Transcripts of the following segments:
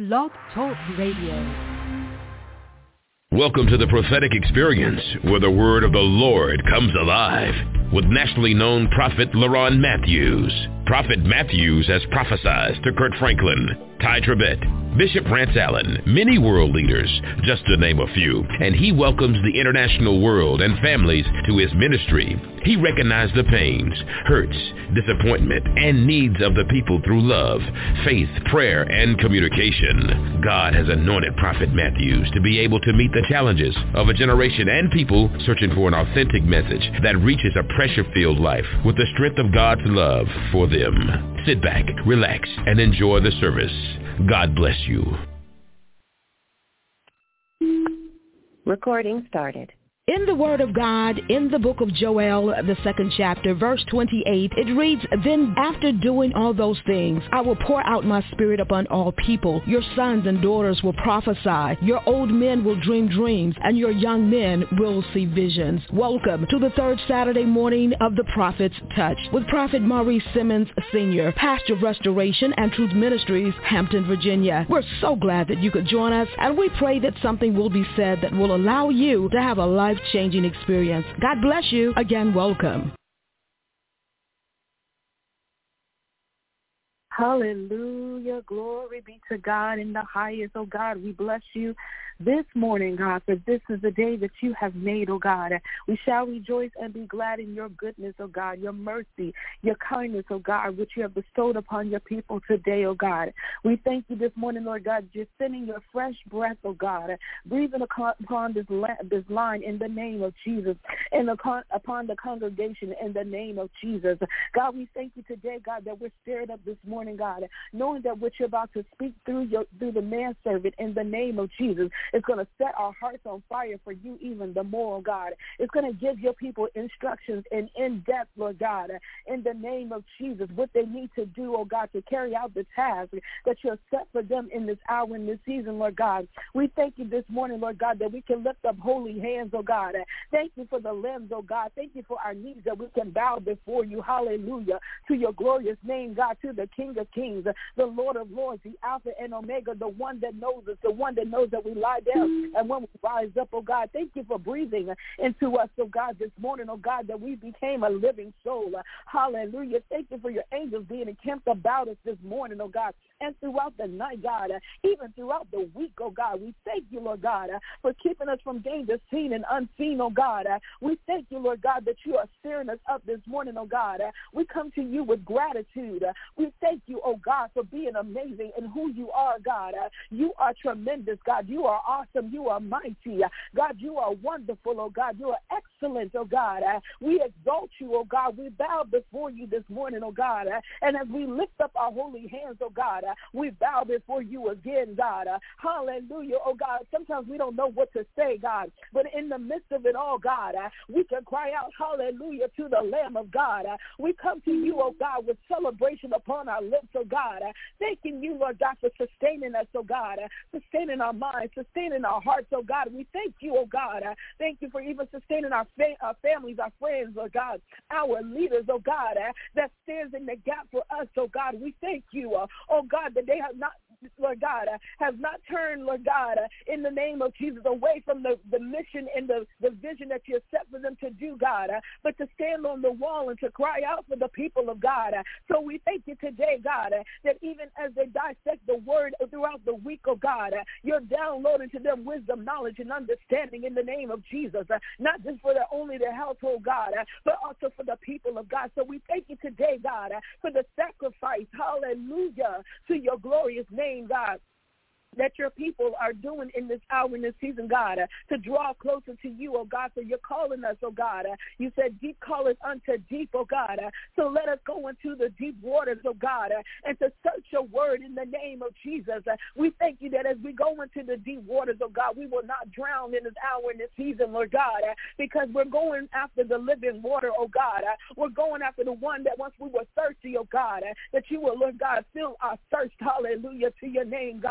Blog Talk Radio. Welcome to the prophetic experience where the word of the Lord comes alive with nationally known prophet LaRon Matthews. Prophet Matthews has prophesied to Kurt Franklin, Ty Tribbett, Bishop Rance Allen, many world leaders, just to name a few, and he welcomes the international world and families to his ministry. He recognized the pains, hurts, disappointment, and needs of the people through love, faith, prayer, and communication. God has anointed Prophet Matthews to be able to meet the challenges of a generation and people searching for an authentic message that reaches a pressure-filled life with the strength of God's love for them. Sit back, relax, and enjoy the service. God bless you. Recording started. In the Word of God, in the book of Joel, the 2nd chapter, verse 28, it reads, "Then after doing all those things, I will pour out my spirit upon all people. Your sons and daughters will prophesy. Your old men will dream dreams, and your young men will see visions." Welcome to the third Saturday morning of the Prophet's Touch with Prophet Maurice Simmons Sr., pastor of Restoration and Truth Ministries, Hampton, Virginia. We're so glad that you could join us, and we pray that something will be said that will allow you to have a life-changing experience. God bless you. Again, welcome. Hallelujah. Glory be to God in the highest. Oh God, we bless you this morning, God, for this is the day that you have made, oh God. We shall rejoice and be glad in your goodness, oh God, your mercy, your kindness, oh God, which you have bestowed upon your people today, oh God. We thank you this morning, Lord God, just sending your fresh breath, oh God, breathing upon this line in the name of Jesus, and upon the congregation in the name of Jesus. God, we thank you today, God, that we're stirred up this morning, God, knowing that what you're about to speak through the manservant in the name of Jesus, it's going to set our hearts on fire for you even the more, oh God. It's going to give your people instructions and in-depth, Lord God, in the name of Jesus, what they need to do, oh God, to carry out the task that you have set for them in this hour, in this season, Lord God. We thank you this morning, Lord God, that we can lift up holy hands, oh God. Thank you for the limbs, oh God. Thank you for our knees that we can bow before you, hallelujah, to your glorious name, God, to the King of Kings, the Lord of Lords, the Alpha and Omega, the one that knows us, the one that knows that we lie down and when we rise up, oh God. Thank you for breathing into us, oh God, this morning, oh God, that we became a living soul. Hallelujah. Thank you for your angels being encamped about us this morning, oh God, and throughout the night, God, even throughout the week, oh God. We thank you, Lord God, for keeping us from danger seen and unseen, oh God. We thank you, Lord God, that you are stirring us up this morning, oh God. We come to you with gratitude. We thank you, oh God, for being amazing in who you are, God. You are tremendous, God. You are awesome. You are mighty. God, you are wonderful, oh God. You are excellent, oh God. We exalt you, oh God. We bow before you this morning, oh God. And as we lift up our holy hands, oh God, we bow before you again, God. Hallelujah, oh God. Sometimes we don't know what to say, God. But in the midst of it all, God, we can cry out, hallelujah, to the Lamb of God. We come to you, oh God, with celebration upon our lips, oh God. Thanking you, Lord God, for sustaining us, oh God. Sustaining our minds, sustaining our hearts, oh God. We thank you, oh God. Thank you for even sustaining our families, our friends, oh God, our leaders, oh God, that stands in the gap for us, oh God. We thank you, oh God, that they have not, Lord God, have not turned, Lord God, in the name of Jesus, away from the mission and the vision that you have set for them to do, God, but to stand on the wall and to cry out for the people of God. So we thank you today, God, that even as they dissect the word throughout the week, oh God, you're downloading to them wisdom, knowledge, and understanding in the name of Jesus, not just for only their household, God, but also for the people of God. So we thank you today, God, for the sacrifice, hallelujah, to your glorious name, God, that your people are doing in this hour, in this season, God, to draw closer to you, oh God. So you're calling us, oh God. You said deep calleth unto deep, oh God. So let us go into the deep waters, oh God, and to search your word in the name of Jesus. We thank you that as we go into the deep waters, oh God, we will not drown in this hour, in this season, Lord God, because we're going after the living water, oh God. We're going after the one that once we were thirsty, oh God, that you will, Lord God, fill our thirst, hallelujah, to your name, God.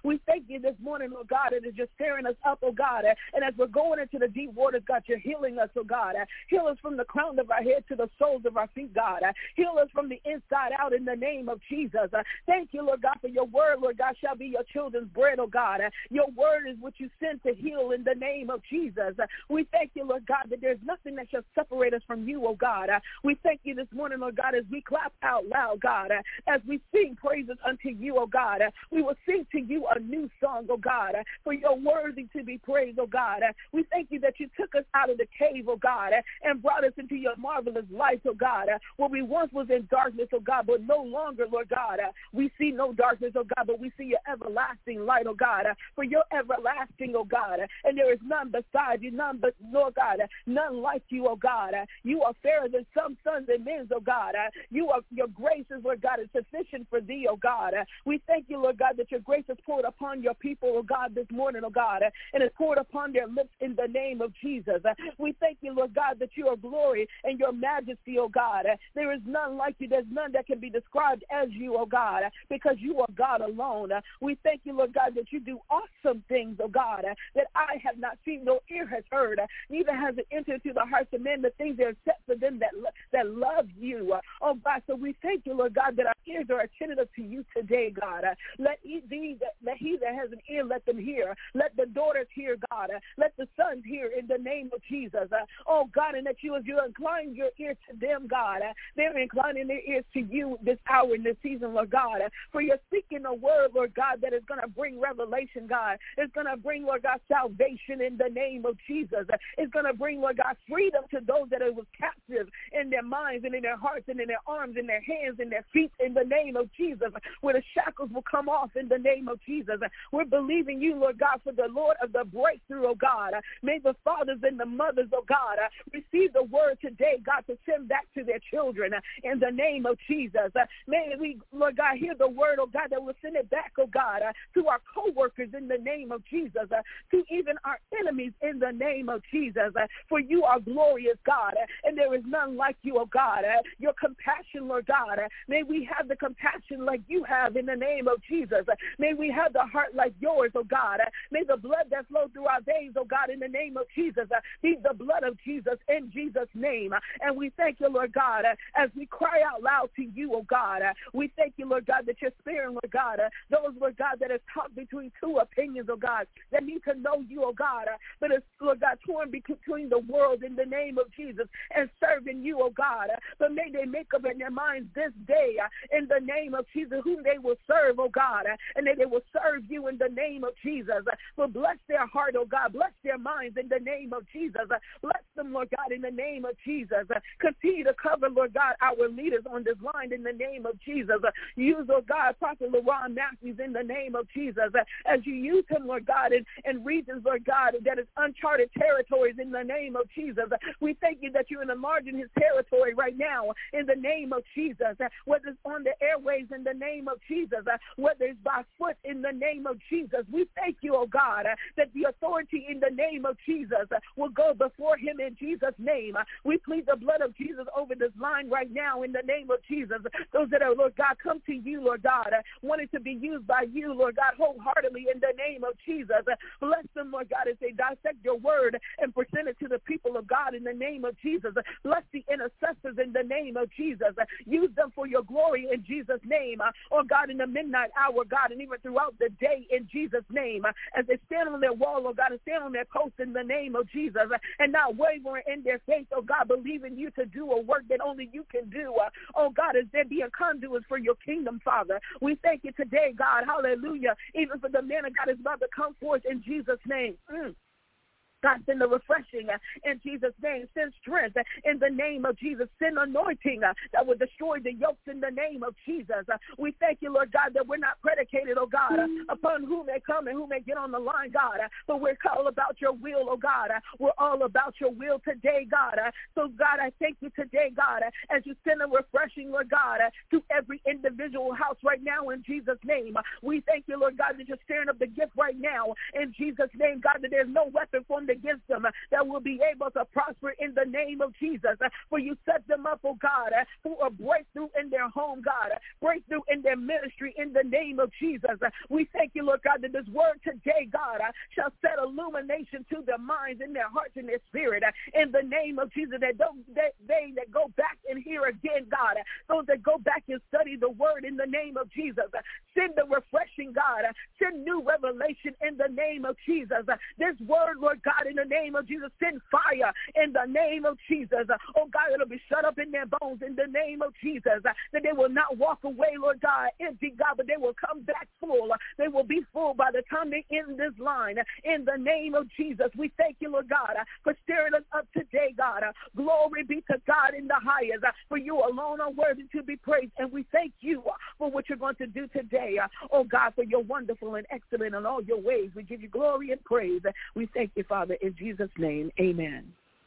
We thank you this morning, Lord God, that is just stirring us up, oh God. And as we're going into the deep waters, God, you're healing us, oh God. Heal us from the crown of our head to the soles of our feet, God. Heal us from the inside out in the name of Jesus. Thank you, Lord God, for your word, Lord God, shall be your children's bread, oh God. Your word is what you sent to heal in the name of Jesus. We thank you, Lord God, that there's nothing that shall separate us from you, oh God. We thank you this morning, Lord God, as we clap out loud, God, as we sing praises unto you, oh God. We will sing to you a new song, oh God, for you're worthy to be praised, oh God. We thank you that you took us out of the cave, oh God, and brought us into your marvelous light, oh God, where we once was in darkness, oh God, but no longer, Lord God, we see no darkness, oh God, but we see your everlasting light, oh God, for you're everlasting, oh God, and there is none beside you, none but, Lord God, none like you, oh God. You are fairer than some sons and men, oh God. Your grace is, Lord God, is sufficient for thee, oh God. We thank you, Lord God, that your grace is poured upon your people, oh God, this morning, oh God, and it's poured upon their lips in the name of Jesus. We thank you, Lord God, that you are glory and your majesty, oh God. There is none like you. There's none that can be described as you, oh God, because you are God alone. We thank you, Lord God, that you do awesome things, oh God, that I have not seen, no ear has heard, neither has it entered into the hearts of men, the things that are set for them that love you. Oh God, so we thank you, Lord God, that our ears are attentive to you today, God. Let he that has an ear, let them hear. Let the daughters hear, God. Let the sons hear in the name of Jesus. Oh God, and that you, as you incline your ear to them, God, they're inclining their ears to you this hour in this season, Lord God. For you're speaking a word, Lord God, that is going to bring revelation, God. It's going to bring, Lord God, salvation in the name of Jesus. It's going to bring, Lord God, freedom to those that are captive in their minds and in their hearts and in their arms and their hands and their feet in the name of Jesus, where the shackles will come off in the name of Jesus. We're believing you, Lord God, for the Lord of the breakthrough, oh God. May the fathers and the mothers, oh God, receive the word today, God, to send back to their children in the name of Jesus. May we, Lord God, hear the word, oh God, that will send it back, oh God, to our co-workers in the name of Jesus, to even our enemies in the name of Jesus. For you are glorious, God, and there is none like you, oh God. Your compassion, Lord God, may we have the compassion like you have in the name of Jesus. May we have the heart like yours, oh God. May the blood that flows through our veins, oh God, in the name of Jesus, be the blood of Jesus in Jesus' name. And we thank you, Lord God, as we cry out loud to you, oh God. We thank you, Lord God, that you're sparing, Lord God, those, Lord God, that is caught between two opinions, oh God, that need to know you, oh God, but it's, Lord God, torn between the world in the name of Jesus and serving you, oh God. But may they make up in their minds this day in the name of Jesus whom they will serve, oh God, and they will serve you in the name of Jesus. But bless their heart, oh God. Bless their minds in the name of Jesus. Bless them, Lord God, in the name of Jesus. Continue to cover, Lord God, our leaders on this line in the name of Jesus. Use, oh God, Prophet LaRon Matthews in the name of Jesus. As you use him, Lord God, in regions, Lord God, that is uncharted territories in the name of Jesus. We thank you that you're enlarging his territory right now in the name of Jesus. Whether it's on the airways in the name of Jesus, whether it's by foot in the name of Jesus. We thank you, oh God, that the authority in the name of Jesus will go before him in Jesus' name. We plead the blood of Jesus over this line right now in the name of Jesus. Those that are, Lord God, come to you, Lord God, wanting to be used by you, Lord God, wholeheartedly in the name of Jesus. Bless them, Lord God, as they dissect your word and present it to the people of God in the name of Jesus. Bless the intercessors in the name of Jesus. Use them for your glory in Jesus' name. Oh God, in the midnight hour, God, and even throughout the day in Jesus' name, as they stand on their wall, oh God, and stand on their post in the name of Jesus, and not wavering in their faith, oh God, believing you to do a work that only you can do. Oh God, as they be a conduit for your kingdom, Father. We thank you today, God, hallelujah, even for the man of God is about to come forth in Jesus' name. God, send the refreshing in Jesus' name. Send strength in the name of Jesus. Send anointing that will destroy the yokes in the name of Jesus. We thank you, Lord God, that we're not predicated, oh God, upon who may come and who may get on the line, God, but we're all about your will, oh God. We're all about your will today, God. So, God, I thank you today, God, as you send a refreshing, Lord God, to every individual house right now in Jesus' name. We thank you, Lord God, that you're stirring up the gift right now in Jesus' name, God, that there's no weapon formed against them that will be able to prosper in the name of Jesus. For you set them up, oh God, for a breakthrough in their home, God, breakthrough in their ministry in the name of Jesus. We thank you, Lord God, that this word today, God, shall set illumination to their minds and their hearts and their spirit in the name of Jesus. That they that go back and hear again, God, those that go back and study the word in the name of Jesus, send the refreshing, God, send new revelation in the name of Jesus. This word, Lord God, in the name of Jesus, send fire in the name of Jesus. Oh God, it'll be shut up in their bones in the name of Jesus, that they will not walk away, Lord God, empty, God, but they will come back full. They will be full by the time they end this line in the name of Jesus. We thank you, Lord God, for stirring us up today, God. Glory be to God in the highest, for you alone are worthy to be praised, and we thank you for what you're going to do today. Oh God, for you're wonderful and excellent in all your ways. We give you glory and praise. We thank you, Father, in Jesus' name. Amen.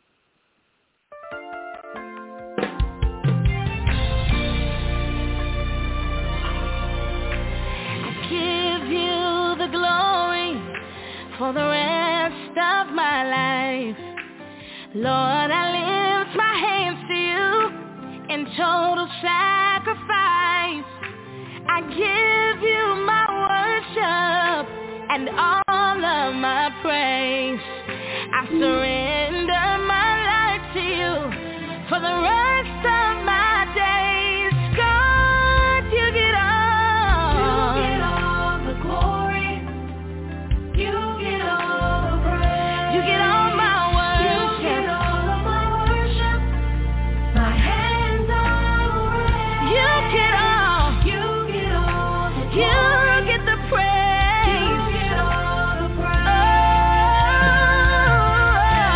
Give you the glory for the rest of my life. Lord, I lift my hands to you in total sacrifice. I give you my worship and all of my praise. I surrender my life to you for the rest of my days. God, you get all. You get all the glory. You get all the praise. You get all my worship. You get all of my worship. My hands are raised. You get all. You get all the glory. You get the praise. You get all the praise. Oh,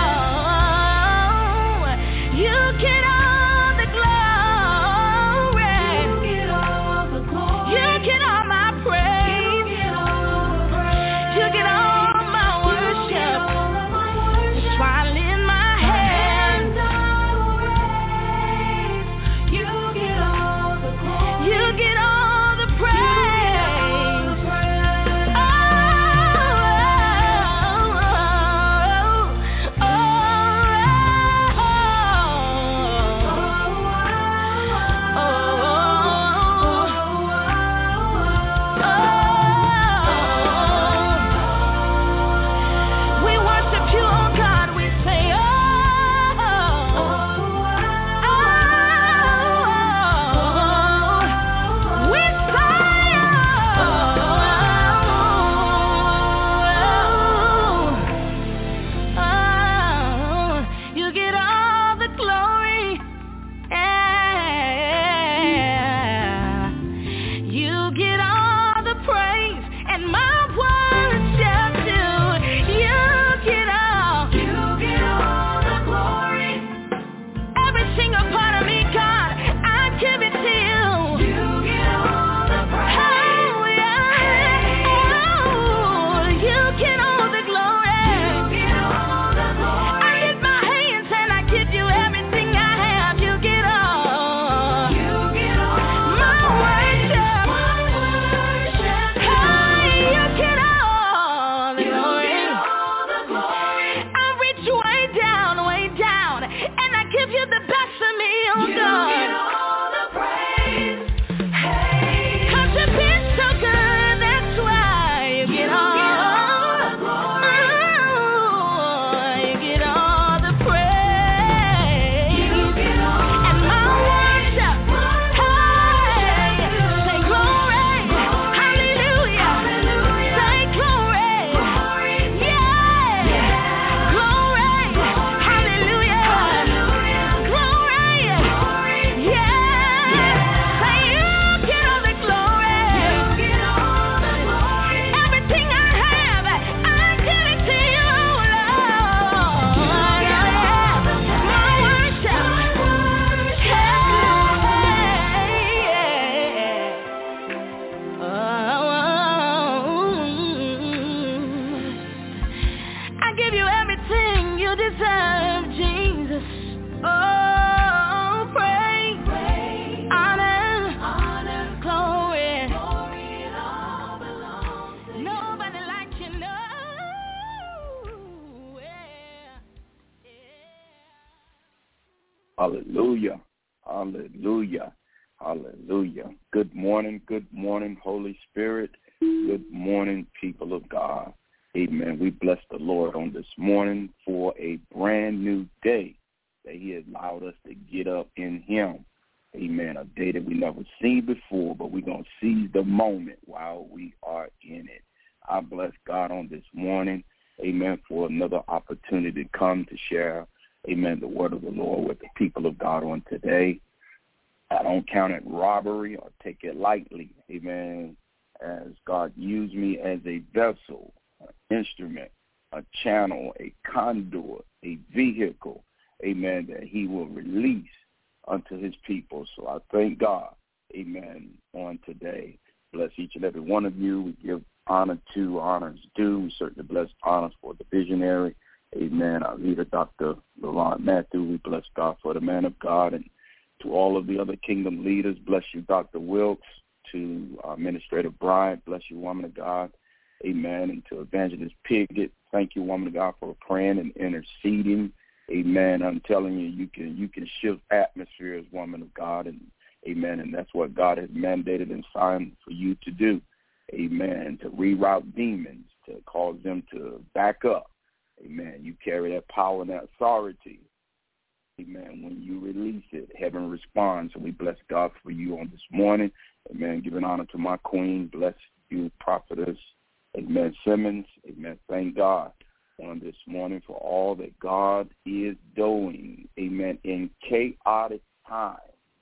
Hallelujah. Hallelujah. Hallelujah. Good morning, Holy Spirit. Good morning, people of God. Amen. We bless the Lord on this morning for a brand new day that he has allowed us to get up in him. Amen. A day that we never seen before, but we're going to seize the moment while we are in it. I bless God on this morning. Amen. For another opportunity to come to share, amen, the word of the Lord with the people of God on today. I don't count it robbery or take it lightly, amen, as God used me as a vessel, an instrument, a channel, a conduit, a vehicle, amen, that he will release unto his people. So I thank God, amen, on today. Bless each and every one of you. We give honor to honors due. We certainly bless honors for the visionary, amen, our leader, Dr. Laurent Matthew. We bless God for the man of God, and to all of the other kingdom leaders, bless you, Dr. Wilkes, to Administrator Bryant, bless you, woman of God, amen, and to Evangelist Piggott, thank you, woman of God, for praying and interceding, amen. I'm telling you, you can shift atmospheres, woman of God, and amen, and that's what God has mandated and signed for you to do, amen, to reroute demons, to cause them to back up, amen. You carry that power and that authority. Amen. When you release it, heaven responds. So we bless God for you on this morning. Amen. Giving honor to my queen. Bless you, prophetess. Amen. Simmons. Amen. Thank God on this morning for all that God is doing. Amen. In chaotic times,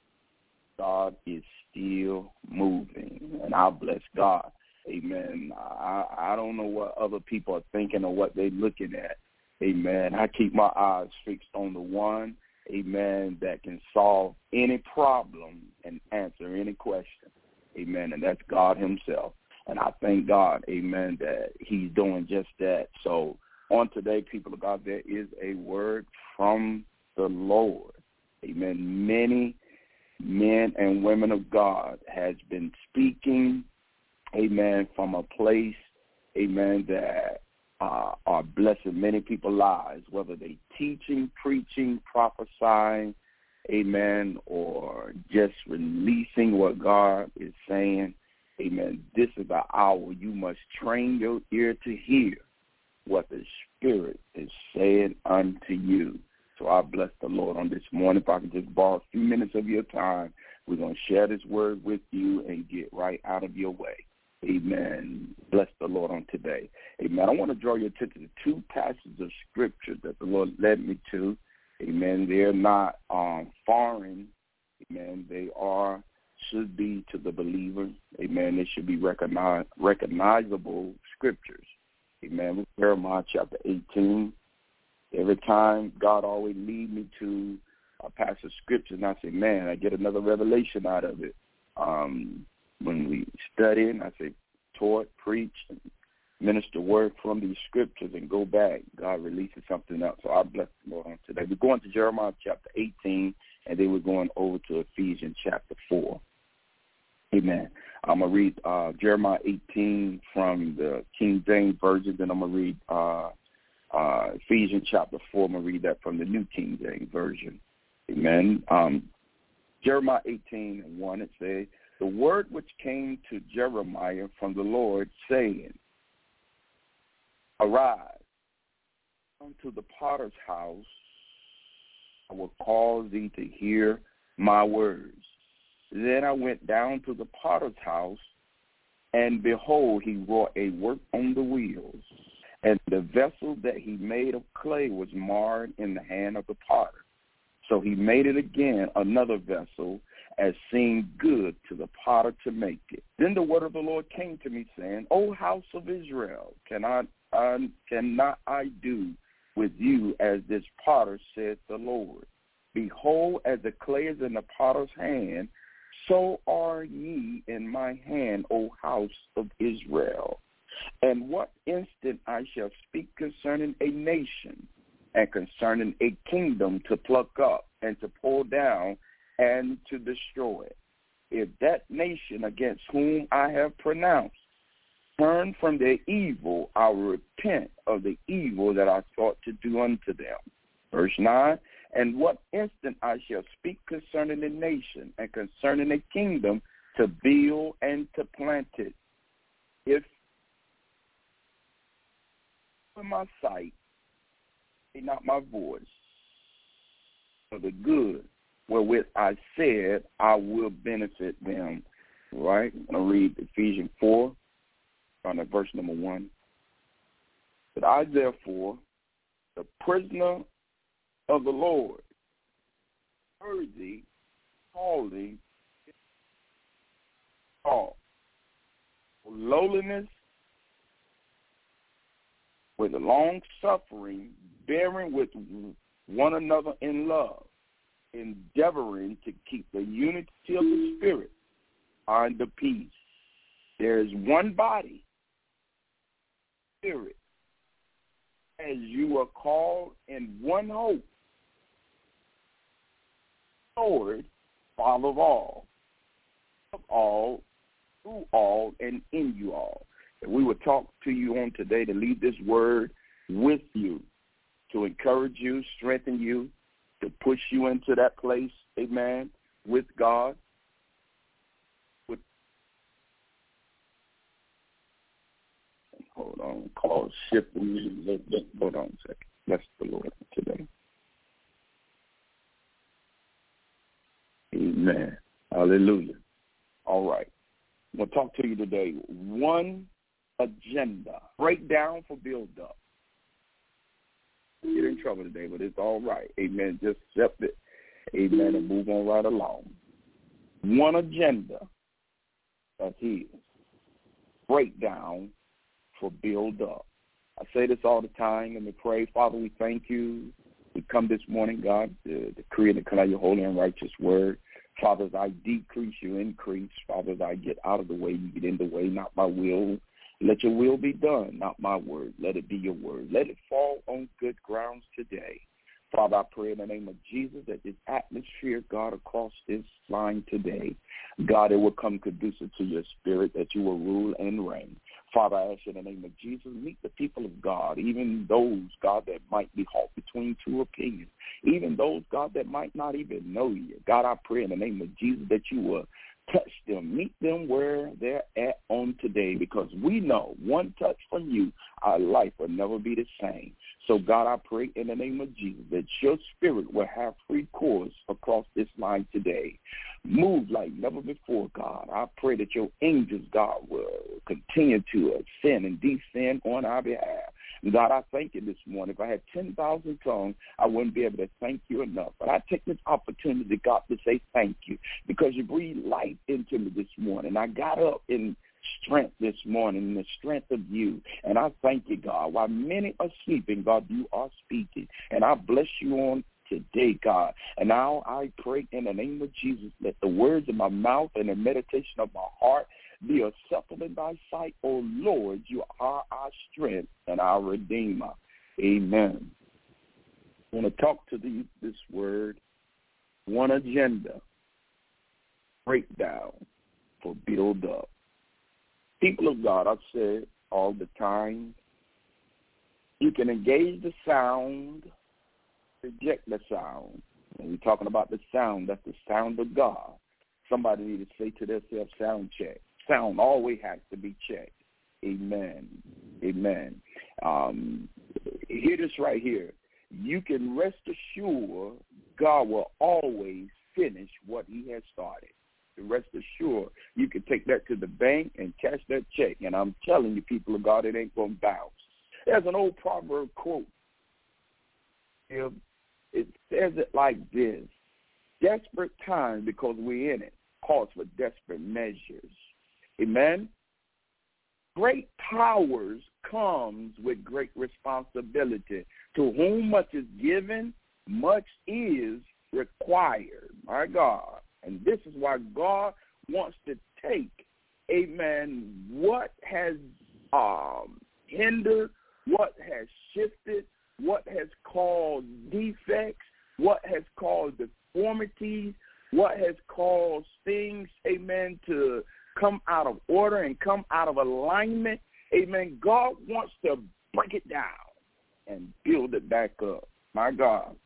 God is still moving. And I bless God. Amen. I don't know what other people are thinking or what they're looking at. Amen. I keep my eyes fixed on the one, amen, that can solve any problem and answer any question. Amen. And that's God himself. And I thank God, amen, that he's doing just that. So on today, people of God, there is a word from the Lord. Amen. Many men and women of God has been speaking, amen, from a place, amen, that are blessing many people's lives, whether they teaching, preaching, prophesying, amen, or just releasing what God is saying, amen. This is the hour you must train your ear to hear what the Spirit is saying unto you. So I bless the Lord on this morning. If I can just borrow a few minutes of your time, we're going to share this word with you and get right out of your way. Amen. Bless the Lord on today. Amen. I want to draw your attention to two passages of Scripture that the Lord led me to. Amen. They're not foreign. Amen. They should be to the believer. Amen. They should be recognizable Scriptures. Amen. With Jeremiah chapter 18. Every time God always lead me to a passage of Scripture, and I say, man, I get another revelation out of it. When we study, and I say, taught, preach, and minister word from these Scriptures and go back, God releases something else. So I bless the Lord on today. We're going to Jeremiah chapter 18, and then we're going over to Ephesians chapter 4. Amen. I'm going to read Jeremiah 18 from the King James Version, then I'm going to read Ephesians chapter 4. I'm going to read that from the New King James Version. Amen. Jeremiah 18:1, it says, the word which came to Jeremiah from the Lord, saying, arise, come to the potter's house, I will cause thee to hear my words. Then I went down to the potter's house, and behold, he wrought a work on the wheels, and the vessel that he made of clay was marred in the hand of the potter. So he made it again another vessel, as seemed good to the potter to make it. Then the word of the Lord came to me, saying, O house of Israel, cannot I do with you as this potter, saith the Lord? Behold, as the clay is in the potter's hand, so are ye in my hand, O house of Israel. And what instant I shall speak concerning a nation, and concerning a kingdom to pluck up and to pull down and to destroy it. If that nation against whom I have pronounced turn from their evil, I will repent of the evil that I thought to do unto them. Verse 9, And what instant I shall speak concerning the nation and concerning the kingdom to build and to plant it. If in my sight, be not my voice, for the good wherewith I said I will benefit them. Right? I'm going to read Ephesians 4, on verse number 1. But I, therefore, the prisoner of the Lord, worthy, calling, all lowliness, with long suffering, bearing with one another in love, endeavoring to keep the unity of the Spirit under peace. There is one body, Spirit, as you are called in one hope, Lord, Father of all, through all, and in you all. And we will talk to you on today to leave this word with you, to encourage you, strengthen you, to push you into that place, amen, with God. Hold on, call shift the music a little bit. Hold on a second. Bless the Lord today. Amen. Hallelujah. All right. I'm going to talk to you today. One agenda. Breakdown for build up. Get in trouble today, but it's all right. Amen. Just accept it. Amen. And move on right along. One agenda. That's his. Breakdown for build up. I say this all the time, and we pray, Father, we thank you. We come this morning, God, to decree and declare your holy and righteous word. Father, as I decrease, you increase. Father, as I get out of the way, you get in the way, not my will. Let your will be done, not my word. Let it be your word. Let it fall on good grounds today. Father, I pray in the name of Jesus that this atmosphere, God, across this line today, God, it will come conducive to your spirit, that you will rule and reign. Father, I ask you in the name of Jesus, meet the people of God, even those, God, that might be caught between two opinions, even those, God, that might not even know you. God, I pray in the name of Jesus that you will touch them, meet them where they're at on today, because we know one touch from you, our life will never be the same. So, God, I pray in the name of Jesus that your spirit will have free course across this line today. Move like never before, God. I pray that your angels, God, will continue to ascend and descend on our behalf. God, I thank you this morning. If I had 10,000 tongues, I wouldn't be able to thank you enough. But I take this opportunity, God, to say thank you, because you breathed life into me this morning. I got up in strength this morning, in the strength of you. And I thank you, God. While many are sleeping, God, you are speaking. And I bless you on today, God. And now I pray in the name of Jesus, let the words of my mouth and the meditation of my heart be acceptable in thy sight. Oh, Lord, you are our strength and our Redeemer. Amen. I want to talk to you this word, one agenda, breakdown for build up. People of God, I've said all the time, you can engage the sound, reject the sound. When we're talking about the sound, that's the sound of God. Somebody need to say to themselves, sound check. Sound always has to be checked. Amen. Amen. Hear this right here. You can rest assured God will always finish what he has started. Rest assured, you can take that to the bank and cash that check. And I'm telling you, people of God, it ain't going to bounce. There's an old proverb quote. It says it like this: desperate times, because we're in it, calls for desperate measures. Amen? Great powers comes with great responsibility. To whom much is given, much is required. My God. And this is why God wants to take, amen, what has hindered, what has shifted, what has caused defects, what has caused deformities, what has caused things, amen, to come out of order and come out of alignment. Amen. God wants to break it down and build it back up. My God.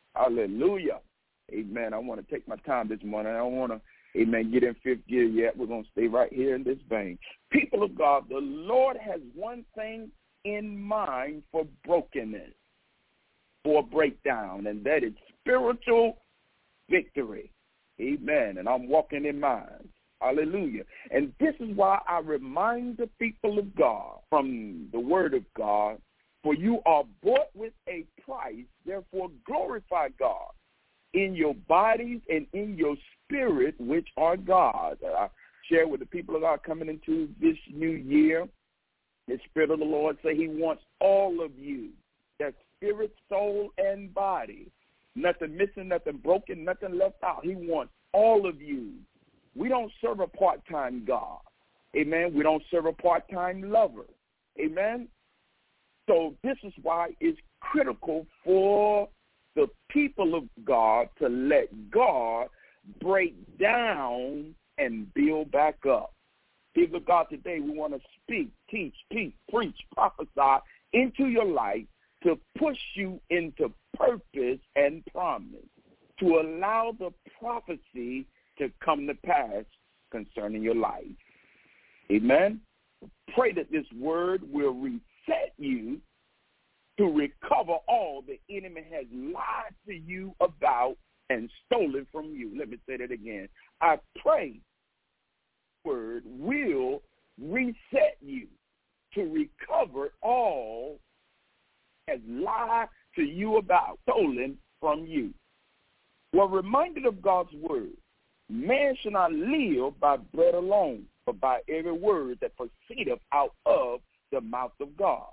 Hallelujah. Amen. I want to take my time this morning. I don't want to, amen, get in fifth gear yet. We're going to stay right here in this vein. People of God, the Lord has one thing in mind for brokenness, for breakdown, and that is spiritual victory. Amen. And I'm walking in mine. Hallelujah. And this is why I remind the people of God from the word of God, for you are bought with a price, therefore glorify God in your bodies and in your spirit, which are God's. I share with the people of God coming into this new year, the Spirit of the Lord say he wants all of you, that spirit, soul, and body. Nothing missing, nothing broken, nothing left out. He wants all of you. We don't serve a part-time God. Amen. We don't serve a part-time lover. Amen. So this is why it's critical for the people of God to let God break down and build back up. People of God, today we want to speak, teach, preach, prophesy into your life to push you into purpose and promise, to allow the prophecy to come to pass concerning your life. Amen. Pray that this word will reset you to recover all the enemy has lied to you about and stolen from you. Let me say that again. I pray the word will reset you to recover all has lied to you about, stolen from you. Well, reminded of God's word, man shall not live by bread alone, but by every word that proceedeth out of the mouth of God.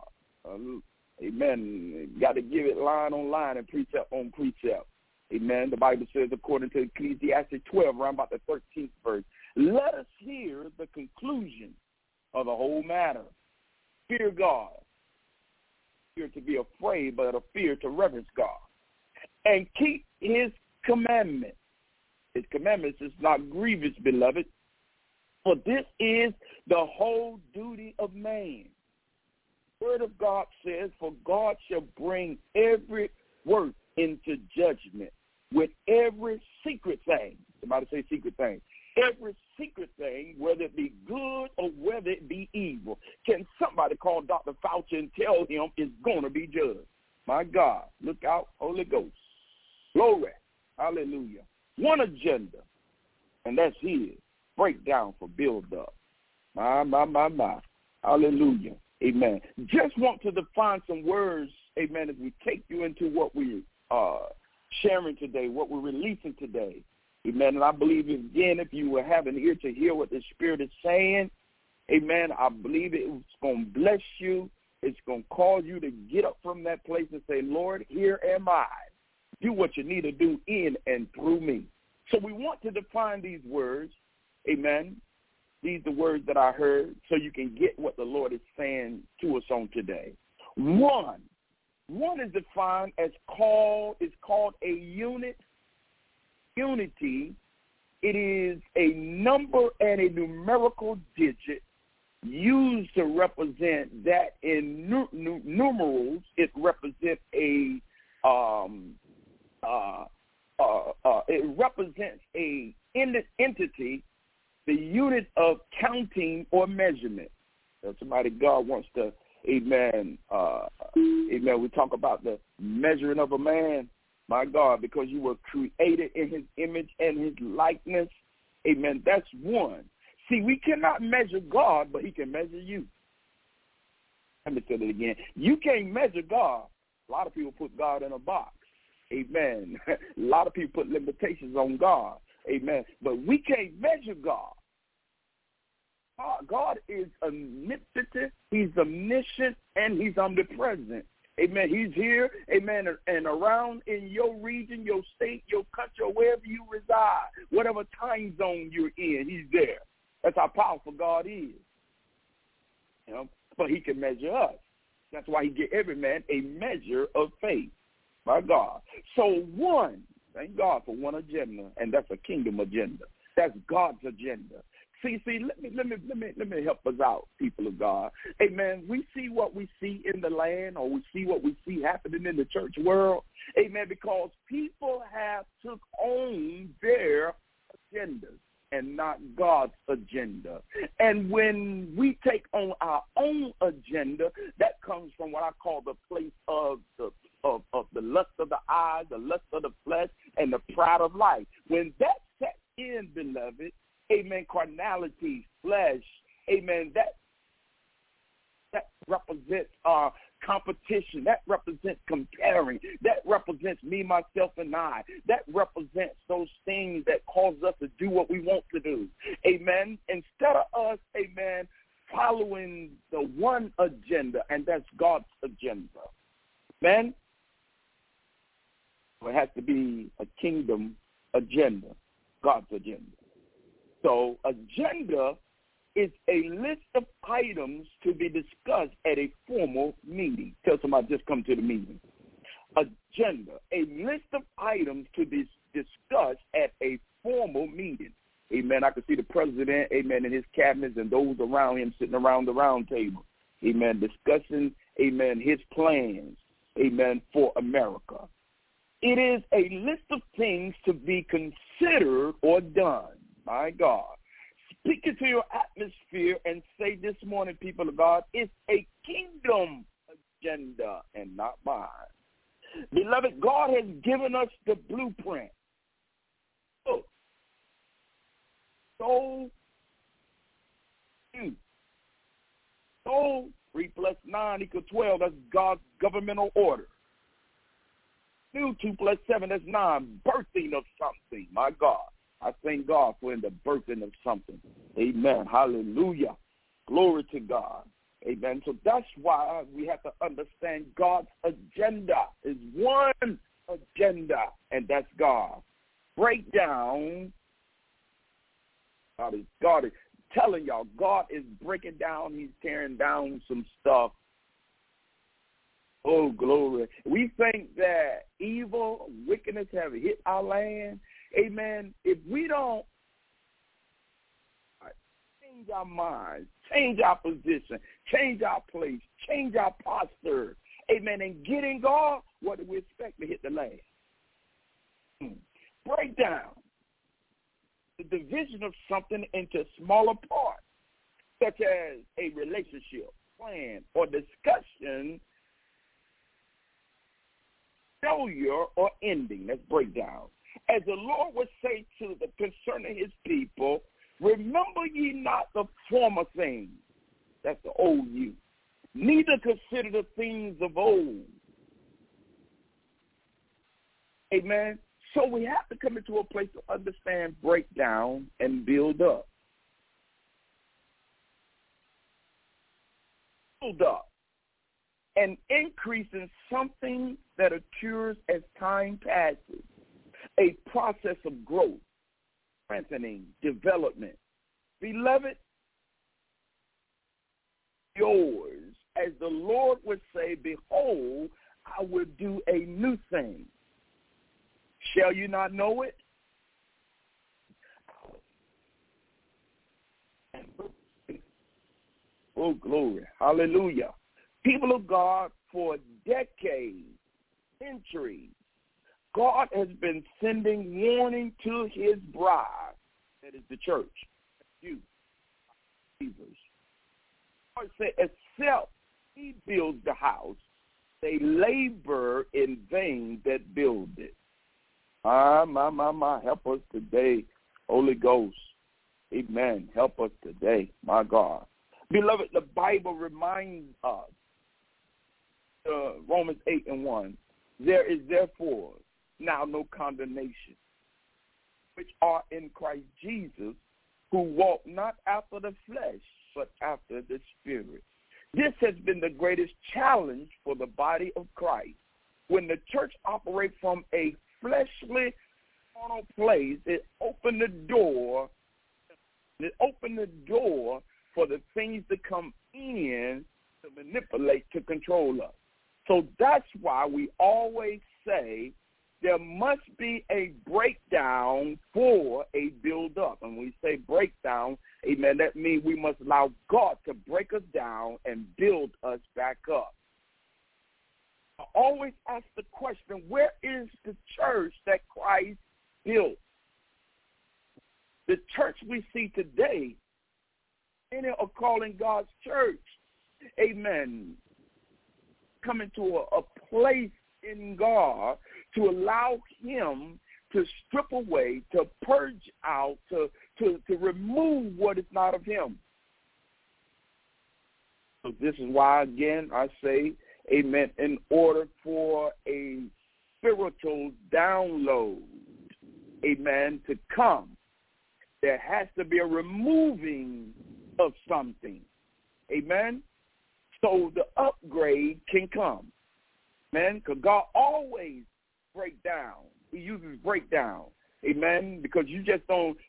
Amen. Got to give it line on line and precept on precept. Amen. The Bible says, according to Ecclesiastes 12, around about the 13th verse, let us hear the conclusion of the whole matter. Fear God. Fear to be afraid, but a fear to reverence God. And keep his commandments. His commandments is not grievous, beloved, for this is the whole duty of man. The word of God says, for God shall bring every work into judgment with every secret thing. Somebody say secret thing. Every secret thing, whether it be good or whether it be evil. Can somebody call Dr. Fauci and tell him it's going to be judged? My God, look out, Holy Ghost. Glory. Hallelujah. One agenda, and that's his. Breakdown for build up. My. Hallelujah. Amen. Just want to define some words, amen, as we take you into what we are sharing today, what we're releasing today. Amen. And I believe, again, if you will have an ear to hear what the Spirit is saying, amen, I believe it's going to bless you. It's going to cause you to get up from that place and say, Lord, here am I. Do what you need to do in and through me. So we want to define these words, amen. These are the words that I heard so you can get what the Lord is saying to us on today. One is defined as called a unit. Unity, it is a number and a numerical digit used to represent that. In numerals, it represents a entity, the unit of counting or measurement. So somebody God wants to, amen, amen. We talk about the measuring of a man, my God, because you were created in his image and his likeness. Amen. That's one. See, we cannot measure God, but he can measure you. Let me say that again. You can't measure God. A lot of people put God in a box. Amen. A lot of people put limitations on God. Amen. But we can't measure God. God is omnipotent, he's omniscient, and he's omnipresent. Amen. He's here, amen, and around in your region, your state, your country, or wherever you reside, whatever time zone you're in, he's there. That's how powerful God is. You know, but he can measure us. That's why he gave every man a measure of faith. My God. So one, thank God for one agenda, and that's a kingdom agenda. That's God's agenda. See, let me help us out, people of God. Amen. We see what we see in the land, or we see what we see happening in the church world. Amen, because people have took on their agendas and not God's agenda. And when we take on our own agenda, that comes from what I call the place of the lust of the eye, the lust of the flesh, and the pride of life. When that sets in, beloved, amen, carnality, flesh, amen, that represents competition. That represents comparing. That represents me, myself, and I. That represents those things that cause us to do what we want to do. Amen. Instead of us, amen, following the one agenda, and that's God's agenda. Amen. It has to be a kingdom agenda, God's agenda. So agenda is a list of items to be discussed at a formal meeting. Tell somebody, just come to the meeting. Agenda, a list of items to be discussed at a formal meeting. Amen. I can see the president, amen, and his cabinets and those around him sitting around the round table. Amen. Discussing, amen, his plans, amen, for America. It is a list of things to be considered or done. My God. Speak it to your atmosphere and say this morning, people of God, it's a kingdom agenda and not mine. Beloved, God has given us the blueprint. So 3 + 9 = 12. That's God's governmental order. 2 + 7, that's 9. Birthing of something. My God. I thank God for in the birthing of something. Amen. Hallelujah. Glory to God. Amen. So that's why we have to understand God's agenda is one agenda, and that's God. Break down. God is telling y'all, God is breaking down. He's tearing down some stuff. Oh, glory. We think that evil, wickedness have hit our land. Amen. If we don't change our minds, change our position, change our place, change our posture, amen, and get in God, what do we expect to hit the land? Break down the division of something into smaller parts, such as a relationship, plan, or discussion, failure, or ending. Let's break down. As the Lord would say to the concerning his people, remember ye not the former things, that's the old you, neither consider the things of old. Amen. So we have to come into a place to understand, break down, and build up. Build up. An increase in something that occurs as time passes. A process of growth, strengthening, development. Beloved, yours, as the Lord would say, behold, I will do a new thing. Shall you not know it? Oh, glory. Hallelujah. People of God, for decades, centuries, God has been sending warning to his bride, that is the church, you, believers. God said, except he builds the house, they labor in vain that build it. My, help us today, Holy Ghost. Amen. Help us today, my God. Beloved, the Bible reminds us, Romans 8:1, there is therefore now no condemnation, which are in Christ Jesus, who walk not after the flesh, but after the Spirit. This has been the greatest challenge for the body of Christ. When the church operates from a fleshly, carnal place, it opened the door. It opened the door for the things to come in to manipulate, to control us. So that's why we always say there must be a breakdown for a build-up. And when we say breakdown, amen, that means we must allow God to break us down and build us back up. always ask the question, where is the church that Christ built? The church we see today, many are calling God's church, amen, coming to a place in God to allow him to strip away, to purge out, to remove what is not of him. So this is why, again, I say, amen, in order for a spiritual download, amen, to come, there has to be a removing of something, amen, so the upgrade can come, amen, because God always breaks down. He uses breakdown, amen, because you just don't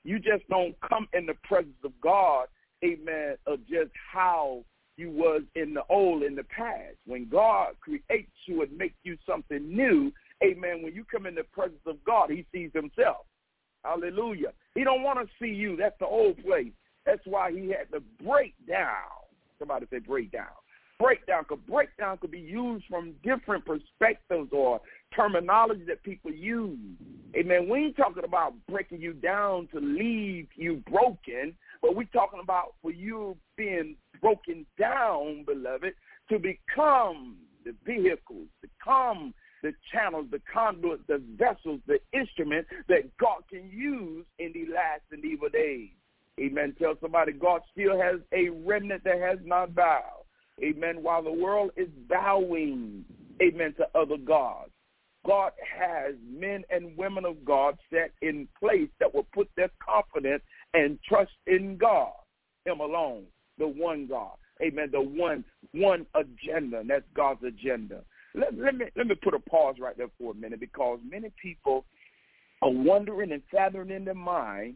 come in the presence of God, amen, of just how you was in the past. When God creates you and makes you something new, amen, when you come in the presence of God, he sees himself. Hallelujah. He don't want to see you. That's the old place. That's why he had to break down. Somebody say break down. Breakdown could be used from different perspectives or terminology that people use. Amen. We ain't talking about breaking you down to leave you broken, but we're talking about for you being broken down, beloved, to become the vehicles, to become the channels, the conduits, the vessels, the instruments that God can use in the last and evil days. Amen. Tell somebody God still has a remnant that has not bowed. Amen. While the world is bowing, amen, to other gods, God has men and women of God set in place that will put their confidence and trust in God, him alone, the one God. Amen. The one agenda, and that's God's agenda. Let me put a pause right there for a minute, because many people are wondering and fathoming in their mind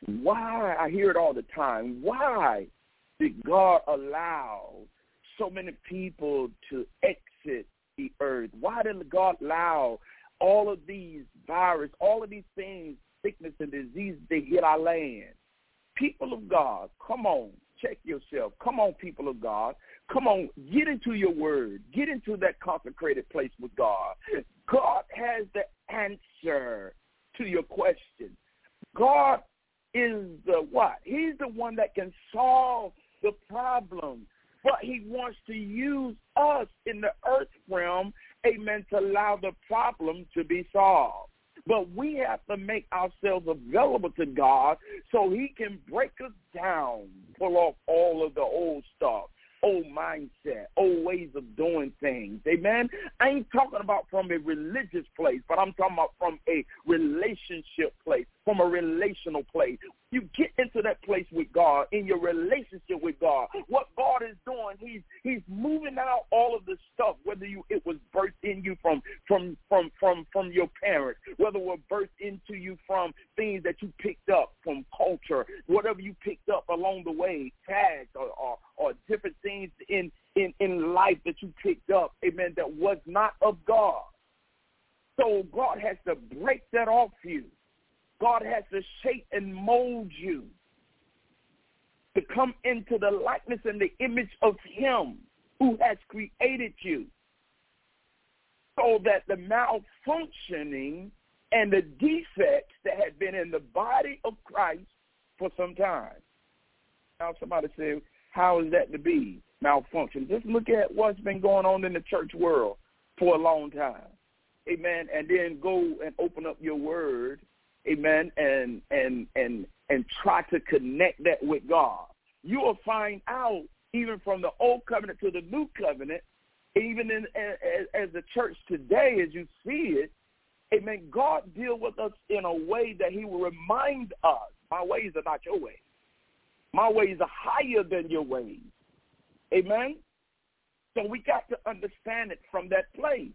why, I hear it all the time, why did God allow so many people to exit the earth? Why did God allow all of these viruses, all of these things, sickness and disease to hit our land? People of God, come on, check yourself. Come on, people of God. Come on, get into your word. Get into that consecrated place with God. God has the answer to your question. God is the what? He's the one that can solve the problem. But he wants to use us in the earth realm, amen, to allow the problem to be solved. But we have to make ourselves available to God so he can break us down, pull off all of the old stuff, old mindset, old ways of doing things. Amen? I ain't talking about from a religious place, but I'm talking about from a relationship place, from a relational place. You get into that place with God, in your relationship with God. What God is doing, he's moving out all of the stuff, whether it was birthed in you from your parents, whether it was birthed into you from things that you picked up from culture, whatever you picked up along the way, tags or different things in life that you picked up, amen, that was not of God. So God has to break that off you. God has to shape and mold you to come into the likeness and the image of him who has created you, so that the malfunctioning and the defects that had been in the body of Christ for some time. Now somebody say, how is that to be malfunction? Just look at what's been going on in the church world for a long time. Amen. And then go and open up your word, amen, and try to connect that with God. You will find out, even from the old covenant to the new covenant, even as the church today, as you see it, amen, God deal with us in a way that he will remind us, my ways are not your ways. My ways are higher than your ways. Amen? So we got to understand it from that place.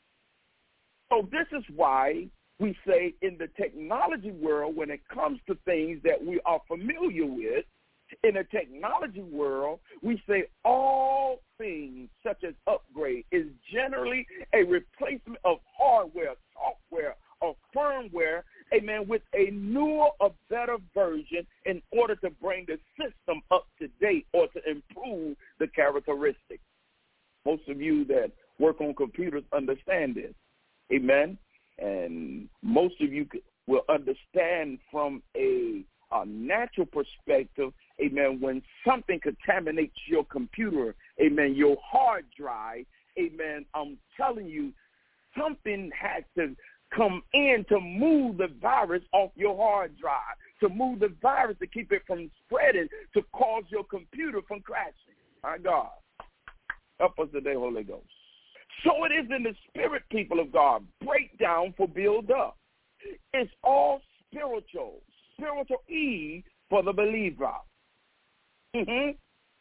So this is why we say in the technology world, when it comes to things that we are familiar with, in the technology world, we say all things such as upgrade is generally a replacement of hardware, software, or firmware, amen, with a newer or better version in order to bring the system up to date or to improve the characteristics. Most of you that work on computers understand this. Amen. And most of you will understand from a natural perspective, amen, when something contaminates your computer, amen, your hard drive, amen, I'm telling you, something has to come in to move the virus off your hard drive, to move the virus, to keep it from spreading, to cause your computer from crashing. My God. Help us today, Holy Ghost. So it is in the spirit, people of God. Breakdown for build up. It's all spiritual. Spiritual E for the believer. Church,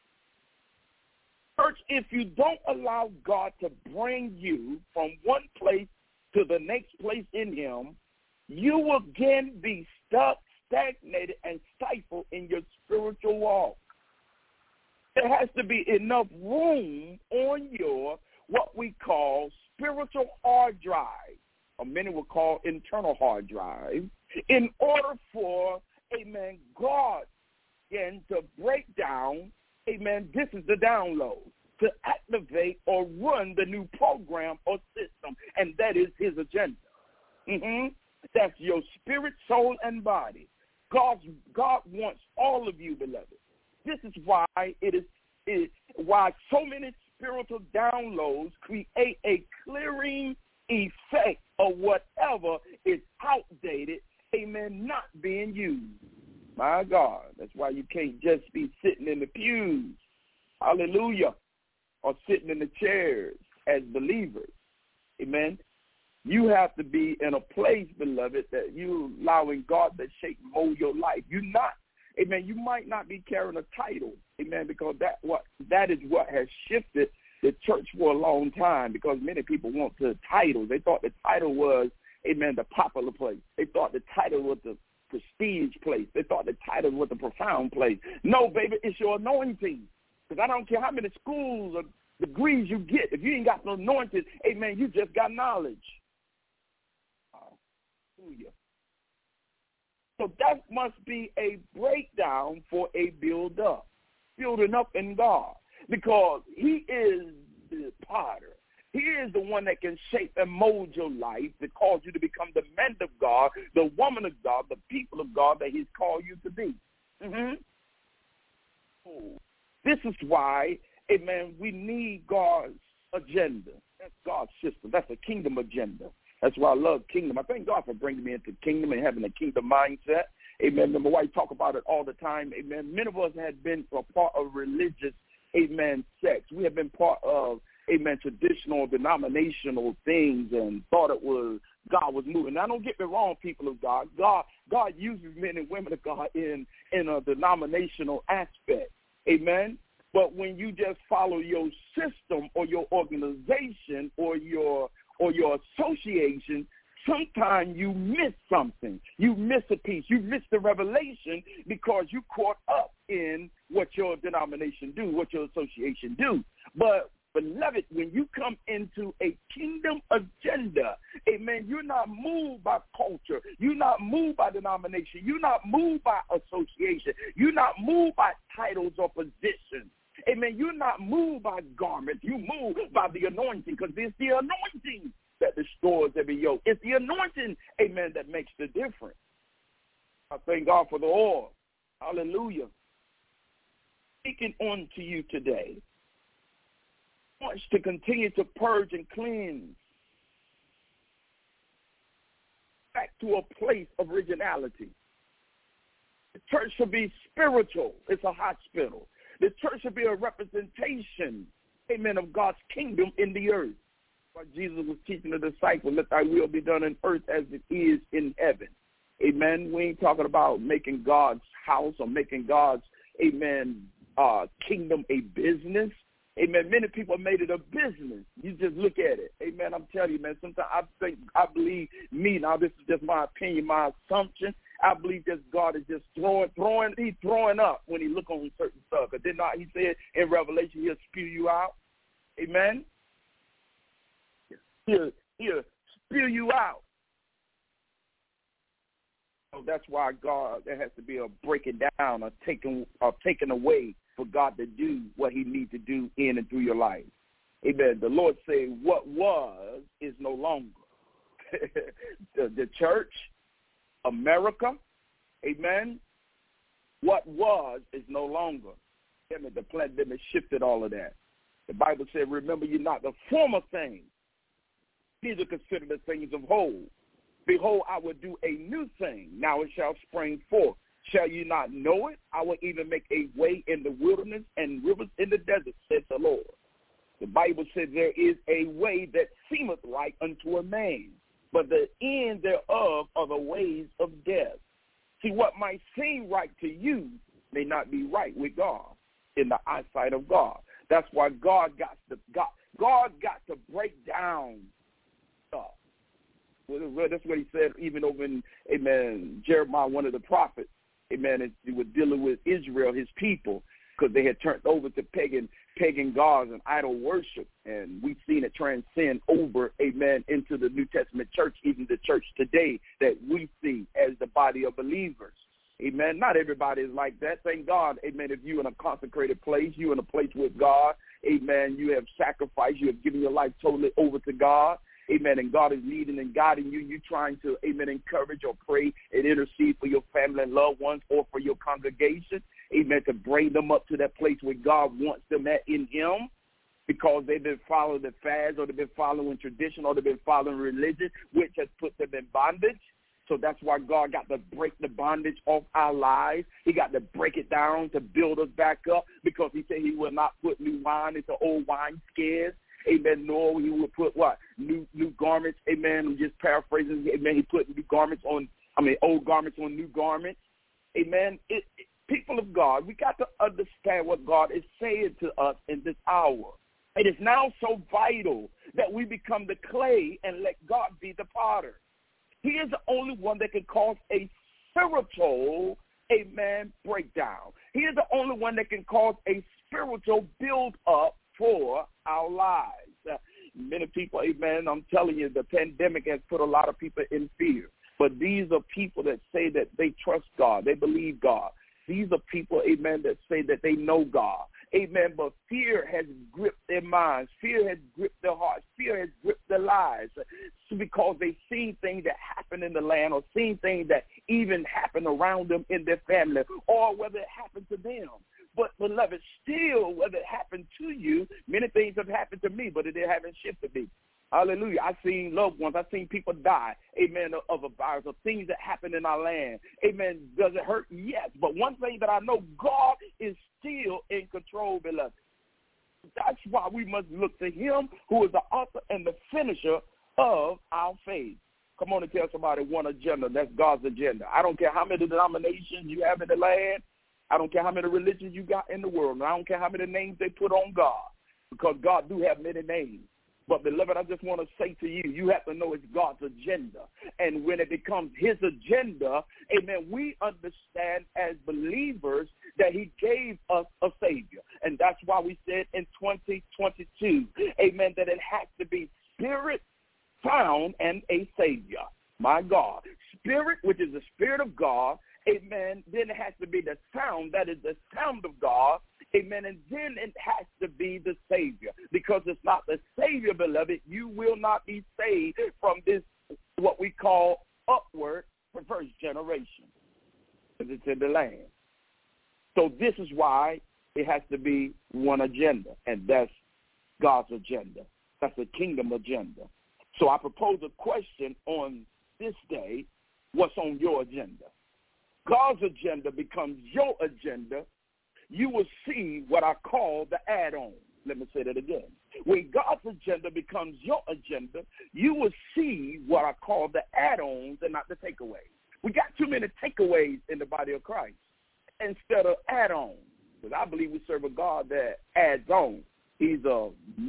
if you don't allow God to bring you from one place to the next place in him, you will again be stuck, stagnated, and stifled in your spiritual walk. There has to be enough room on your what we call spiritual hard drive, or many will call internal hard drive, in order for, amen, God, again, to break down, amen, this is the download, to activate or run the new program or system, and that is his agenda. That's your spirit, soul, and body. God wants all of you, beloved. This is why why so many spiritual downloads create a clearing effect of whatever is outdated, amen, not being used. My God, that's why you can't just be sitting in the pews, hallelujah, or sitting in the chairs as believers, amen. You have to be in a place, beloved, that you allowing God to shape and mold your life. You're not, amen, you might not be carrying a title, amen, because that is what has shifted the church for a long time, because many people want the title. They thought the title was, amen, the popular place. They thought the title was the prestige place. They thought the title was the profound place. No, baby, it's your anointing. Because I don't care how many schools or degrees you get. If you ain't got no anointing, amen, you just got knowledge. Hallelujah. So that must be a breakdown for a build-up, building up in God, because he is the potter. He is the one that can shape and mold your life to cause you to become the man of God, the woman of God, the people of God that he's called you to be. This is why, amen, we need God's agenda. That's God's system. That's a kingdom agenda. That's why I love kingdom. I thank God for bringing me into kingdom and having a kingdom mindset. Amen. My wife talk about it all the time. Amen. Many of us had been a part of religious, amen, sects. We have been part of, amen, traditional, denominational things and thought it was God was moving. Now, don't get me wrong, people of God. God uses men and women of God in a denominational aspect. Amen. But when you just follow your system or your organization or your association, sometimes you miss something. You miss a piece. You miss the revelation because you caught up in what your denomination do, what your association do. But, beloved, when you come into a kingdom agenda, amen, you're not moved by culture. You're not moved by denomination. You're not moved by association. You're not moved by titles or positions. Amen. You're not moved by garments. You move by the anointing, because it's the anointing that destroys every yoke. It's the anointing, amen, that makes the difference. I thank God for the oil. Hallelujah. Speaking on to you today, I want to continue to purge and cleanse back to a place of originality. The church should be spiritual. It's a hospital. The church should be a representation, amen, of God's kingdom in the earth. Like Jesus was teaching the disciples, let thy will be done on earth as it is in heaven. Amen. We ain't talking about making God's house or making God's, amen, kingdom a business. Amen. Many people made it a business. You just look at it. Amen. I'm telling you, man, sometimes I believe now this is just my opinion, my assumption. I believe just God is just he's throwing up when he look on certain stuff. But did not he said in Revelation he'll spew you out? Amen. He'll spew you out. So that's why God, there has to be a breaking down, a taking away for God to do what he needs to do in and through your life. Amen. The Lord said, what was is no longer. the church, America, amen, what was is no longer. Amen. The pandemic shifted all of that. The Bible said, remember you not the former things. These are considered the things of old. Behold, I will do a new thing. Now it shall spring forth. Shall you not know it? I will even make a way in the wilderness and rivers in the desert, says the Lord. The Bible says there is a way that seemeth right unto a man, but the end thereof are the ways of death. See, what might seem right to you may not be right with God in the eyesight of God. That's why God got to break down stuff. Well, that's what he said even over in, amen, Jeremiah, one of the prophets. Amen. He was dealing with Israel, his people, because they had turned over to pagan gods and idol worship. And we've seen it transcend over, amen, into the New Testament church, even the church today that we see as the body of believers. Amen. Not everybody is like that. Thank God, amen, if you're in a consecrated place, you're in a place with God, amen, you have sacrificed, you have given your life totally over to God. Amen, and God is leading and guiding you. You're trying to, amen, encourage or pray and intercede for your family and loved ones or for your congregation, amen, to bring them up to that place where God wants them at in him, because they've been following the fast or they've been following tradition or they've been following religion, which has put them in bondage. So that's why God got to break the bondage off our lives. He got to break it down to build us back up, because he said he will not put new wine into old wine skins. Amen. Nor he would put what? New garments. Amen. I'm just paraphrasing. Amen. He put old garments on new garments. Amen. People of God, we got to understand what God is saying to us in this hour. It is now so vital that we become the clay and let God be the potter. He is the only one that can cause a spiritual, amen, breakdown. He is the only one that can cause a spiritual build up for our lives. Many people, amen, I'm telling you, the pandemic has put a lot of people in fear. But these are people that say that they trust God, they believe God. These are people, amen, that say that they know God. Amen, but fear has gripped their minds. Fear has gripped their hearts. Fear has gripped their lives, because they've seen things that happen in the land, or seen things that even happen around them in their family, or whether it happened to them. But, beloved, still, whether it happened to you, many things have happened to me, but it haven't shifted me. Hallelujah. I've seen loved ones. I've seen people die, amen, of a virus, of things that happen in our land. Amen. Does it hurt? Yes. But one thing that I know, God is still in control, beloved. That's why we must look to him who is the author and the finisher of our faith. Come on and tell somebody one agenda. That's God's agenda. I don't care how many denominations you have in the land. I don't care how many religions you got in the world. And I don't care how many names they put on God, because God do have many names. But, beloved, I just want to say to you, you have to know it's God's agenda. And when it becomes his agenda, amen, we understand as believers that he gave us a Savior. And that's why we said in 2022, amen, that it has to be Spirit found and a Savior. My God. Spirit, which is the Spirit of God, amen, then it has to be the sound, that is the sound of God, amen, and then it has to be the Savior, because it's not the Savior, beloved, you will not be saved from this, what we call upward perverse generation, because it's in the land. So this is why it has to be one agenda, and that's God's agenda. That's the kingdom agenda. So I propose a question on this day, what's on your agenda? God's agenda becomes your agenda, you will see what I call the add-on. Let me say that again. When God's agenda becomes your agenda, you will see what I call the add-ons and not the takeaways. We got too many takeaways in the body of Christ instead of add-ons. Because I believe we serve a God that adds on. He's a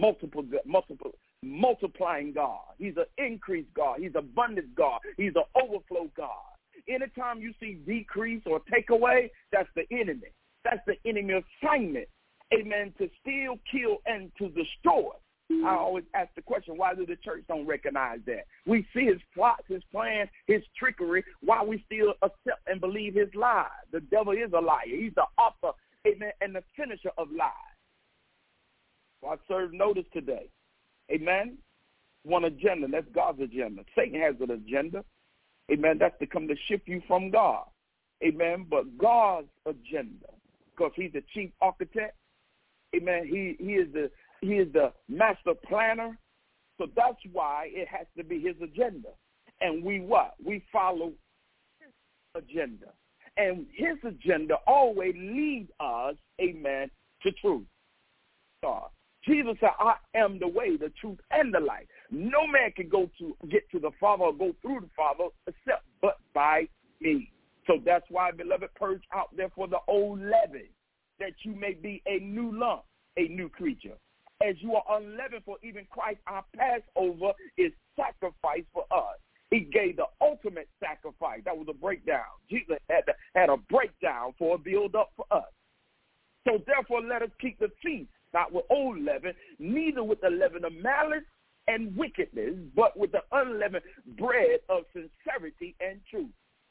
multiplying God. He's an increased God. He's an abundant God. He's an overflow God. Anytime you see decrease or takeaway, that's the enemy. That's the enemy assignment, amen, to steal, kill, and to destroy. I always ask the question, why do the church don't recognize that? We see his plots, his plans, his trickery, why we still accept and believe his lies. The devil is a liar. He's the author, amen, and the finisher of lies. I serve notice today. Amen. One agenda. That's God's agenda. Satan has an agenda. Amen. That's to come to shift you from God. Amen. But God's agenda, because he's the chief architect. Amen. He is the master planner. So that's why it has to be his agenda. And we what? We follow his agenda. And his agenda always leads us, amen, to truth. God. Jesus said, I am the way, the truth, and the life. No man can get to the Father or go through the Father except but by me. So that's why, beloved, purge out therefore the old leaven, that you may be a new lump, a new creature. As you are unleavened, for even Christ our Passover is sacrificed for us. He gave the ultimate sacrifice. That was a breakdown. Jesus had a breakdown for a build-up for us. So therefore, let us keep the feast, not with old leaven, neither with the leaven of malice and wickedness, but with the unleavened bread of sincerity and truth.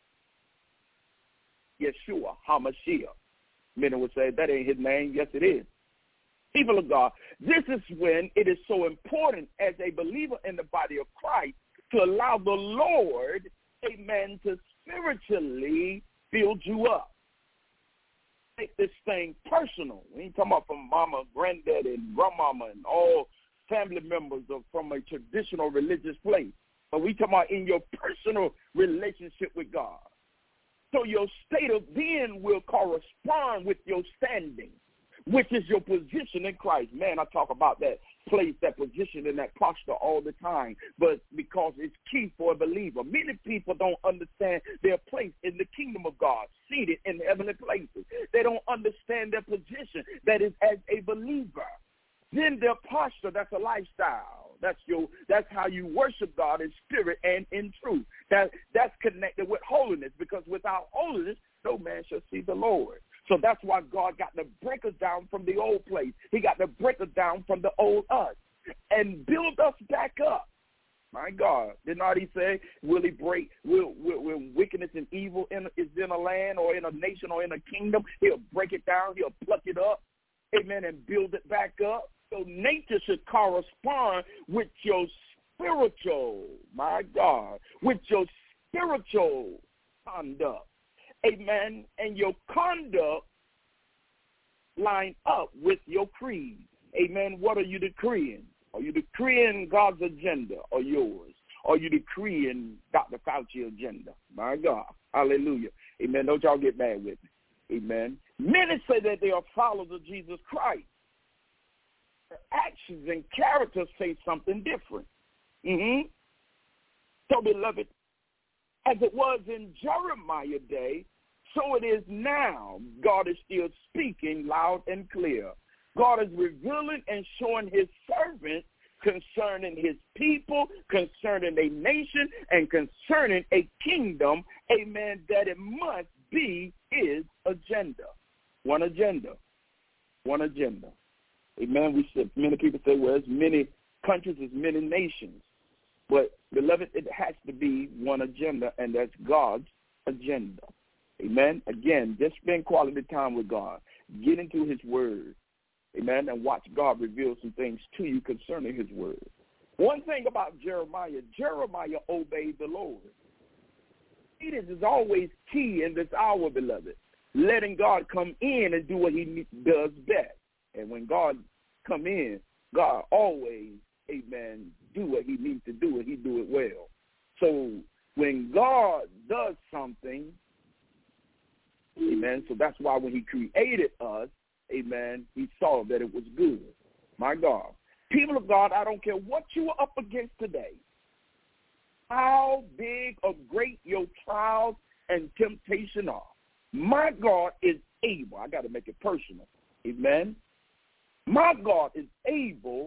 Yeshua HaMashiach. Many would say, that ain't his name. Yes, it is. People of God, this is when it is so important as a believer in the body of Christ to allow the Lord, amen, to spiritually build you up. Take this thing personal. We ain't talking about from mama, granddad, and grandmama and all family members from a traditional religious place. But we talking about in your personal relationship with God. So your state of being will correspond with your standing, which is your position in Christ. Man, I talk about that place, that position, and that posture all the time, but because it's key for a believer. Many people don't understand their place in the kingdom of God, seated in heavenly places. They don't understand their position, that is as a believer. Then their posture, that's a lifestyle. That's how you worship God in spirit and in truth. That's connected with holiness, because without holiness, no man shall see the Lord. So that's why God got to break us down from the old place. He got to break us down from the old us and build us back up. My God, did not he say, will wickedness and evil is in a land or in a nation or in a kingdom, he'll break it down, he'll pluck it up, amen, and build it back up. So nature should correspond with your spiritual, my God, with your spiritual conduct. Amen. And your conduct line up with your creed. Amen. What are you decreeing? Are you decreeing God's agenda or yours? Are you decreeing Dr. Fauci's agenda? My God. Hallelujah. Amen. Don't y'all get mad with me. Amen. Many say that they are followers of Jesus Christ. Their actions and character say something different. So, beloved, as it was in Jeremiah's day, so it is now. God is still speaking loud and clear. God is revealing and showing his servants concerning his people, concerning a nation, and concerning a kingdom, amen, that it must be his agenda. One agenda. One agenda. Amen. Many people say, well, there's many countries, there's many nations. But, beloved, it has to be one agenda, and that's God's agenda. Amen. Again, just spend quality time with God. Get into his word. Amen. And watch God reveal some things to you concerning his word. One thing about Jeremiah obeyed the Lord. It is always key in this hour, beloved, letting God come in and do what he does best. And when God come in, God always, amen, do what he needs to do, and he do it well. So when God does something, amen, so that's why when he created us, amen, he saw that it was good. My God. People of God, I don't care what you are up against today, how big or great your trials and temptation are. My God is able. I got to make it personal. Amen. My God is able.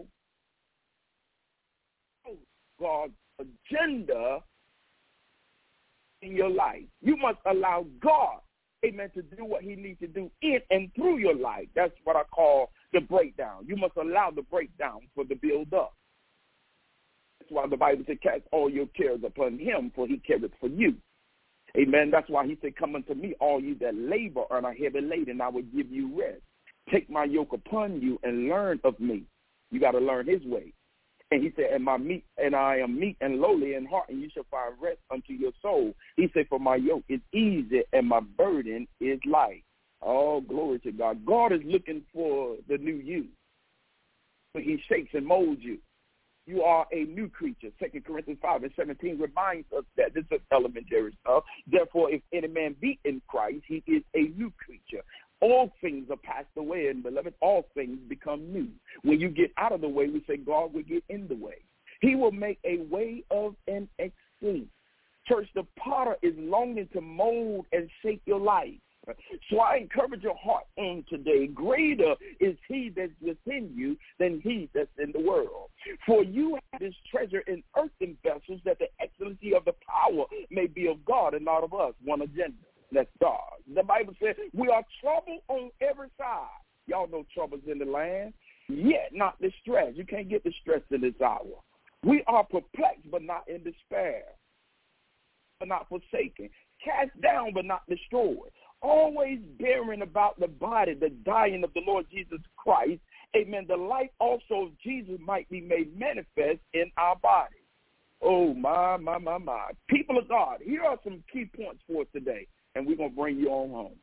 God's agenda in your life. You must allow God, amen, to do what he needs to do in and through your life. That's what I call the breakdown. You must allow the breakdown for the build up. That's why the Bible says, cast all your cares upon him, for he careth for you. Amen. That's why he said, come unto me, all you that labor and are heavy laden, I will give you rest. Take my yoke upon you and learn of me. You got to learn his way. And he said, and I am meek and lowly in heart, and you shall find rest unto your soul. He said, for my yoke is easy and my burden is light. Oh, glory to God. God is looking for the new you. But he shapes and molds you. You are a new creature. 2 Corinthians 5:17 reminds us that this is elementary stuff. Therefore, if any man be in Christ, he is a new creature. All things are passed away, and beloved, all things become new. When you get out of the way, we say God will get in the way. He will make a way of an escape. Church, the potter is longing to mold and shape your life. So I encourage your heart on today. Greater is he that's within you than he that's in the world. For you have this treasure in earthen vessels, that the excellency of the power may be of God and not of us. One agenda. That's God. The Bible says we are troubled on every side. Y'all know trouble's in the land, yet not distress. You can't get distressed in this hour. We are perplexed, but not in despair, but not forsaken. Cast down, but not destroyed. Always bearing about the body, the dying of the Lord Jesus Christ. Amen. The life also of Jesus might be made manifest in our body. Oh, my. People of God, here are some key points for us today, and we're going to bring you on home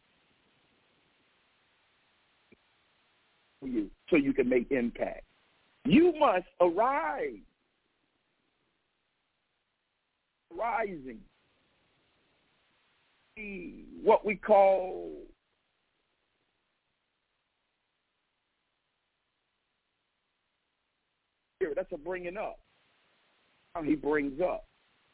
so you can make impact. You must arise. Rising. What we call that's a bringing up. How he brings up.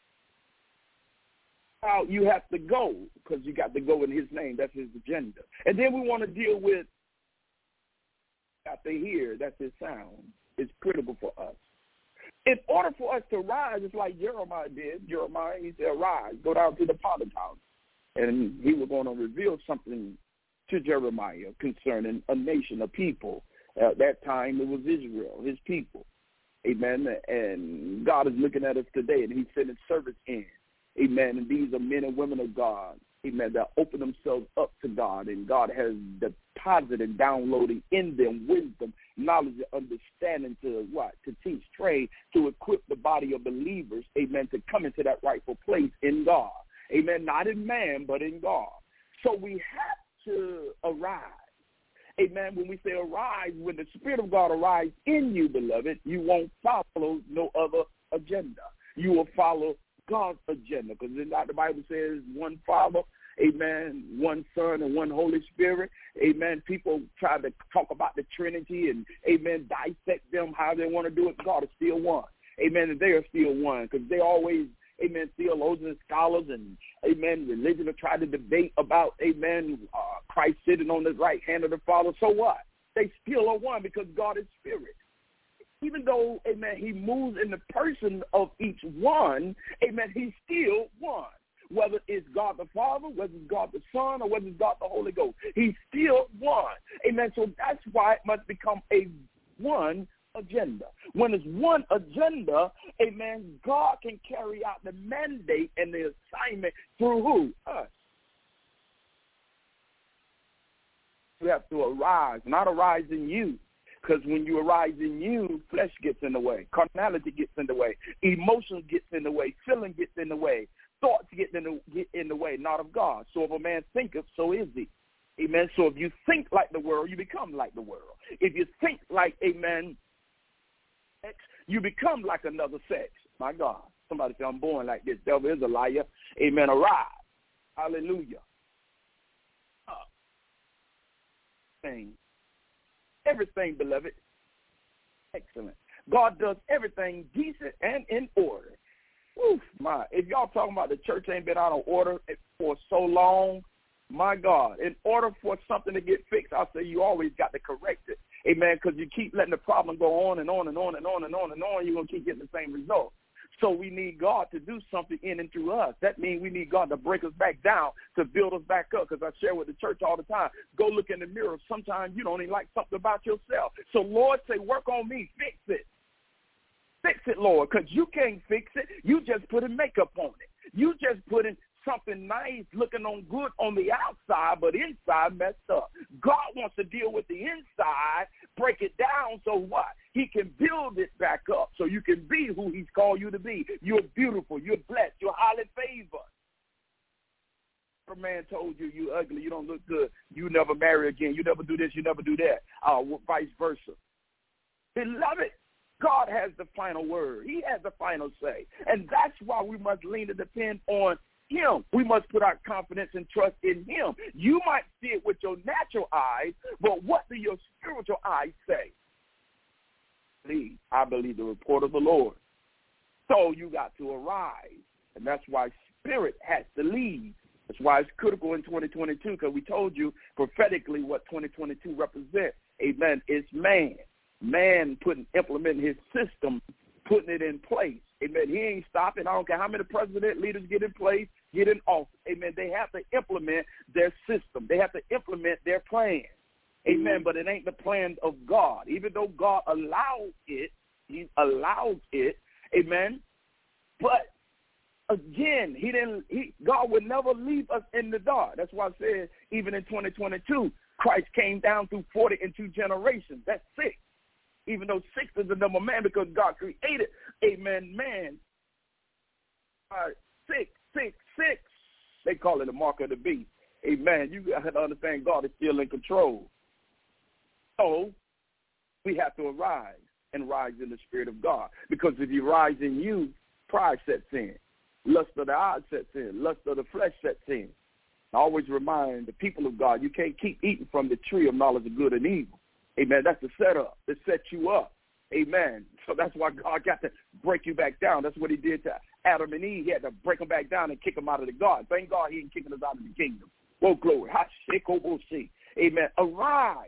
How you have to go, because you got to go in his name. That's his agenda. And then we want to deal with got to hear. That's his sound. It's critical for us. In order for us to rise, it's like Jeremiah did. Jeremiah, he said, arise, go down to the potter's house. And he was going to reveal something to Jeremiah concerning a nation, a people. At that time, it was Israel, his people. Amen. And God is looking at us today, and he's sending servants in. Amen. And these are men and women of God. Amen. That open themselves up to God, and God has deposited, downloaded in them wisdom, knowledge, and understanding to what? To teach, train, to equip the body of believers, amen, to come into that rightful place in God. Amen. Not in man, but in God. So we have to arise. Amen. When we say arise, when the Spirit of God arises in you, beloved, you won't follow no other agenda. You will follow God's agenda, because the Bible says one Father, amen, one Son, and one Holy Spirit. Amen. People try to talk about the Trinity and, amen, dissect them how they want to do it. God is still one. Amen. And they are still one, because they always, amen, theologians, scholars, and, amen, religion have tried to debate about, amen, Christ sitting on the right hand of the Father. So what? They still are one, because God is spirit. Even though, amen, he moves in the person of each one, amen, he's still one. Whether it's God the Father, whether it's God the Son, or whether it's God the Holy Ghost, he's still one. Amen. So that's why it must become a one agenda. When it's one agenda, amen, God can carry out the mandate and the assignment through who? Us. You have to arise, not arise in you. Because when you arise in you, flesh gets in the way. Carnality gets in the way. Emotion gets in the way. Feeling gets in the way. Thoughts get in the way, not of God. So if a man thinketh, so is he. Amen. So if you think like the world, you become like the world. If you think like, amen, sex, you become like another sex. My God. Somebody say, I'm born like this. Devil is a liar. Amen. Arise. Hallelujah. Everything, beloved, excellent. God does everything decent and in order. Oof, my! If y'all talking about the church ain't been out of order for so long, my God, in order for something to get fixed, I'll say you always got to correct it. Amen, because you keep letting the problem go on and on and on and on and on and on, you're going to keep getting the same result. So we need God to do something in and through us. That means we need God to break us back down, to build us back up, because I share with the church all the time. Go look in the mirror. Sometimes you don't even like something about yourself. So, Lord, say, work on me. Fix it. Fix it, Lord, because you can't fix it. You just putting makeup on it. You just putting something nice, looking on good on the outside, but inside messed up. God wants to deal with the inside, break it down so what? He can build it back up so you can be who he's called you to be. You're beautiful. You're blessed. You're highly favored. If a man told you you're ugly, you don't look good, you never marry again, you never do this, you never do that, vice versa. Beloved, God has the final word. He has the final say. And that's why we must lean and depend on him. We must put our confidence and trust in him. You might see it with your natural eyes, but what do your spiritual eyes say? I believe the report of the Lord. So you got to arise. And that's why spirit has to lead. That's why it's critical in 2022, because we told you prophetically what 2022 represents. Amen. It's man. Man implementing his system, putting it in place. Amen. He ain't stopping. I don't care how many president leaders get in place, get in office. Amen. They have to implement their system. They have to implement their plan. Amen. But it ain't the plan of God. Even though God allows it, he allows it. Amen. But again, God would never leave us in the dark. That's why I said even in 2022, Christ came down through 40 and 2 generations. That's 6. Even though 6 is the number of man because God created, amen, man. 6. They call it the mark of the beast. Amen. You got to understand God is still in control. So we have to arise and rise in the spirit of God. Because if you rise in you, pride sets in. Lust of the eyes sets in. Lust of the flesh sets in. I always remind the people of God, you can't keep eating from the tree of knowledge of good and evil. Amen. That's the setup. It sets you up. Amen. So that's why God got to break you back down. That's what he did to Adam and Eve. He had to break them back down and kick them out of the garden. Thank God he ain't kicking us out of the kingdom. Oh, glory. Amen. Arise.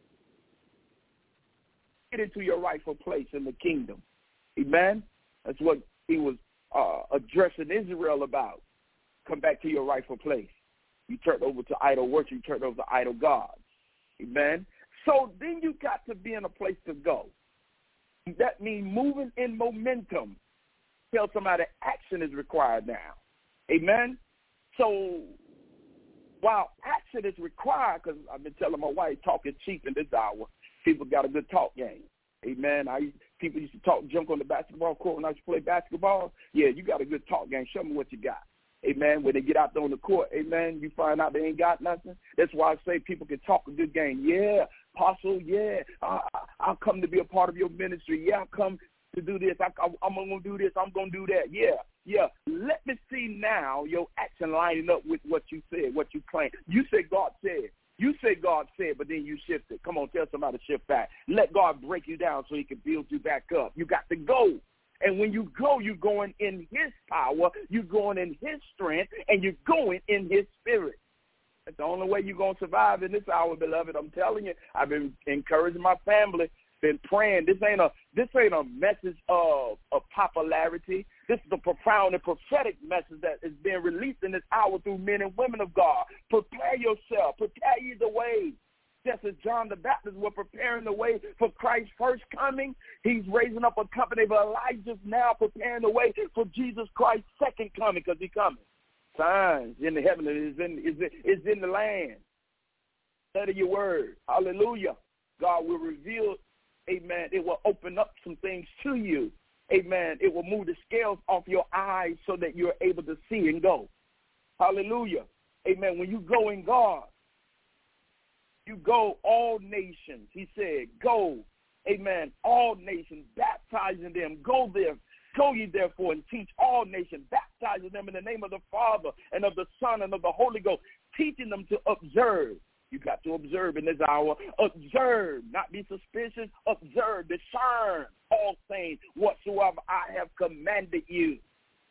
Get into your rightful place in the kingdom. Amen. That's what he was addressing Israel about. Come back to your rightful place. You turn over to idol worship. You turn over to idol gods. Amen. So then you got to be in a place to go. That means moving in momentum. Tell somebody action is required now. Amen. So while action is required, because I've been telling my wife, talk is cheap in this hour. People got a good talk game. Amen. People used to talk junk on the basketball court when I used to play basketball. Yeah, you got a good talk game. Show me what you got. Amen. When they get out there on the court, amen, you find out they ain't got nothing. That's why I say people can talk a good game. Yeah, apostle, yeah, I'll come to be a part of your ministry. Yeah, I'll come to do this. I'm going to do this. I'm going to do that. Yeah. Let me see now your action lining up with what you said, what you claim. You said God said. You say God said, but then you shifted. Come on, tell somebody to shift back. Let God break you down so he can build you back up. You got to go. And when you go, you're going in his power, you're going in his strength, and you're going in his spirit. That's the only way you're going to survive in this hour, beloved. I'm telling you, I've been encouraging my family, been praying. This ain't a message of popularity. This is a profound and prophetic message that is being released in this hour through men and women of God. Prepare yourself. Prepare you the way. Just as John the Baptist was preparing the way for Christ's first coming, he's raising up a company of Elijah's now preparing the way for Jesus Christ's second coming, because he's coming. Signs in the heaven is in the land. Study your word. Hallelujah. God will reveal, amen. It will open up some things to you. Amen. It will move the scales off your eyes so that you're able to see and go. Hallelujah. Amen. When you go in God, you go all nations. He said, go, amen, all nations, baptizing them. Go ye therefore and teach all nations, baptizing them in the name of the Father and of the Son and of the Holy Ghost, teaching them to observe. You got to observe in this hour. Observe, not be suspicious. Observe, discern all things whatsoever I have commanded you.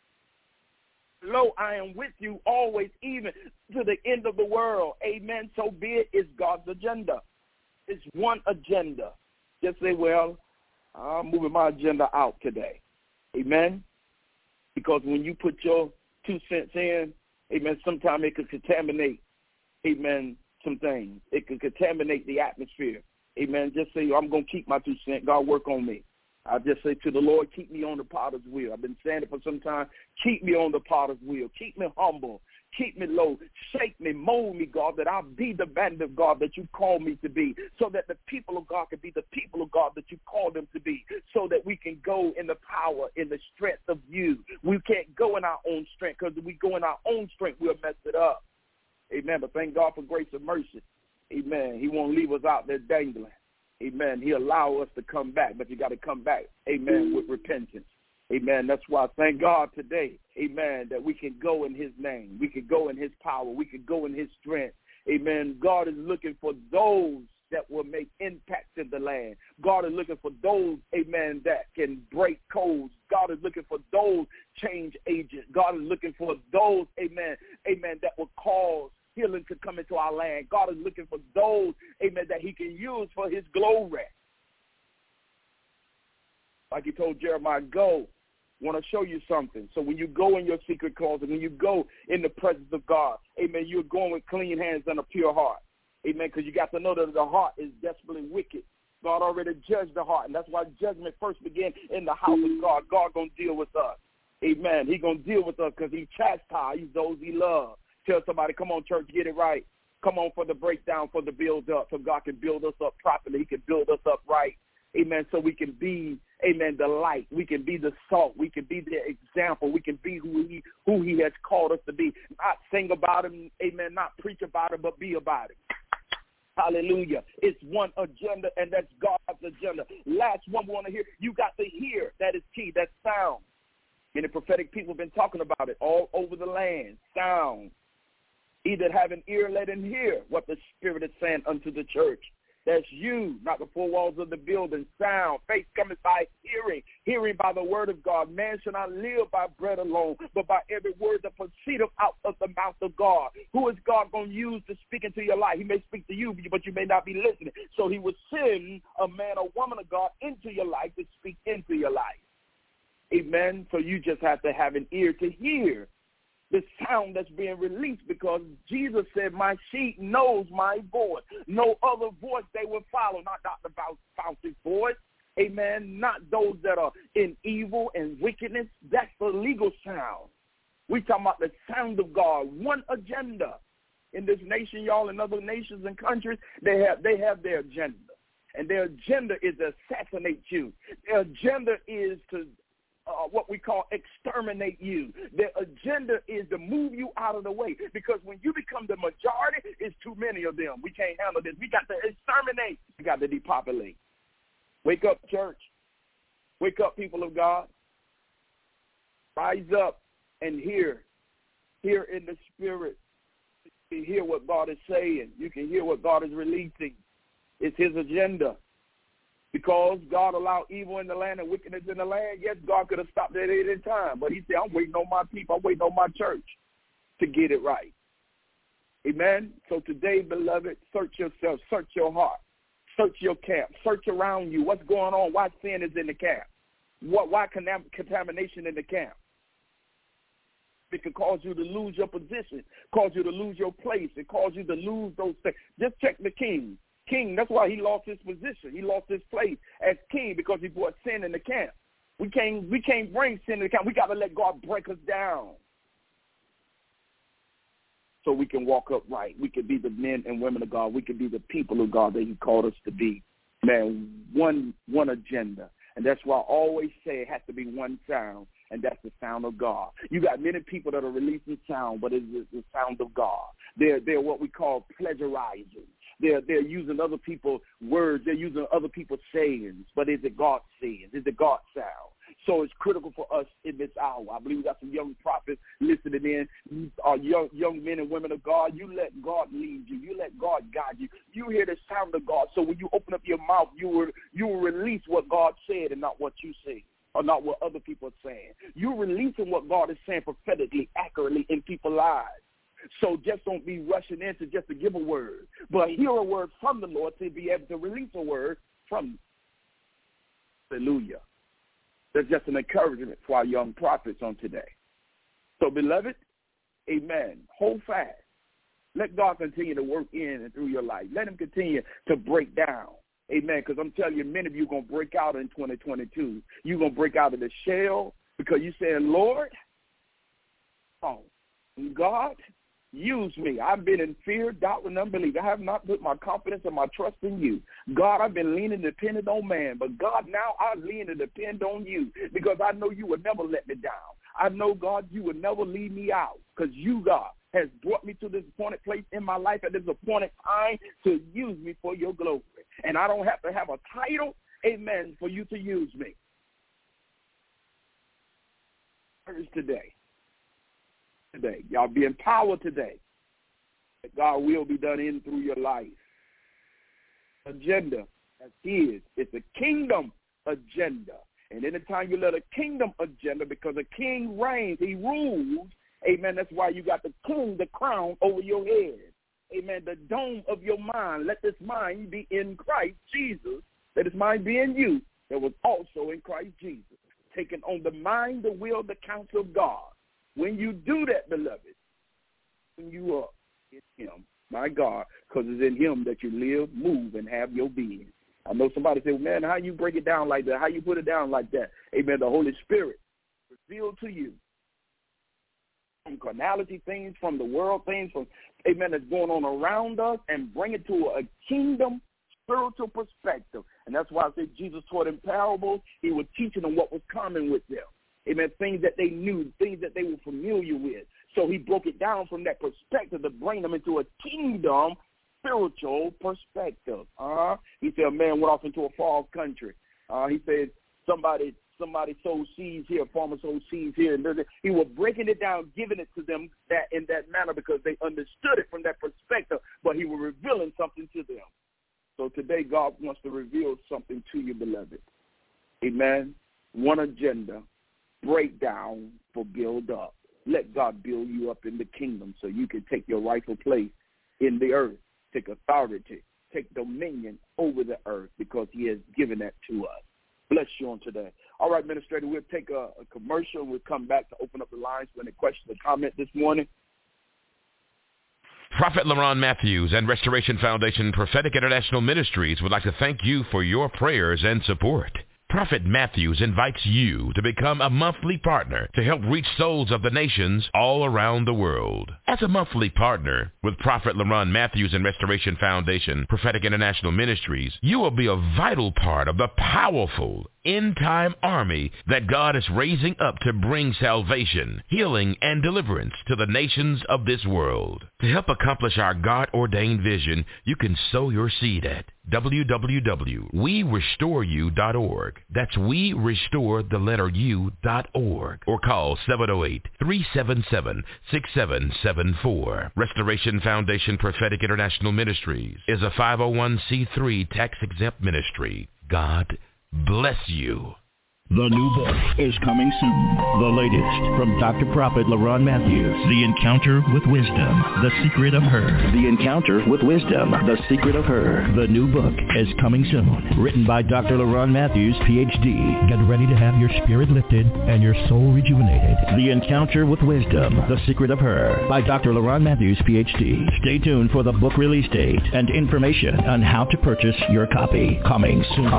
Lo, I am with you always, even to the end of the world. Amen. So be it. It's God's agenda. It's one agenda. Just say, well, I'm moving my agenda out today. Amen. Because when you put your 2 cents in, amen, sometimes it could contaminate, amen, some things. It could contaminate the atmosphere. Amen. Just say, I'm going to keep my 2 cents. God work on me. I just say to the Lord, keep me on the potter's wheel. I've been saying it for some time. Keep me on the potter's wheel. Keep me humble. Keep me low. Shape me, mold me, God, that I'll be the man of God that you call me to be, so that the people of God can be the people of God that you call them to be, so that we can go in the power, in the strength of you. We can't go in our own strength, because if we go in our own strength, we'll mess it up. Amen. But thank God for grace and mercy. Amen. He won't leave us out there dangling. Amen. He'll allow us to come back, but you got to come back, amen, with repentance. Amen. That's why I thank God today, amen, that we can go in his name. We can go in his power. We can go in his strength. Amen. God is looking for those that will make impact in the land. God is looking for those, amen, that can break codes. God is looking for those change agents. God is looking for those, amen, that will cause healing to come into our land. God is looking for those, amen, that he can use for his glory. Like he told Jeremiah, go. Want to show you something. So when you go in your secret closet, when you go in the presence of God, amen, you're going with clean hands and a pure heart. Amen, because you got to know that the heart is desperately wicked. God already judged the heart, and that's why judgment first began in the house of God. God going to deal with us. Amen. He going to deal with us because he chastises those he loves. Tell somebody, come on, church, get it right. Come on for the breakdown, for the build up, so God can build us up properly. He can build us up right. Amen. So we can be, amen, the light. We can be the salt. We can be the example. We can be who he has called us to be. Not sing about him, amen, not preach about him, but be about him. Hallelujah. It's one agenda, and that's God's agenda. Last one we want to hear. You got to hear. That is key. That's sound. Many prophetic people have been talking about it all over the land. Sound. He that have an ear, let him hear what the Spirit is saying unto the church. That's you, not the four walls of the building. Sound. Faith cometh by hearing. Hearing by the word of God. Man shall not live by bread alone, but by every word that proceedeth out of the mouth of God. Who is God going to use to speak into your life? He may speak to you, but you may not be listening. So he will send a man or woman of God into your life to speak into your life. Amen. So you just have to have an ear to hear the sound that's being released, because Jesus said, my sheep knows my voice. No other voice they will follow, not Dr. Fauci's voice. Amen. Not those that are in evil and wickedness. That's the legal sound. We talking about the sound of God. One agenda. In this nation, y'all, in other nations and countries, they have their agenda. And their agenda is to assassinate you. Their agenda is to what we call exterminate you. Their agenda is to move you out of the way, because when you become the majority, it's too many of them. We can't handle this. We got to exterminate. We got to depopulate. Wake up, church. Wake up, people of God. Rise up and hear. Hear in the spirit. You can hear what God is saying. You can hear what God is releasing. It's his agenda. Because God allowed evil in the land and wickedness in the land, yes, God could have stopped that at any time. But he said, I'm waiting on my people. I'm waiting on my church to get it right. Amen? So today, beloved, search yourself. Search your heart. Search your camp. Search around you. What's going on? Why sin is in the camp? Why contamination in the camp? It can cause you to lose your position, cause you to lose your place. It cause you to lose those things. Just check the king. That's why he lost his position. He lost his place as king, because he brought sin in the camp. We can't bring sin in the camp. We got to let God break us down so we can walk upright. We can be the men and women of God. We can be the people of God that he called us to be. Man, one agenda. And that's why I always say it has to be one sound, and that's the sound of God. You got many people that are releasing sound, but it's the sound of God. They're what we call pleasurizers. They're using other people's words. They're using other people's sayings. But is it God's sayings? Is it God's sound? So it's critical for us in this hour. I believe we got some young prophets listening in, young men and women of God. You let God lead you. You let God guide you. You hear the sound of God. So when you open up your mouth, you will release what God said and not what you say, or not what other people are saying. You're releasing what God is saying prophetically, accurately in people's lives. So just don't be rushing into just to give a word, but hear a word from the Lord to be able to release a word from you. Hallelujah. That's just an encouragement for our young prophets on today. So, beloved, amen. Hold fast. Let God continue to work in and through your life. Let him continue to break down. Amen, because I'm telling you, many of you are going to break out in 2022. You're going to break out of the shell because you're saying, Lord, God, use me. I've been in fear, doubt, and unbelief. I have not put my confidence and my trust in you. God, I've been leaning and dependent on man. But, God, now I lean and depend on you because I know you would never let me down. I know, God, you would never leave me out because you, God, has brought me to this appointed place in my life at this appointed time to use me for your glory. And I don't have to have a title, amen, for you to use me. Today, y'all be empowered today that God will be done in through your life. Agenda as his, it's a kingdom agenda. And anytime you let a kingdom agenda, because a king reigns, he rules, amen, that's why you got the king, the crown over your head. Amen, the dome of your mind. Let this mind be in Christ Jesus. Let this mind be in you that was also in Christ Jesus. Taking on the mind, the will, the counsel of God. When you do that, beloved, when you are in him, my God, because it's in him that you live, move, and have your being. I know somebody say, well, man, how you break it down like that? How you put it down like that? Amen, the Holy Spirit revealed to you from carnality things, from the world things, from, amen, that's going on around us, and bring it to a kingdom spiritual perspective. And that's why I said Jesus taught in parables. He was teaching them what was common with them. Amen, things that they knew, things that they were familiar with. So he broke it down from that perspective to bring them into a kingdom spiritual perspective. He said a man went off into a far country. He said somebody sowed seeds here, farmer sowed seeds here. And he was breaking it down, giving it to them that in that manner because they understood it from that perspective, but he was revealing something to them. So today God wants to reveal something to you, beloved. Amen. One agenda, break down for build up. Let God build you up in the kingdom so you can take your rightful place in the earth, take authority, take dominion over the earth because he has given that to us. Bless you on today. All right, Administrator, we'll take a commercial. We'll come back to open up the lines for any questions or comment this morning. Prophet LaRon Matthews and Restoration Foundation Prophetic International Ministries would like to thank you for your prayers and support. Prophet Matthews invites you to become a monthly partner to help reach souls of the nations all around the world. As a monthly partner with Prophet LaRon Matthews and Restoration Foundation Prophetic International Ministries, you will be a vital part of the powerful end-time army that God is raising up to bring salvation, healing, and deliverance to the nations of this world. To help accomplish our God-ordained vision, you can sow your seed at www.werestoreyou.org. That's werestoreyou.org. Or call 708-377-6774. Restoration Foundation Prophetic International Ministries is a 501c3 tax-exempt ministry. God bless you. The new book is coming soon. The latest from Dr. Prophet LaRon Matthews. The Encounter with Wisdom. The Secret of Her. The Encounter with Wisdom. The Secret of Her. The new book is coming soon. Written by Dr. LaRon Matthews, Ph.D. Get ready to have your spirit lifted and your soul rejuvenated. The Encounter with Wisdom. The Secret of Her. By Dr. LaRon Matthews, Ph.D. Stay tuned for the book release date and information on how to purchase your copy. Coming soon.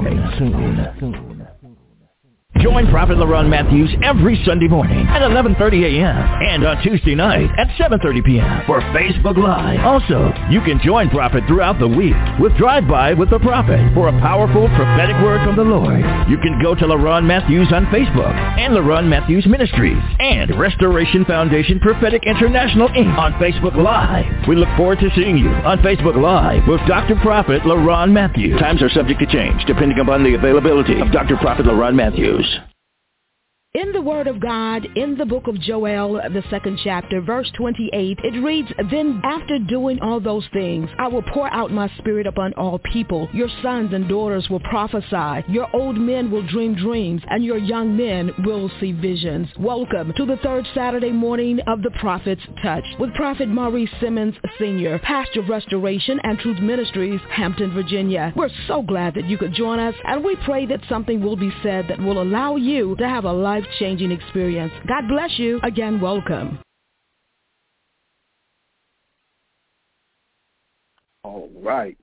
Join Prophet LaRon Matthews every Sunday morning at 11:30 a.m. and on Tuesday night at 7:30 p.m. for Facebook Live. Also, you can join Prophet throughout the week with Drive-By with the Prophet for a powerful prophetic word from the Lord. You can go to LaRon Matthews on Facebook and LaRon Matthews Ministries and Restoration Foundation Prophetic International Inc. on Facebook Live. We look forward to seeing you on Facebook Live with Dr. Prophet LaRon Matthews. Times are subject to change depending upon the availability of Dr. Prophet LaRon Matthews. In the Word of God, in the book of Joel, the 2nd chapter, verse 28, it reads, Then after doing all those things, I will pour out my Spirit upon all people. Your sons and daughters will prophesy. Your old men will dream dreams, and your young men will see visions. Welcome to the 3rd Saturday morning of the Prophet's Touch with Prophet Maurice Simmons Sr., pastor of Restoration and Truth Ministries, Hampton, Virginia. We're so glad that you could join us, and we pray that something will be said that will allow you to have a life-changing experience. God bless you. Again, welcome. All right.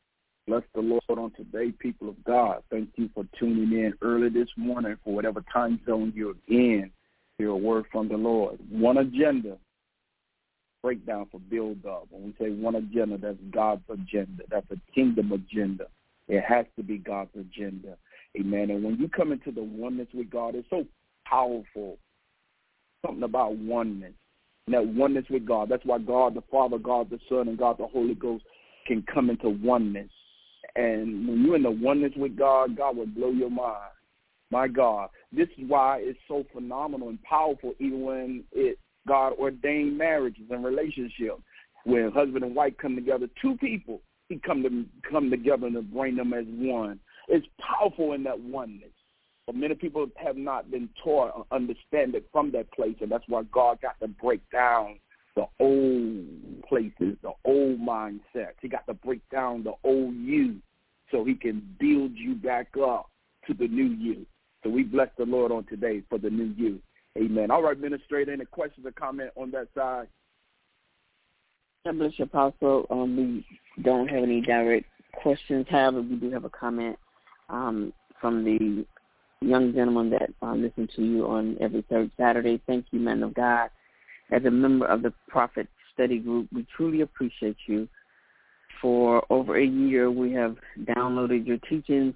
Bless the Lord on today, people of God. Thank you for tuning in early this morning for whatever time zone you're in. Hear a word from the Lord. One agenda, breakdown for build-up. When we say one agenda, that's God's agenda. That's a kingdom agenda. It has to be God's agenda. Amen. And when you come into the oneness with God, it's so powerful. Something about oneness. And that oneness with God. That's why God the Father, God the Son, and God the Holy Ghost can come into oneness. And when you're in the oneness with God, God will blow your mind. My God. This is why it's so phenomenal and powerful, even when God ordained marriages and relationships. When husband and wife come together, two people, he come together and bring them as one. It's powerful in that oneness. But many people have not been taught or understand it from that place, and that's why God got to break down the old places, the old mindsets. He got to break down the old you so he can build you back up to the new you. So we bless the Lord on today for the new you. Amen. All right, Administrator, any questions or comment on that side? God bless you, Apostle. We don't have any direct questions. However, we do have a comment from the young gentleman that listens to you on every third Saturday. Thank you, man of God. As a member of the Prophet Study Group, we truly appreciate you. For over a year, we have downloaded your teachings.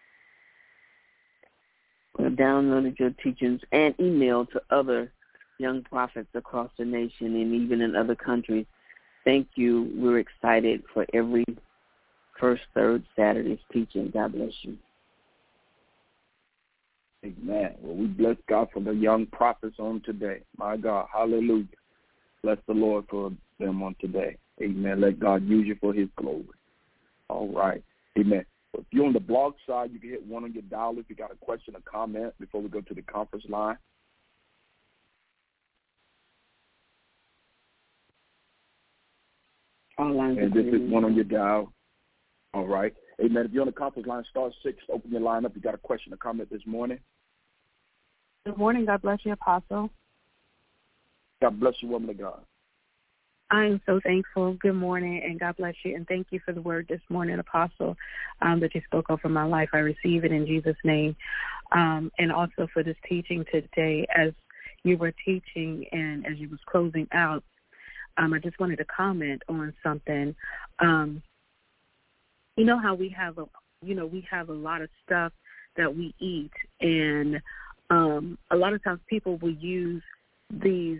and emailed to other young prophets across the nation and even in other countries. Thank you. We're excited for every first, third Saturday's teaching. God bless you. Amen. Well, we bless God for the young prophets on today. My God, hallelujah. Bless the Lord for them on today. Amen. Let God use you for his glory. All right. Amen. If you're on the blog side, you can hit 1 on your dial if you got a question or comment before we go to the conference line. And this is 1 on your dial. All right. Amen. If you're on the conference line, star 6, open your line up. You got a question or comment this morning? Good morning. God bless you, Apostle. God bless you, woman of God. I am so thankful. Good morning, and God bless you. And thank you for the word this morning, Apostle, that you spoke over my life. I receive it in Jesus' name. And also for this teaching today, as you were teaching and as you was closing out, I just wanted to comment on something. You know how we have a lot of stuff that we eat, and a lot of times people will use these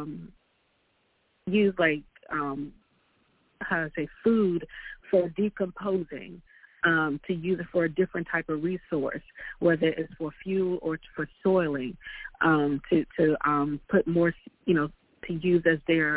food for decomposing, to use it for a different type of resource, whether it's for fuel or for soiling, to put more, to use as their,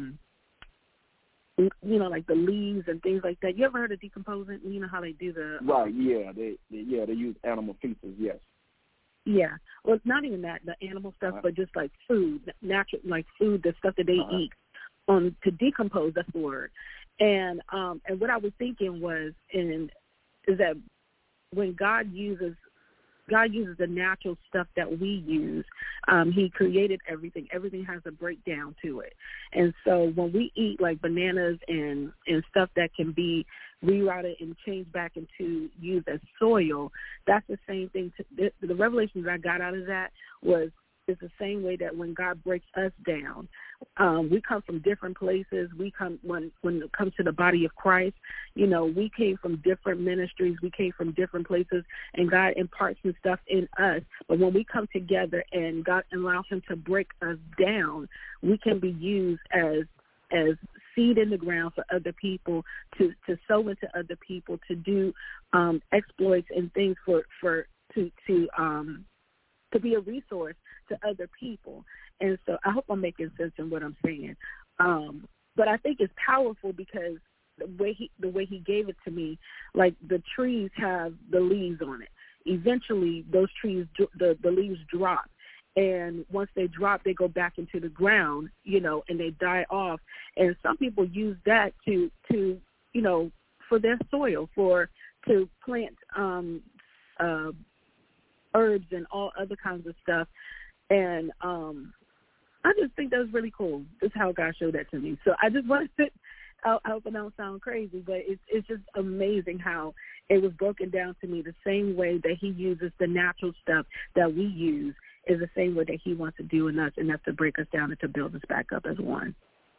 like the leaves and things like that. You ever heard of decomposing? You know how they do the... Right, yeah. They use animal feces, yes. Yeah. Well, it's not even that, the animal stuff, but just like food, natural, like food, the stuff that they eat, to decompose, that's the word. And what I was thinking is that when God uses the natural stuff that we use. He created everything. Everything has a breakdown to it. And so when we eat like bananas and stuff that can be rerouted and changed back into used as soil, that's the same thing. The revelation that I got out of that is the same way that when God breaks us down, we come from different places. We come when it comes to the body of Christ, we came from different ministries. We came from different places, and God imparts some stuff in us. But when we come together and God allows him to break us down, we can be used as seed in the ground for other people, to sow into other people, to do exploits and things to be a resource to other people. And so I hope I'm making sense in what I'm saying. But I think it's powerful because the way he gave it to me, like the trees have the leaves on it. Eventually those trees, the leaves drop. And once they drop, they go back into the ground, and they die off. And some people use that to for their soil, to plant herbs and all other kinds of stuff. And I just think that was really cool. That's how God showed that to me. So I just wanted to I hope I don't sound crazy, but it's just amazing how it was broken down to me. The same way that he uses the natural stuff that we use is the same way that he wants to do in us, and that's to break us down and to build us back up as one.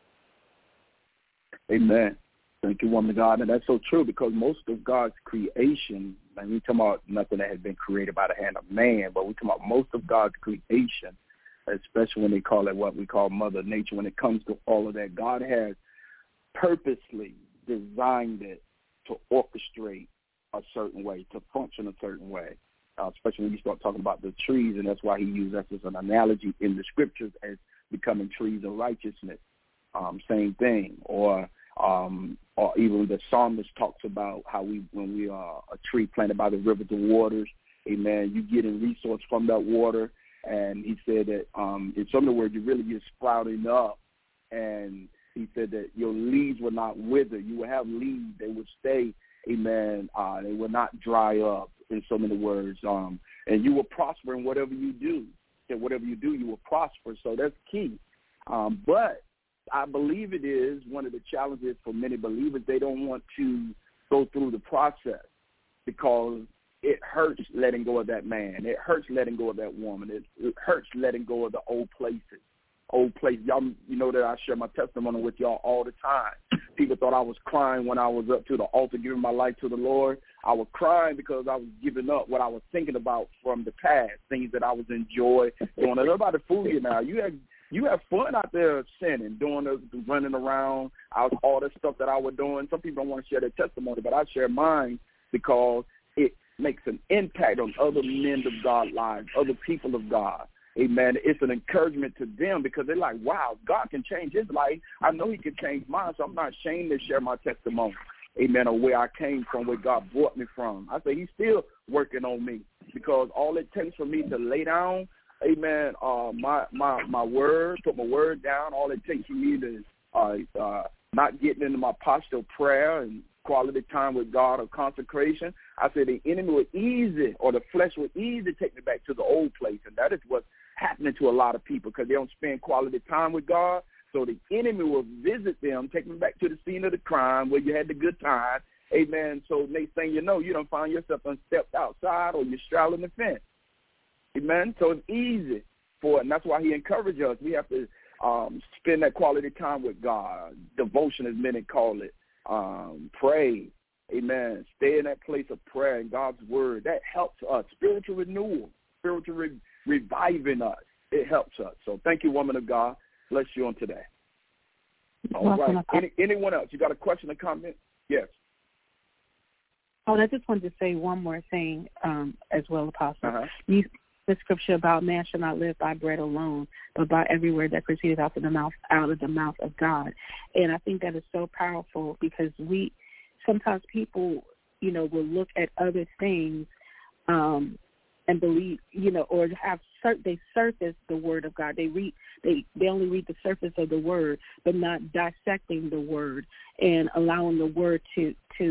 Amen. Thank you, woman of God. And that's so true, because most of God's creation, and we talk about nothing that has been created by the hand of man, but we talk about most of God's creation, especially when they call it what we call Mother Nature. When it comes to all of that, God has purposely designed it to orchestrate a certain way, to function a certain way, especially when you start talking about the trees, and that's why he used us as an analogy in the scriptures as becoming trees of righteousness. Same thing. Or even the psalmist talks about how when we are a tree planted by the rivers of waters, amen, you get in resource from that water. And he said that in some of the words, you really get sprouting up. And he said that your leaves will not wither. You will have leaves. They will stay, amen. They will not dry up, in so many words. And you will prosper in whatever you do. That whatever you do, you will prosper. So that's key. But I believe it is one of the challenges for many believers. They don't want to go through the process because it hurts letting go of that man. It hurts letting go of that woman. It hurts letting go of the old places. Y'all, you know that I share my testimony with y'all all the time. People thought I was crying when I was up to the altar giving my life to the Lord. I was crying because I was giving up what I was thinking about from the past, things that I was enjoying doing. Everybody fool you now. You have fun out there sinning, running around, all the stuff that I was doing. Some people don't want to share their testimony, but I share mine because it makes an impact on other men of God lives, other people of God. Amen. It's an encouragement to them because they're like, wow, God can change his life. I know he can change mine, so I'm not ashamed to share my testimony. Amen. Or where I came from, where God brought me from. I say he's still working on me because all it takes for me to lay down, amen, my word, put my word down, all it takes for me to not getting into my posture of prayer and quality time with God or consecration. I said the enemy would easy, or the flesh would easy take me back to the old place, and that is what's happening to a lot of people because they don't spend quality time with God. So the enemy will visit them, take them back to the scene of the crime where you had the good time, amen. So next thing you know, you don't find yourself stepped outside or you're straddling the fence. Amen. So it's easy for it, and that's why he encourages us. We have to spend that quality time with God, devotion as many call it, pray, amen, stay in that place of prayer and God's word. That helps us, spiritual renewal, spiritual reviving us. It helps us. So thank you, woman of God. Bless you on today. All right. Anyone else? You got a question or comment? Yes. Oh, I just wanted to say one more thing as well, Apostle. You the scripture about man shall not live by bread alone, but by every word that proceedeth out of the mouth of God. And I think that is so powerful because sometimes people, will look at other things and believe, or they surface the word of God. They only read the surface of the word, but not dissecting the word and allowing the word to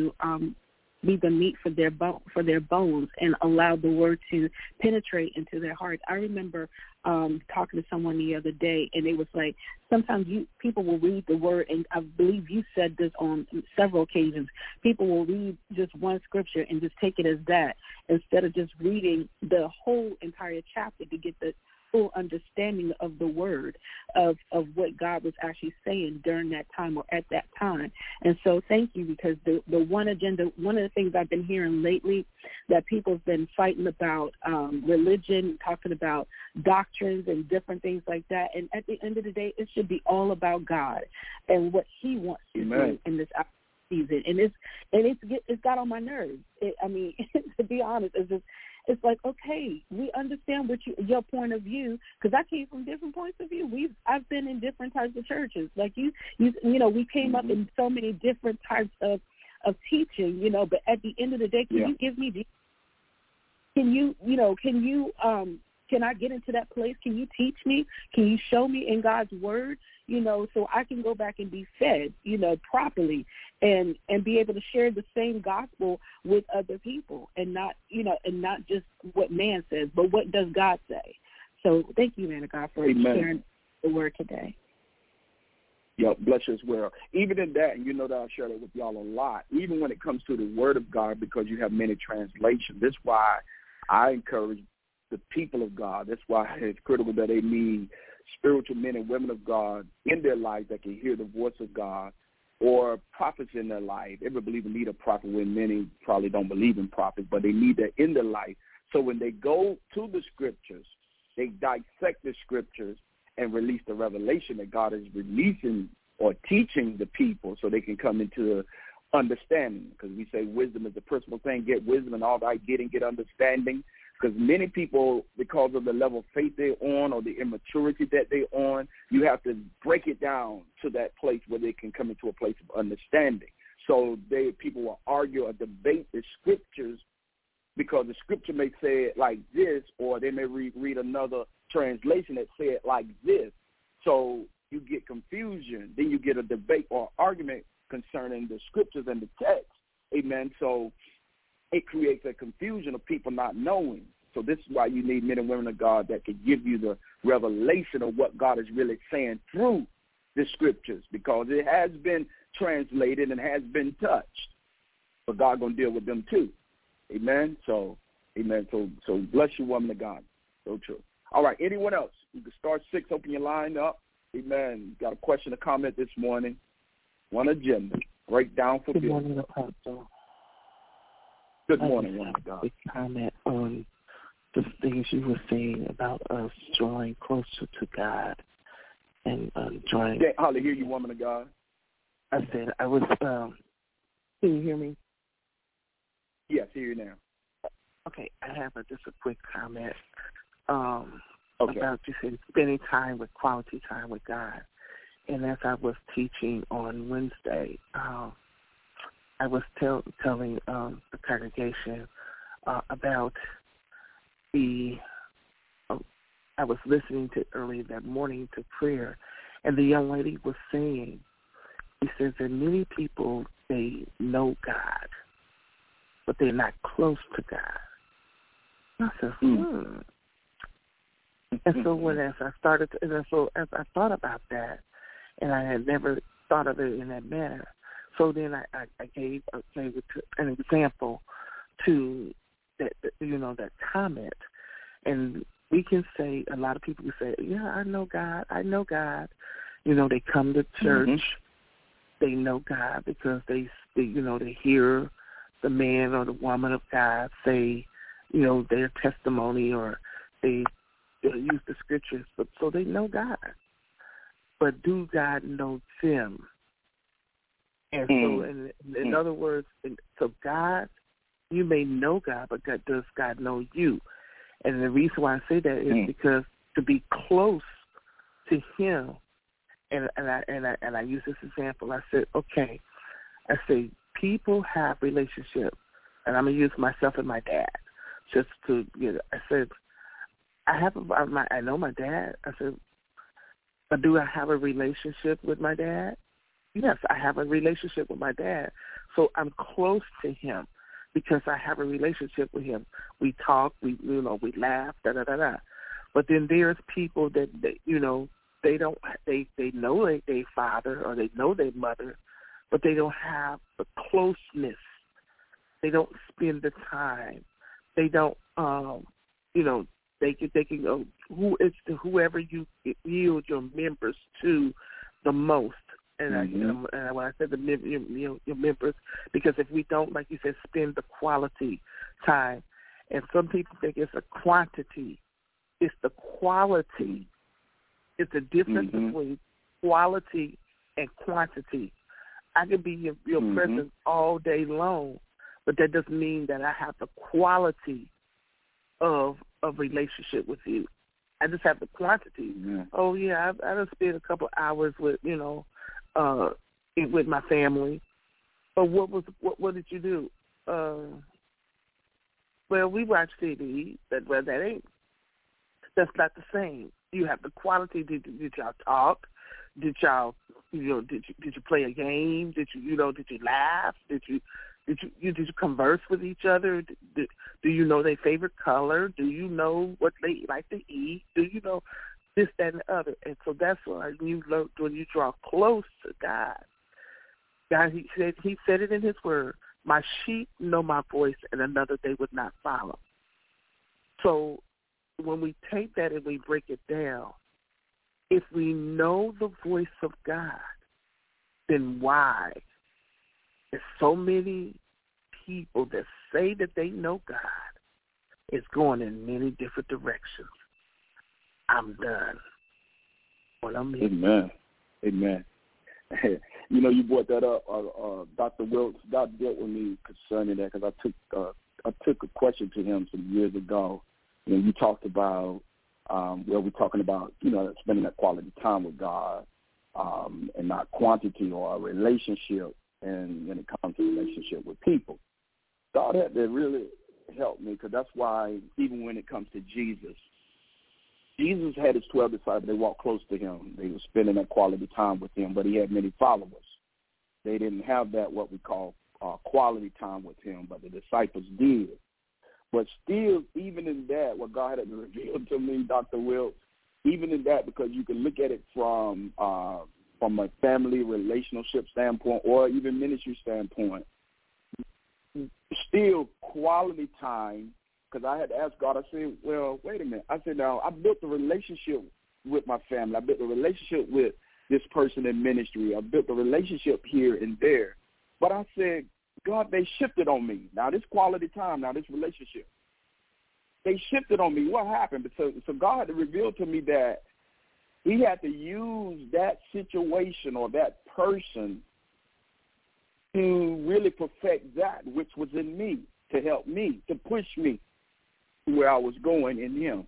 be the meat for their bones and allow the word to penetrate into their hearts. I remember talking to someone the other day, and it was like sometimes people will read the word, and I believe you said this on several occasions. People will read just one scripture and just take it as that instead of just reading the whole entire chapter to get the full understanding of the word of what God was actually saying during that time or at that time. And so thank you, because the one of the things I've been hearing lately that people have been fighting about religion, talking about doctrines and different things like that. And at the end of the day, it should be all about God and what he wants to do in this season. And it's got on my nerves. To be honest, it's like, okay, we understand your point of view, because I came from different points of view. I've been in different types of churches. Like we came up in so many different types of teaching, but at the end of the day, can you give me can I get into that place? Can you teach me? Can you show me in God's word, so I can go back and be fed, properly and be able to share the same gospel with other people and not just what man says, but what does God say? So thank you, man of God, for sharing the word today. Yeah, bless you as well. Even in that, and you know that I share that with y'all a lot, even when it comes to the Word of God, because you have many translations, that's why I encourage the people of God. That's why it's critical that they need spiritual men and women of God in their life that can hear the voice of God, or prophets in their life. Every believer need a prophet, when many probably don't believe in prophets, but they need that in their life. So when they go to the Scriptures, they dissect the Scriptures and release the revelation that God is releasing or teaching the people so they can come into understanding. Because we say wisdom is the principal thing. Get wisdom, and all thy getting, get understanding. Because many people, because of the level of faith they're on or the immaturity that they're on, you have to break it down to that place where they can come into a place of understanding. So people will argue or debate the Scriptures because the Scripture may say it like this, or they may read another translation that say it like this. So you get confusion. Then you get a debate or argument concerning the Scriptures and the text. Amen. So it creates a confusion of people not knowing. So this is why you need men and women of God that can give you the revelation of what God is really saying through the Scriptures, because it has been translated and has been touched. But God going to deal with them too. Amen. So, amen. So bless you, woman of God. So true. All right. Anyone else? You can start 6. Open your line up. Amen. Got a question or comment this morning? One agenda. Break down for Good morning, Apostle. Good morning, woman of God. Quick comment on the things you were saying about us drawing closer to God and drawing. Can't hardly hear you, woman of God. I said I was. Can you hear me? Yes, hear you now. Okay, I have just a quick comment okay. about you said spending quality time with God. And as I was teaching on Wednesday, I was telling the congregation about I was listening to early that morning to prayer, and the young lady was saying, she says that many people, they know God, but they're not close to God. And I said, And so as I thought about that, and I had never thought of it in that manner, so then I gave an example to that, that comment. And we can say, a lot of people can say, yeah, I know God. They come to church. They know God because they hear the man or the woman of God say, their testimony, or they use the Scriptures, but so they know God. But do God know them? And so, in other words, so God, you may know God, but does God know you? And the reason why I say that is because to be close to Him, and I use this example. I said, okay, people have relationships, and I'm gonna use myself and my dad, just to I said, I know my dad. I said, but do I have a relationship with my dad? Yes, I have a relationship with my dad. So I'm close to him because I have a relationship with him. We talk, we laugh, da-da-da-da. But then there's people that, they know their father or they know their mother, but they don't have the closeness. They don't spend the time. They don't, they can go, whoever you yield your members to the most. And when I said your members, because if we don't, like you said, spend the quality time, and some people think it's a quantity. It's the quality. It's the difference between quality and quantity. I can be your presence all day long, but that doesn't mean that I have the quality of relationship with you. I just have the quantity. Oh yeah, I just spent a couple hours with with my family. But what did you do? Well, we watch TV. That's not the same. You have the quality. Did y'all talk? Did y'all did you play a game? Did you laugh? Did you converse with each other? Do you know their favorite color? Do you know what they like to eat? Do you know? this, that, and the other. And so that's why when you draw close to God, he said it in his word, my sheep know my voice and another they would not follow. So when we take that and we break it down, if we know the voice of God, then why there's so many people that say that they know God is going in many different directions? I'm done. Amen. Amen. You know, you brought that up. Dr. Wilkes, God dealt with me concerning that because I took a question to him some years ago. And you talked about, we're talking about, spending that quality time with God and not quantity or a relationship, and when it comes to relationship with people. God had to really help me because that's why even when it comes to Jesus had his 12 disciples. They walked close to him. They were spending that quality time with him, but he had many followers. They didn't have that, what we call quality time with him, but the disciples did. But still, even in that, what God had revealed to me, Dr. Wilkes, even in that, because you can look at it from a family relationship standpoint or even ministry standpoint, still quality time, because I had to ask God, I said, well, wait a minute. I said, now, I built a relationship with my family. I built a relationship with this person in ministry. I built a relationship here and there. But I said, God, they shifted on me. Now, this quality time, now this relationship, they shifted on me. What happened? So God revealed to me that he had to use that situation or that person to really perfect that which was in me, to help me, to push me to where I was going in him.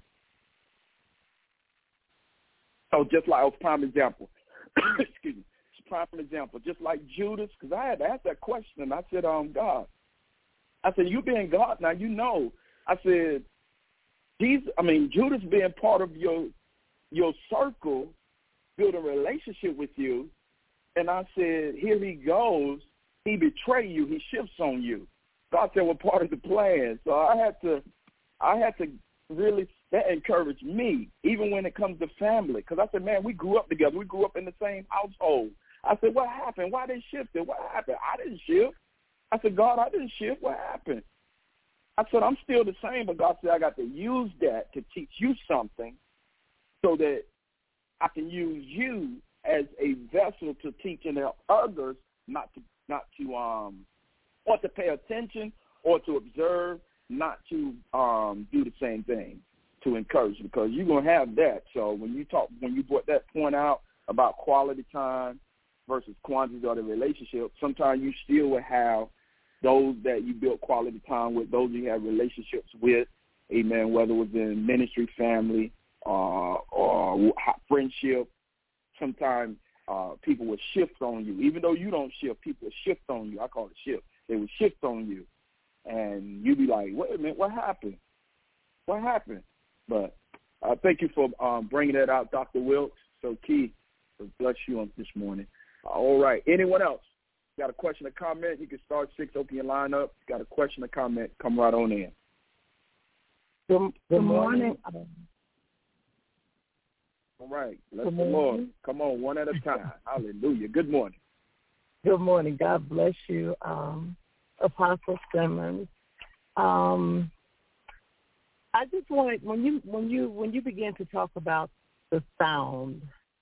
So just like, prime example, excuse me, prime example, just like Judas, because I had to ask that question. I said, God, I said, you being God now, you know. I said, Judas being part of your circle, build a relationship with you, and I said, here he goes, he betray you, he shifts on you. God said, we're part of the plan. So I had to really, that encouraged me, even when it comes to family, because I said, man, we grew up together. We grew up in the same household. I said, what happened? Why they shifted? What happened? I didn't shift. I said, God, I didn't shift. What happened? I said, I'm still the same, but God said, I got to use that to teach you something so that I can use you as a vessel to teach and help others not to or to pay attention or to observe, not to do the same thing, to encourage, because you're going to have that. So when you brought that point out about quality time versus quantity of the relationship, sometimes you still will have those that you built quality time with, those you have relationships with, amen, whether it was in ministry, family, or friendship. Sometimes people will shift on you. Even though you don't shift, people will shift on you. I call it shift. They will shift on you. And you be like, wait a minute, what happened? What happened? But thank you for bringing that out, Dr. Wilkes. So, Keith, bless you on this morning. All right. Anyone else? Got a question or comment? You can start 6, open your line up. Got a question or comment, come right on in. Good morning. All right. Bless the Lord. Come on, one at a time. Hallelujah. Good morning. Good morning. God bless you, Apostle Simmons. I just wanted, when you began to talk about the sound,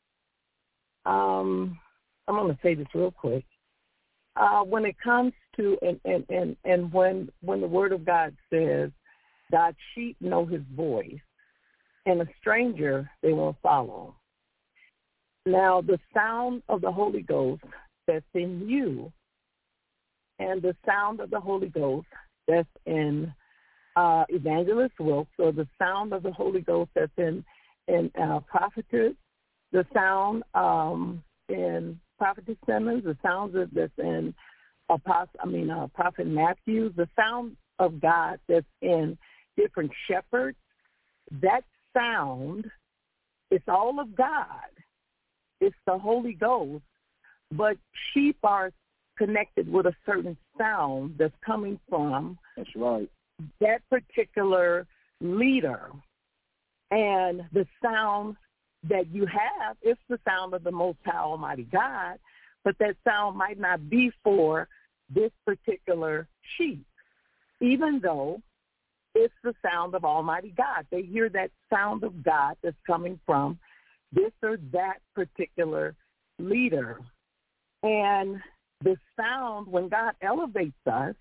I'm going to say this real quick. When it comes to and when the Word of God says, God's sheep know His voice, and a stranger they won't follow. Now, the sound of the Holy Ghost that's in you, and the sound of the Holy Ghost that's in Evangelist Wilkes, or the sound of the Holy Ghost that's in Prophetess, the sound in Prophetess Simmons, the sound that's in Prophet Matthews, the sound of God that's in different shepherds, that sound, it's all of God. It's the Holy Ghost, but sheep are connected with a certain sound that's coming from that's right. that particular leader. And the sound that you have, it's the sound of the Most High Almighty God, but that sound might not be for this particular sheep, even though it's the sound of Almighty God. They hear that sound of God that's coming from this or that particular leader. And the sound, when God elevates us,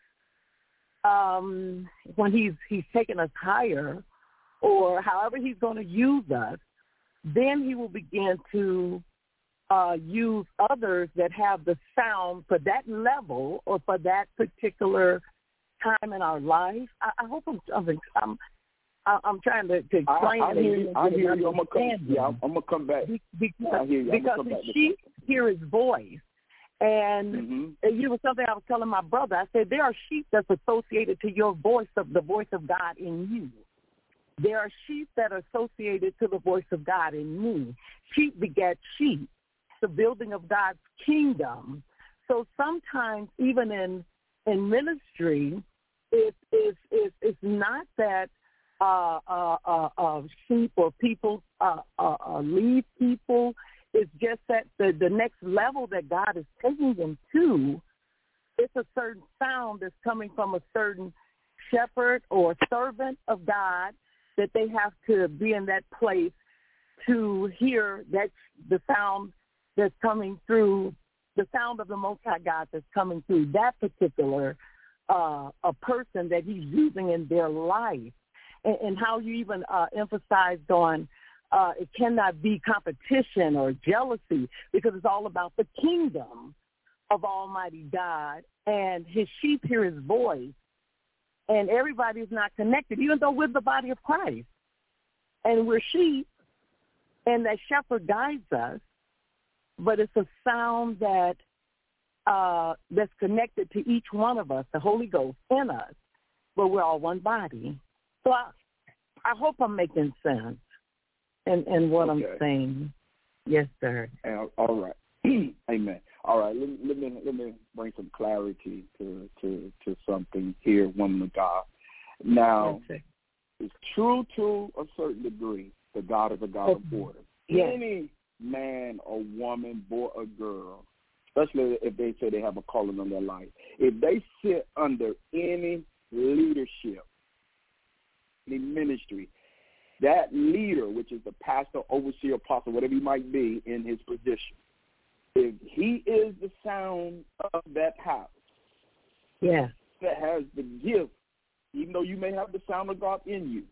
when he's taking us higher, or however he's going to use us, then he will begin to use others that have the sound for that level or for that particular time in our life. I hope I'm trying to explain it. I hear you. I'm gonna come back. Because the sheep hear his voice. And you know something I was telling my brother, I said, there are sheep that's associated to your voice, of the voice of God in you. There are sheep that are associated to the voice of God in me. Sheep beget sheep, the building of God's kingdom. So sometimes even in ministry, it's not that sheep or people leave people. It's just that the next level that God is taking them to, it's a certain sound that's coming from a certain shepherd or servant of God that they have to be in that place to hear that the sound that's coming through, the sound of the Most High God that's coming through that particular a person that he's using in their life. And how you even emphasized on it cannot be competition or jealousy, because it's all about the kingdom of Almighty God, and his sheep hear his voice, and everybody's not connected, even though we're the body of Christ, and we're sheep, and that shepherd guides us, but it's a sound that that's connected to each one of us, the Holy Ghost in us, but we're all one body. So I hope I'm making sense in what I'm saying. Yes, sir. All right. Amen. All right. Let me bring some clarity to something here, woman of God. Now, yes, it's true to a certain degree. The God is a God of order. Yes. Any man or woman, boy or girl, especially if they say they have a calling on their life, if they sit under any leadership, any ministry, that leader, which is the pastor, overseer, apostle, whatever he might be in his position, if he is the sound of that house, yeah, that has the gift, even though you may have the sound of God in you,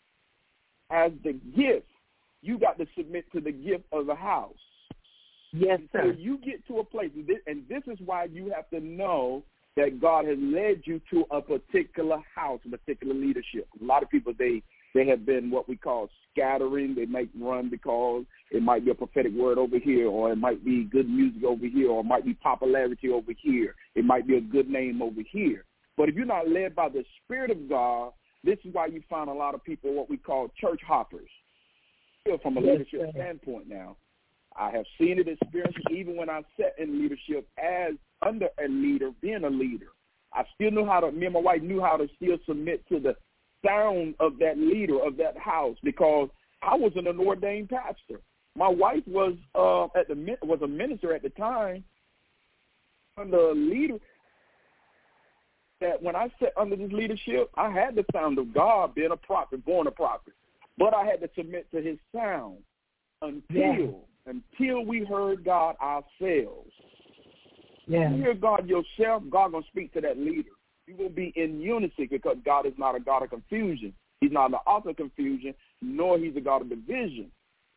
as the gift, you got to submit to the gift of the house. Yes, sir. So you get to a place, and this is why you have to know that God has led you to a particular house, a particular leadership. A lot of people, they have been what we call scattering. They might run because it might be a prophetic word over here, or it might be good music over here, or it might be popularity over here. It might be a good name over here. But if you're not led by the Spirit of God, this is why you find a lot of people what we call church hoppers. From a leadership standpoint now, I have seen it, experienced it, even when I sat in leadership as under a leader, being a leader. I still knew how to, me and my wife knew how to still submit to the sound of that leader of that house, because I wasn't an ordained pastor. My wife was a minister at the time, under a leader. That when I sat under this leadership, I had the sound of God, being a prophet, born a prophet, but I had to submit to his sound until we heard God ourselves. Yeah. You hear God yourself, God going to speak to that leader. You will be in unity, because God is not a God of confusion. He's not the author of confusion, nor he's a God of division.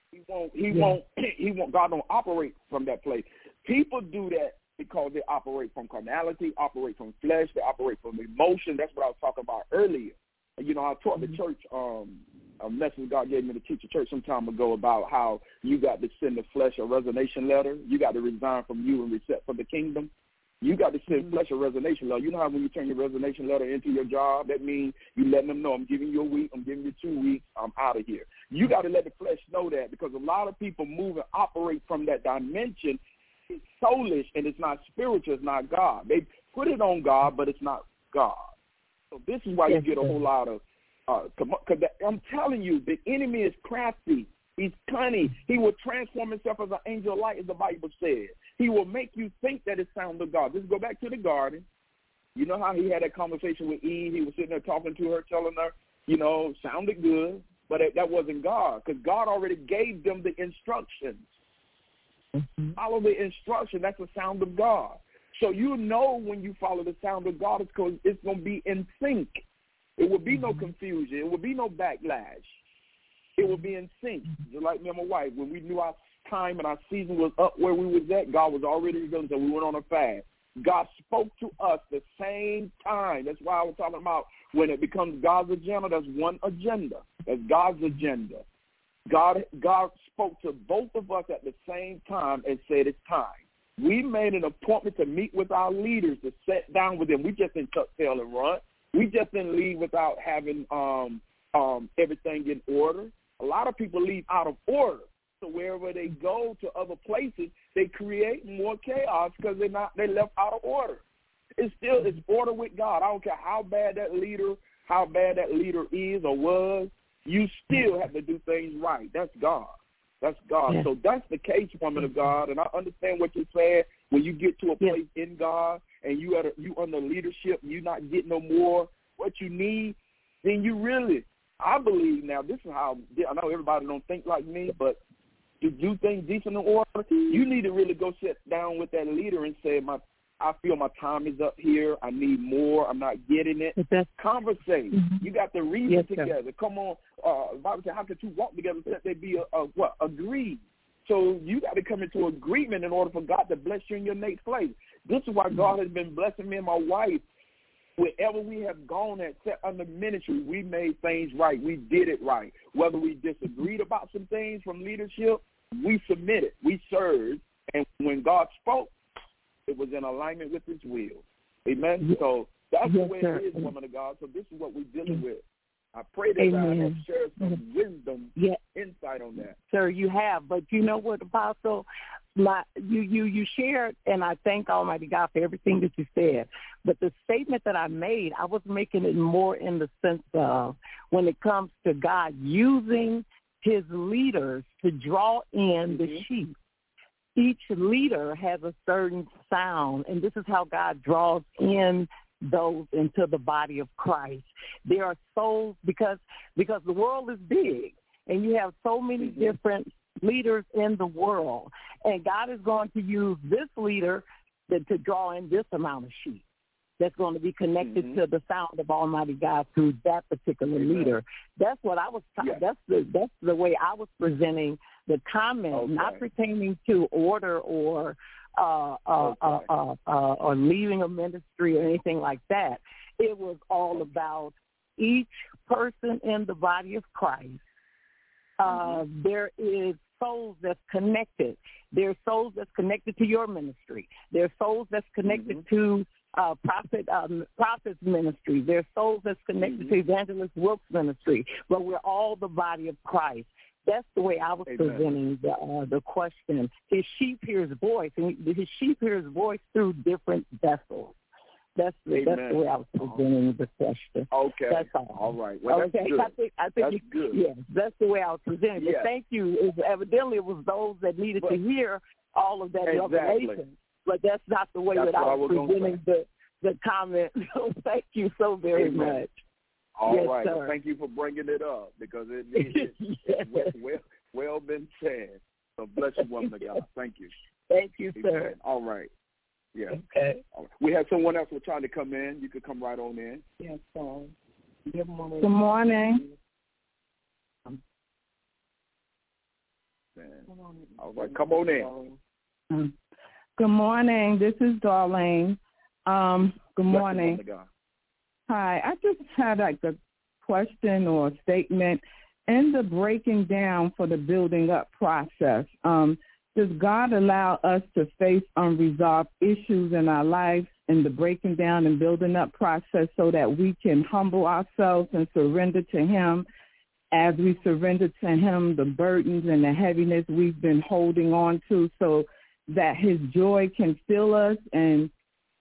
God don't operate from that place. People do that because they operate from carnality, operate from flesh, they operate from emotion. That's what I was talking about earlier. You know, I taught the church a message God gave me to teach a church some time ago about how you got to send the flesh a resignation letter. You got to resign from you and reset for the kingdom. You got to send flesh a resignation letter. You know how when you turn your resignation letter into your job, that means you letting them know, I'm giving you a week, I'm giving you 2 weeks, I'm out of here. You got to let the flesh know that, because a lot of people move and operate from that dimension. It's soulish and it's not spiritual, it's not God. They put it on God, but it's not God. So this is why you get a whole lot of, because I'm telling you, the enemy is crafty. He's cunning. He will transform himself as an angel of light, as the Bible says. He will make you think that it's sound of God. Let's go back to the garden. You know how he had that conversation with Eve? He was sitting there talking to her, telling her, sounded good, but that wasn't God, because God already gave them the instructions. Mm-hmm. Follow the instruction. That's the sound of God. So when you follow the sound of God, it's going to be in sync. It will be no confusion. It will be no backlash. It will be in sync. Just like me and my wife, when we knew our time and our season was up where we was at, God was already revealing, so we went on a fast. God spoke to us the same time. That's why I was talking about when it becomes God's agenda, that's one agenda. That's God's agenda. God spoke to both of us at the same time and said it's time. We made an appointment to meet with our leaders, to sit down with them. We just didn't tuck tail and run. We just didn't leave without having everything in order. A lot of people leave out of order. So wherever they go to other places, they create more chaos because they left out of order. It's order with God. I don't care how bad that leader is or was. You still have to do things right. That's God. That's God. Yeah. So that's the case, woman of God. And I understand what you're saying. When you get to a place in God and you under leadership, and you're not getting no more what you need, then you really, I believe now, this is how, I know everybody don't think like me, but to do things decent in order, you need to really go sit down with that leader and say, I feel my time is up here. I need more. I'm not getting it. Conversate. Mm-hmm. You got to reason together. Sir. Come on. The Bible says, how could two walk together except they be agreed? So you got to come into agreement in order for God to bless you in your next place. This is why God has been blessing me and my wife. Wherever we have gone and set under ministry, we made things right. We did it right. Whether we disagreed about some things from leadership, we submitted. We served. And when God spoke, it was in alignment with his will. Amen? So that's the way it is, woman of God. So this is what we're dealing with. I pray that God has shared some wisdom, insight on that. Sir, you have. But you know what, Apostle? You shared, and I thank Almighty God for everything that you said. But the statement that I made, I was making it more in the sense of when it comes to God using his leaders to draw in the sheep. Each leader has a certain sound, and this is how God draws in those into the body of Christ. There are souls, because the world is big, and you have so many different leaders in the world, and God is going to use this leader to draw in this amount of sheep that's going to be connected to the sound of Almighty God through that particular leader. That's what I was. That's the way I was presenting the comment, not pertaining to order or leaving a ministry or anything like that. It was all about each person in the body of Christ. There is souls that's connected. There are souls that's connected to your ministry. There are souls that's connected to prophet's ministry. There are souls that's connected to Evangelist Wilkes' ministry. But we're all the body of Christ. That's the way I was presenting the question. His sheep hear his voice, and his sheep hear his voice through different vessels. That's the way I was presenting the question. Okay. That's all. All right. Well, that's good. I think that's good. Yeah, that's the way I was presenting. But thank you. Evidently, it was those that needed to hear all of that revelation. But that's not the way that I was presenting the comment. So thank you so very much. All right. Well, thank you for bringing it up, because it's well been said. So bless you, woman of God. Thank you. Thank you, sir. All right. Yeah. Okay. We have someone else who's trying to come in. You could come right on in. Yes, sir. Good morning. Good morning. All right, come on in. Good morning. This is Darlene. Good morning. Hi. I just had a question or a statement. In the breaking down for the building up process, does God allow us to face unresolved issues in our lives in the breaking down and building up process so that we can humble ourselves and surrender to him as we surrender to him the burdens and the heaviness we've been holding on to, so that his joy can fill us, and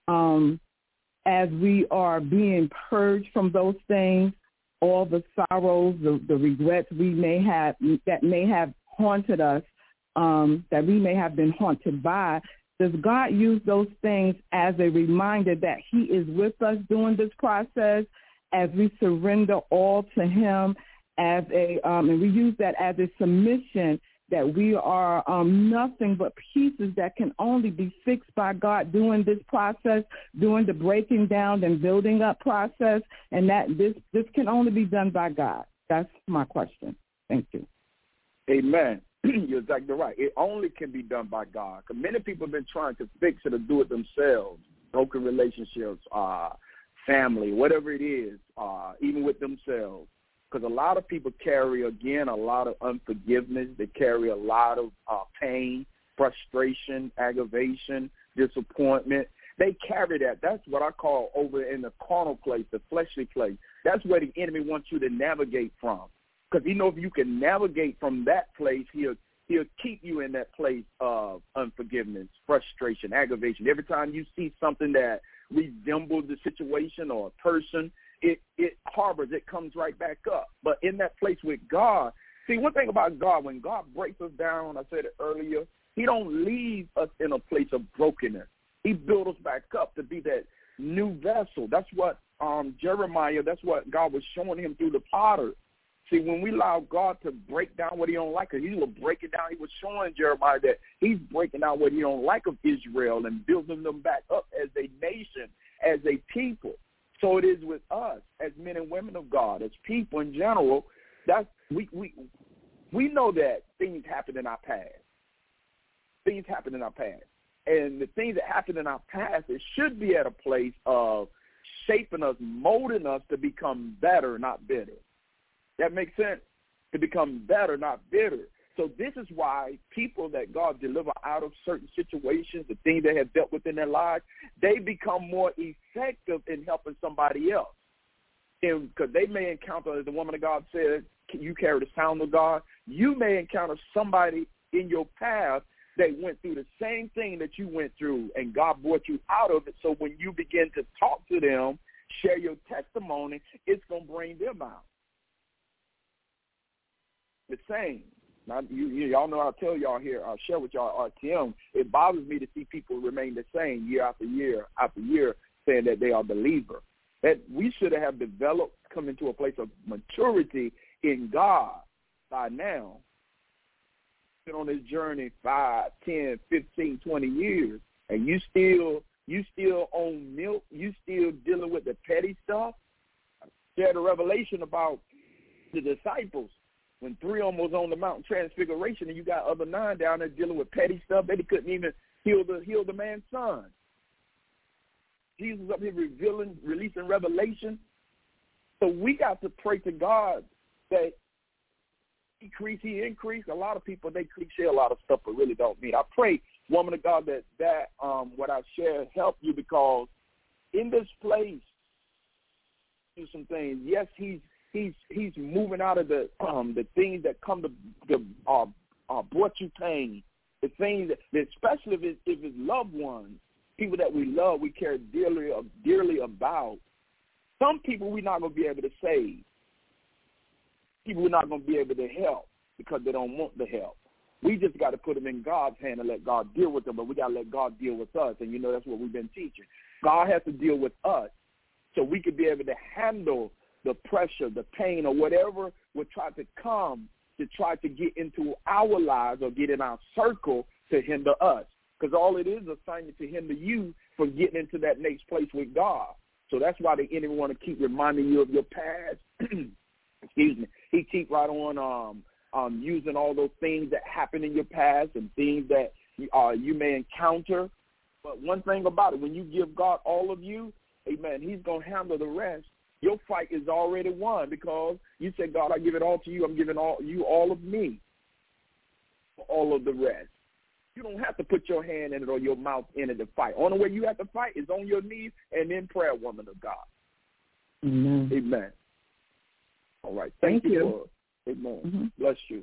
as we are being purged from those things, all the sorrows, the regrets we may have that may have haunted us, that we may have been haunted by, does God use those things as a reminder that he is with us during this process as we surrender all to him, as and we use that as a submission that we are nothing but pieces that can only be fixed by God during this process, during the breaking down and building up process, and that this can only be done by God? That's my question. Thank you. Amen. You're exactly right. It only can be done by God. Because many people have been trying to fix it or do it themselves, broken relationships, family, whatever it is, even with themselves. Because a lot of people carry, again, a lot of unforgiveness. They carry a lot of pain, frustration, aggravation, disappointment. They carry that. That's what I call over in the carnal place, the fleshly place. That's where the enemy wants you to navigate from. Because he knows if you can navigate from that place, he'll keep you in that place of unforgiveness, frustration, aggravation. Every time you see something that resembles the situation or a person, it harbors, it comes right back up. But in that place with God, see, one thing about God, when God breaks us down, I said it earlier, he don't leave us in a place of brokenness. He builds us back up to be that new vessel. That's what Jeremiah, that's what God was showing him through the potter. See, when we allow God to break down what he don't like, because he will break it down, he was showing Jeremiah that he's breaking down what he don't like of Israel and building them back up as a nation, as a people. So it is with us as men and women of God, as people in general. That's we know that things happen in our past. Things happen in our past. And the things that happen in our past, it should be at a place of shaping us, molding us to become better, not bitter. That makes sense? To become better, not bitter. So this is why people that God deliver out of certain situations, the things they have dealt with in their lives, they become more effective in helping somebody else. Because they may encounter, as the woman of God said, you carry the sound of God. You may encounter somebody in your path that went through the same thing that you went through, and God brought you out of it. So when you begin to talk to them, share your testimony, it's going to bring them out. The same. Now, y'all know I tell y'all here, I'll share with y'all RTM, it bothers me to see people remain the same year after year after year saying that they are believers. That we should have developed, come into a place of maturity in God by now. Been on this journey 5, 10, 15, 20 years, and you still own milk, you still dealing with the petty stuff. I shared a revelation about the disciples. When 3 of them was on the Mount Transfiguration and you got other 9 down there dealing with petty stuff, they couldn't even heal the man's son. Jesus up here releasing revelation. So we got to pray to God that decrease, he increase. A lot of people, they cliche a lot of stuff but really don't mean. I pray, woman of God, that what I shared help you, because in this place, do some things. Yes, he's moving out of the things that come to brought you pain, the things that especially if it's loved ones, people that we love, we care dearly about. Some people we're not going to be able to save. People we're not going to be able to help because they don't want the help. We just got to put them in God's hand and let God deal with them, but we got to let God deal with us, and that's what we've been teaching. God has to deal with us so we can be able to handle the pressure, the pain, or whatever would try to come to try to get into our lives or get in our circle to hinder us. Because all it is assignment to hinder you from getting into that next place with God. So that's why the enemy want to keep reminding you of your past. Excuse me. He keep right on using all those things that happened in your past and things that you may encounter. But one thing about it, when you give God all of you, amen, he's going to handle the rest. Your fight is already won because you said, God, I give it all to you. I'm giving you all of me, all of the rest. You don't have to put your hand in it or your mouth in it to fight. Only way you have to fight is on your knees and in prayer, woman of God. Amen. Amen. All right. Thank you. Amen. Mm-hmm. Bless you.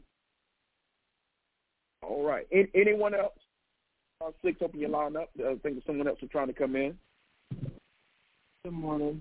All right. Anyone else? 6, open your line up. I think someone else is trying to come in. Good morning.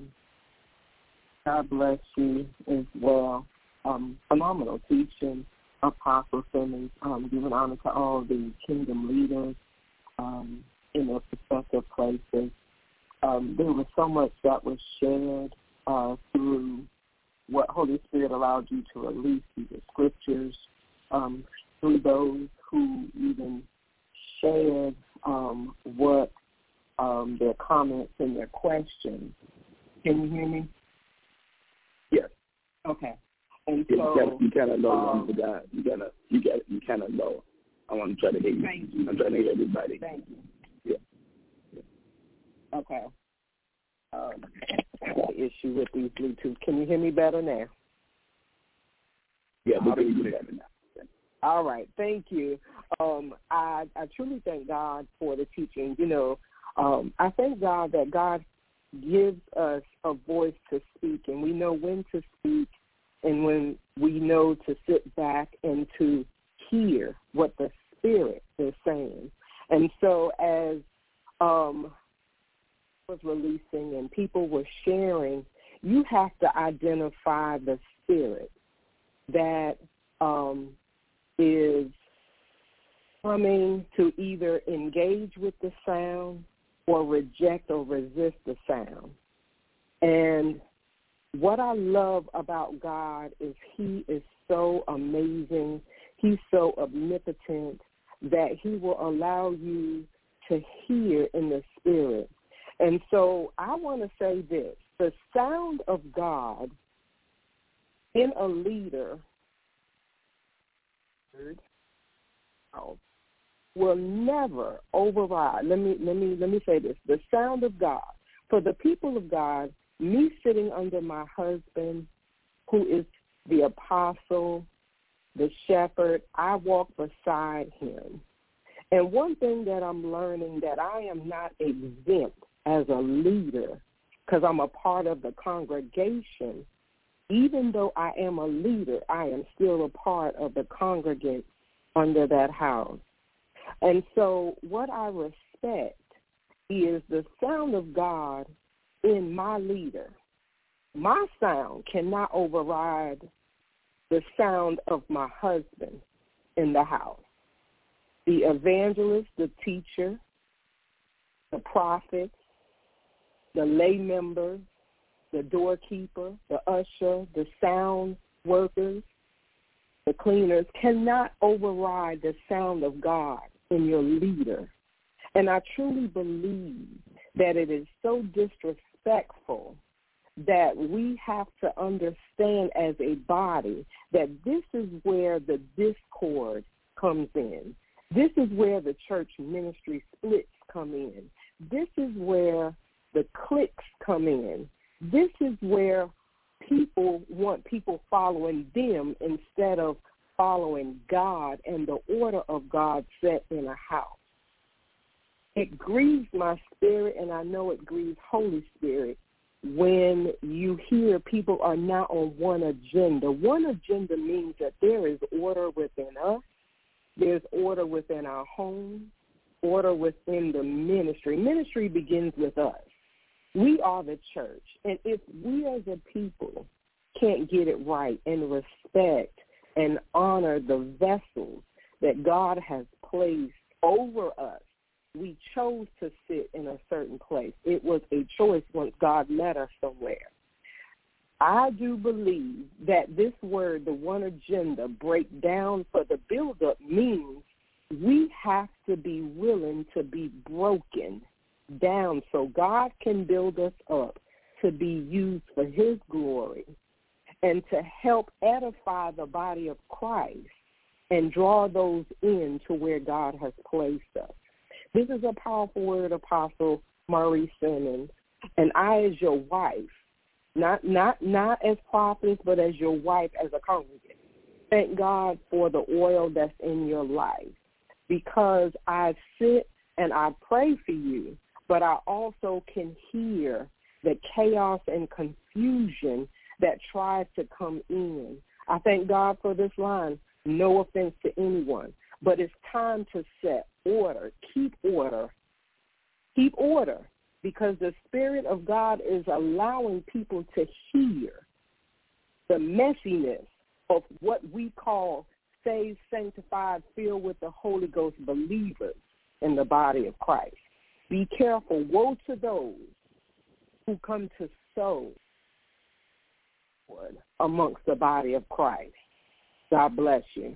God bless you as well. Phenomenal teaching. Apostle Simmons, giving honor to all the kingdom leaders in their respective places. There was so much that was shared through what Holy Spirit allowed you to release through the scriptures, through those who even shared what their comments and their questions. Can you hear me? Yes. Okay. And so you kind of know God. You kind of know. I want to try to hear you. Thank you. I'm trying to hear everybody. Thank you. Yeah. Okay. The issue with these Bluetooth. Can you hear me better now? Yeah, we can hear you better now. All right. Thank you. I truly thank God for the teaching. I thank God that God gives us a voice to speak, and we know when to speak and when we know to sit back and to hear what the Spirit is saying. And so as was releasing and people were sharing, you have to identify the Spirit that is coming to either engage with the sound or reject or resist the sound. And what I love about God is he is so amazing. He's so omnipotent that he will allow you to hear in the Spirit. And so I want to say this. The sound of God in a leader will never override. Let me say this. The sound of God. For the people of God, me sitting under my husband, who is the apostle, the shepherd, I walk beside him. And one thing that I'm learning, that I am not exempt as a leader because I'm a part of the congregation. Even though I am a leader, I am still a part of the congregants under that house. And so what I respect is the sound of God in my leader. My sound cannot override the sound of my husband in the house. The evangelist, the teacher, the prophets, the lay members, the doorkeeper, the usher, the sound workers, the cleaners cannot override the sound of God in your leader. And I truly believe that it is so disrespectful that we have to understand as a body that this is where the discord comes in. This is where the church ministry splits come in. This is where the cliques come in. This is where people want people following them instead of following God and the order of God set in a house. It grieves my spirit, and I know it grieves Holy Spirit, when you hear people are not on one agenda. One agenda means that there is order within us. There's order within our homes, order within the ministry. Ministry begins with us. We are the church. And if we as a people can't get it right and respect and honor the vessels that God has placed over us, we chose to sit in a certain place. It was a choice once God met us somewhere. I do believe that this word, the one agenda, break down for the build-up means we have to be willing to be broken down so God can build us up to be used for his glory and to help edify the body of Christ and draw those in to where God has placed us. This is a powerful word, Apostle Maurice Simmons, and I as your wife, not as prophetess, but as your wife, as a congregant, thank God for the oil that's in your life, because I sit and I pray for you, but I also can hear the chaos and confusion that tries to come in. I thank God for this line, no offense to anyone, but it's time to set order, keep order, because the Spirit of God is allowing people to hear the messiness of what we call saved, sanctified, filled with the Holy Ghost believers in the body of Christ. Be careful. Woe to those who come to sow amongst the body of Christ. God bless you.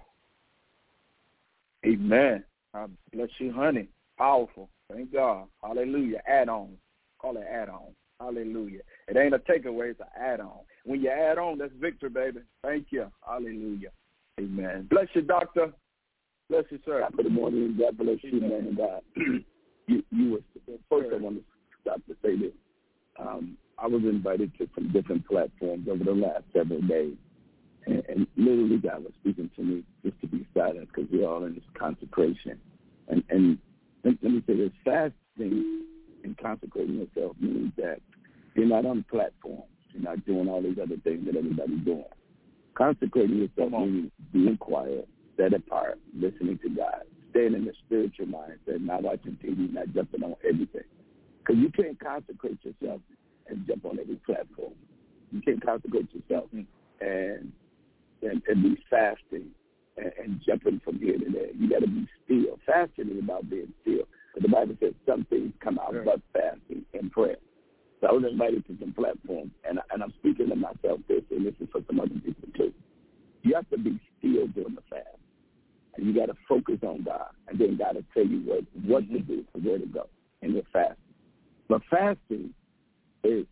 Amen. God bless you, honey. Powerful. Thank God. Hallelujah. Add-on. Call it add-on. Hallelujah. It ain't a takeaway. It's an add-on. When you add on, that's victory, baby. Thank you. Hallelujah. Amen. Bless you, doctor. Bless you, sir. Good morning. God bless you, man of God. you were first. I want to stop to say this. I was invited to some different platforms over the last several days, and literally God was speaking to me just to be silent because we're all in this consecration. And let me say this: fasting and consecrating yourself means that you're not on platforms. You're not doing all these other things that everybody's doing. Consecrating yourself means being quiet, set apart, listening to God, staying in the spiritual mindset, not watching TV, not jumping on everything. Because you can't consecrate yourself and jump on every platform. You can't consecrate yourself and be fasting and jumping from here to there. You got to be still. Fasting is about being still. But the Bible says some things come out but fasting and prayer. So I was invited to some platforms, and I'm speaking to myself this, and this is for some other people too. You have to be still during the fast, and you got to focus on God, and then God will tell you what to do and where to go in your fast. But fasting is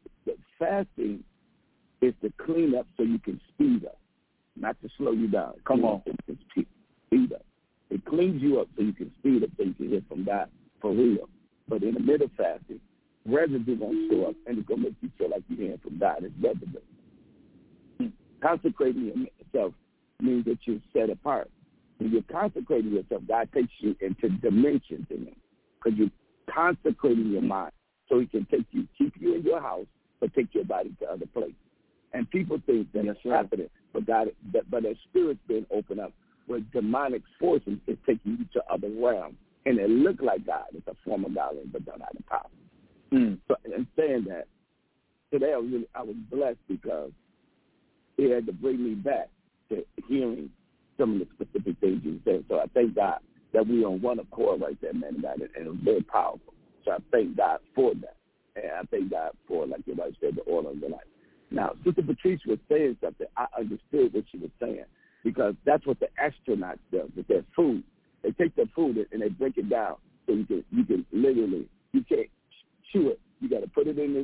to clean up so you can speed up, not to slow you down. Come on, it's speed up. It cleans you up so you can speed up so you can hear from God for real. But in the middle of fasting, residue going to show up, and it's going to make you feel like you're hearing from God. It's residue. Consecrating yourself means that you're set apart. When you're consecrating yourself, God takes you into dimensions in Him because you're consecrating your mind so He can keep you in your house, but take your body to other places. And people think that it's happening, but their spirit's been opened up where demonic forces is taking you to other realms, and it look like God. It's a form of God, but don't have the power. So, in saying that, today I was blessed because He had to bring me back to hearing some of the specific things you said. So I thank God that we on one accord right there, man, and it was very powerful. So I thank God for that. And I thank God for, like your wife said, the oil on your life. Now, Sister Patrice was saying something. I understood what she was saying because that's what the astronauts do with their food. They take their food and they break it down so you can literally, you can't chew it. You got to put it in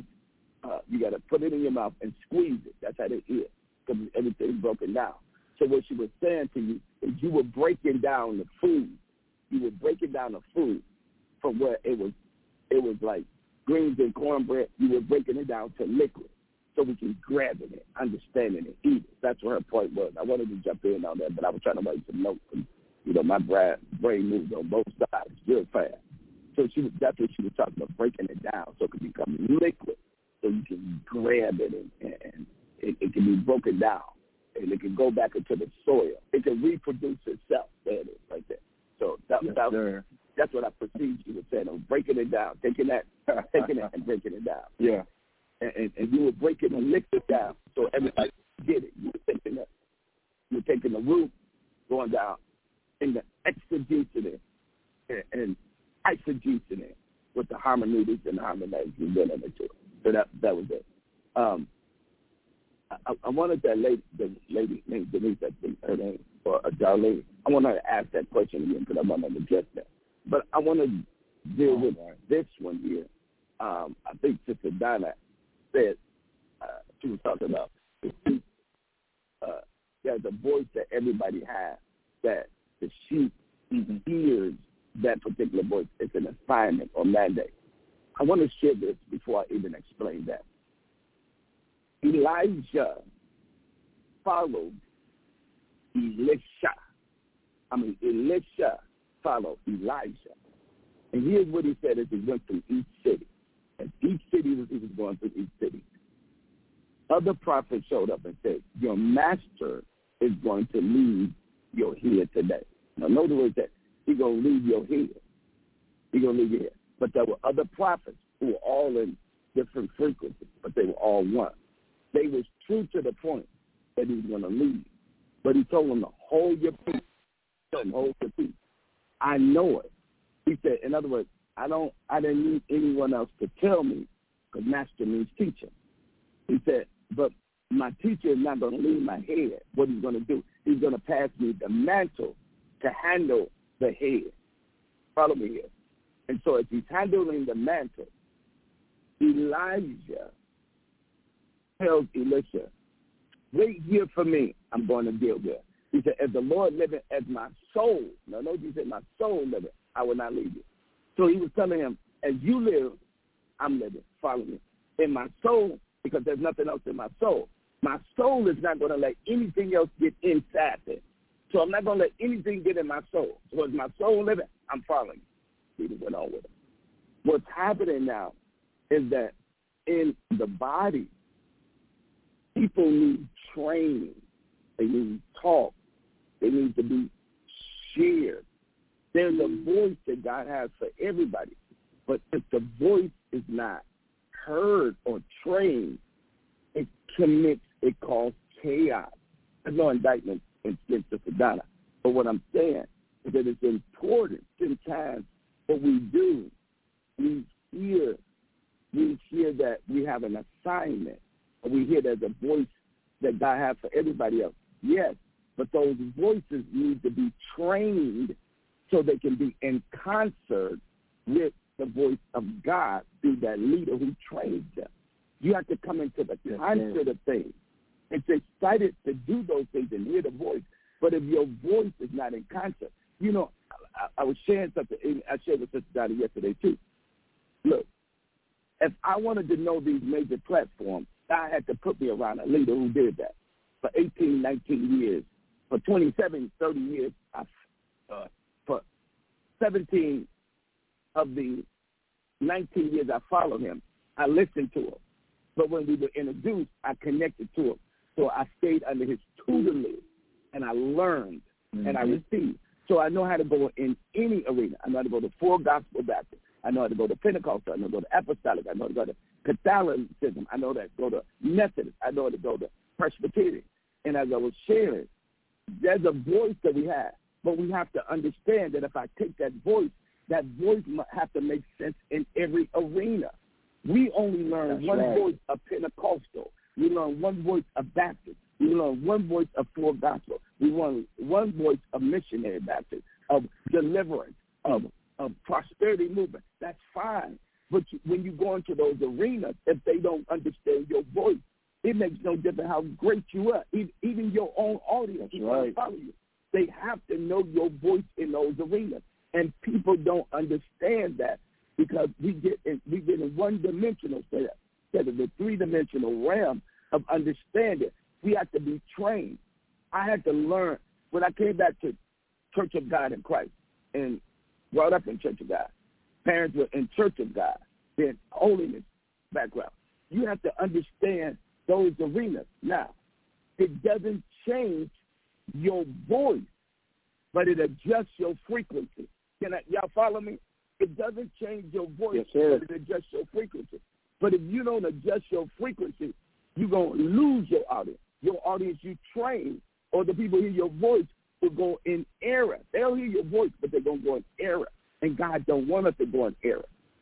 your mouth and squeeze it. That's how they eat because everything's broken down. So what she was saying to you is you were breaking down the food. You were breaking down the food from where it was like greens and cornbread. You were breaking it down to liquid so we can grab it, understand it, and eat it. That's what her point was. I wanted to jump in on that, but I was trying to write some notes. And, my brain moves on both sides real fast. So that's what she was talking about, breaking it down so it can become liquid, so you can grab it and it can be broken down, and it can go back into the soil. It can reproduce itself. There it is, right there. So that's what I perceived you were saying. I'm breaking it down, taking it and breaking it down. Yeah. And you were breaking the liquid down so everybody get it. You were taking the root, going down, and the exegeting it and eisegeting it with the hermeneutics and the harmonics and then into it. So that was it. I wanted that lady named Denise, I think her name, or Darlene. I want her to ask that question again because I want to address that. But I want to deal with this one here. I think Sister Donna said she was talking about there's a voice that everybody has that the sheep hears that particular voice. It's an assignment or mandate. I want to share this before I even explain that. Elijah followed Elisha. Elisha followed Elijah. And here's what he said as he went through each city. As each city he was going through each city. Other prophets showed up and said, your master is going to leave your head today. Now, in other words, that he's going to leave your head. He's going to leave your head. But there were other prophets who were all in different frequencies, but they were all one. They was true to the point that he was going to leave. But he told them to hold your peace couldn't hold the peace. I know it. He said, in other words, I didn't need anyone else to tell me, because master means teacher. He said, but my teacher is not going to leave my head. What he's going to do, he's going to pass me the mantle to handle the head. Follow me here. And so as he's handling the mantle, Elijah tells Elisha, wait here for me. I'm going to deal with it. He said, as the Lord liveth, as my soul, now notice he said, my soul liveth, I will not leave you. So he was telling him, as you live, I'm living. Follow me. In my soul, because there's nothing else in my soul is not going to let anything else get inside it. So I'm not going to let anything get in my soul. So as my soul living, I'm following you. He went on with it. What's happening now is that in the body, people need training. They need talk. They need to be shared. There's a voice that God has for everybody. But if the voice is not heard or trained, it causes chaos. There's no indictment against Sister Donna. But what I'm saying is that it's important sometimes what we do, we hear that we have an assignment. Or we hear there's a voice that God has for everybody else. Yes, but those voices need to be trained so they can be in concert with the voice of God through that leader who trains them. You have to come into the concert of things. It's excited to do those things and hear the voice, but if your voice is not in concert, you know, I was sharing something. I shared with Sister Donna yesterday too. Look, if I wanted to know these major platforms, I had to put me around a leader who did that for 18, 19 years. For 27, 30 years, for 17 of the 19 years I followed him, I listened to him. But when we were introduced, I connected to him. So I stayed under his tutelage, and I learned, and I received. So I know how to go in any arena. I know how to go to Full Gospel Baptist. I know how to go to Pentecostal. I know how to go to Apostolic. I know how to go to Catholicism. I know how to go to Methodist. I know how to go to Presbyterian. And as I was sharing, there's a voice that we have. But we have to understand that if I take that voice must have to make sense in every arena. We only learn voice of Pentecostal. We learn one voice of Baptist. We learn one voice of Full Gospel. We learn one voice of Missionary Baptist, of deliverance, of prosperity movement. That's fine. But when you go into those arenas, if they don't understand your voice, it makes no difference how great you are. Even your own audience will follow you. They have to know your voice in those arenas. And people don't understand that because we get in one-dimensional instead of the three-dimensional realm of understanding. We have to be trained. I had to learn. When I came back to Church of God in Christ and brought up in Church of God, parents were in Church of God, then holiness background. You have to understand those arenas. Now, it doesn't change your voice, but it adjusts your frequency. Y'all follow me? It doesn't change your voice, but it adjusts your frequency. But if you don't adjust your frequency, you're going to lose your audience. Your audience you train, or the people hear your voice, will go in error. They'll hear your voice, but they're going to go in error. And God don't want us to go in error.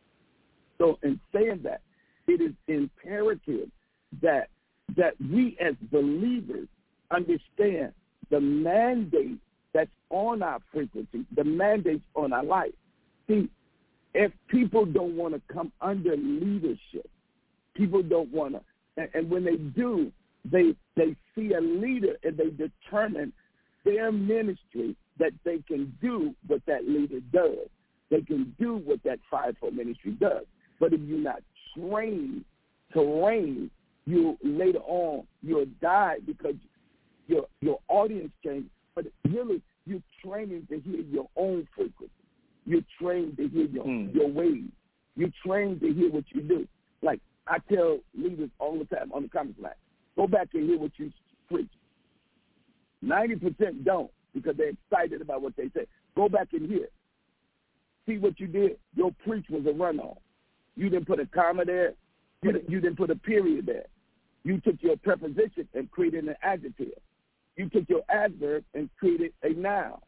So in saying that, it is imperative that we as believers understand the mandate that's on our frequency, the mandates on our life. See, if people don't want to come under leadership, people don't want to, and when they do, they see a leader and they determine their ministry that they can do what that leader does. They can do what that fivefold ministry does. But if you're not trained to reign, you later on you'll die because your audience changes. But really, you're training to hear your own frequency. You're trained to hear your ways. You're trained to hear what you do. Like I tell leaders all the time on the conference line, go back and hear what you preach. 90% don't because they're excited about what they say. Go back and hear. See what you did. Your preach was a run-on. You didn't put a comma there. You didn't put a period there. You took your preposition and created an adjective. You took your adverb and created a noun.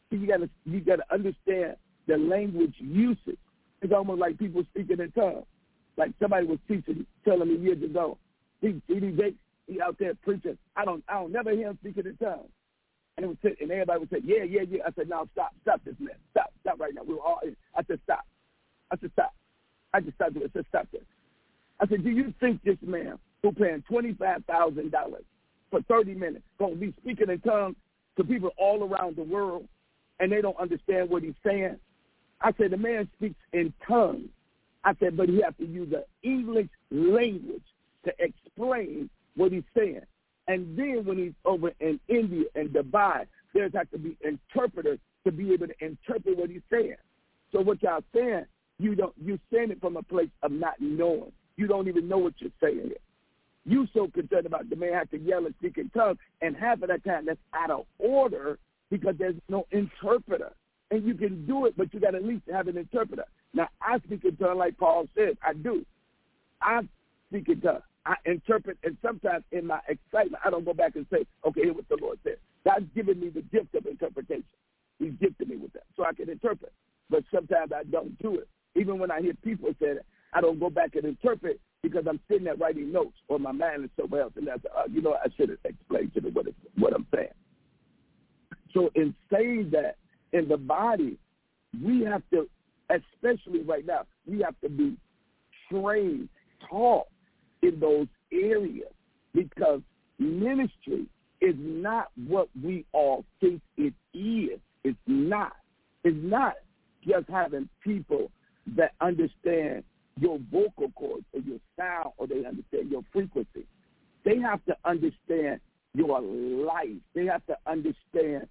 You gotta understand the language usage. It's almost like people speaking in tongues. Like somebody was telling me years ago, he out there preaching. I don't never hear him speaking in tongues. And everybody would say, yeah. I said, no, stop this, man. Stop right now. We were all in. I said, stop. I just stopped it. I said, stop this. I said, do you think this man who paying $25,000 for 30 minutes going to be speaking in tongues to people all around the world and they don't understand what he's saying? I said, the man speaks in tongues. I said, but he has to use the English language to explain what he's saying. And then when he's over in India and Dubai, there's have to be interpreters to be able to interpret what he's saying. So what y'all saying, you're saying it from a place of not knowing. You don't even know what you're saying. You so concerned about the man have to yell and speak in tongues, and half of that time that's out of order because there's no interpreter. And you can do it, but you got to at least have an interpreter. Now, I speak in tongues like Paul said. I do. I speak in tongues. I interpret, and sometimes in my excitement, I don't go back and say, okay, here's what the Lord said. God's given me the gift of interpretation. He's gifted me with that, so I can interpret. But sometimes I don't do it. Even when I hear people say that, I don't go back and interpret because I'm sitting there writing notes or my mind is somewhere else. And that's, I should have explained to them what I'm saying. So in saying that, in the body, we have to, especially right now, we have to be trained, taught in those areas because ministry is not what we all think it is. It's not. It's not just having people that understand your vocal cords or your sound or they understand your frequency. They have to understand your life. They have to understand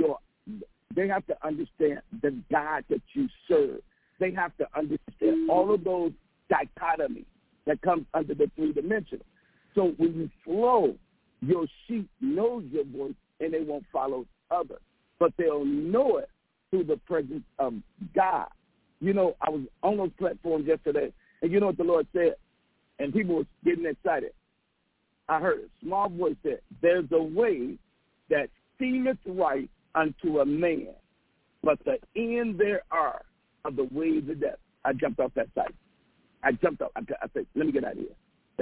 the God that you serve. They have to understand all of those dichotomies that come under the three-dimensional. So when you flow, your sheep knows your voice and they won't follow others. But they'll know it through the presence of God. You know, I was on those platforms yesterday, and you know what the Lord said? And people were getting excited. I heard a small voice said, there's a way that seemeth right unto a man, but the end there are of the ways of death. I jumped off that site. I jumped up. I said, let me get out of here.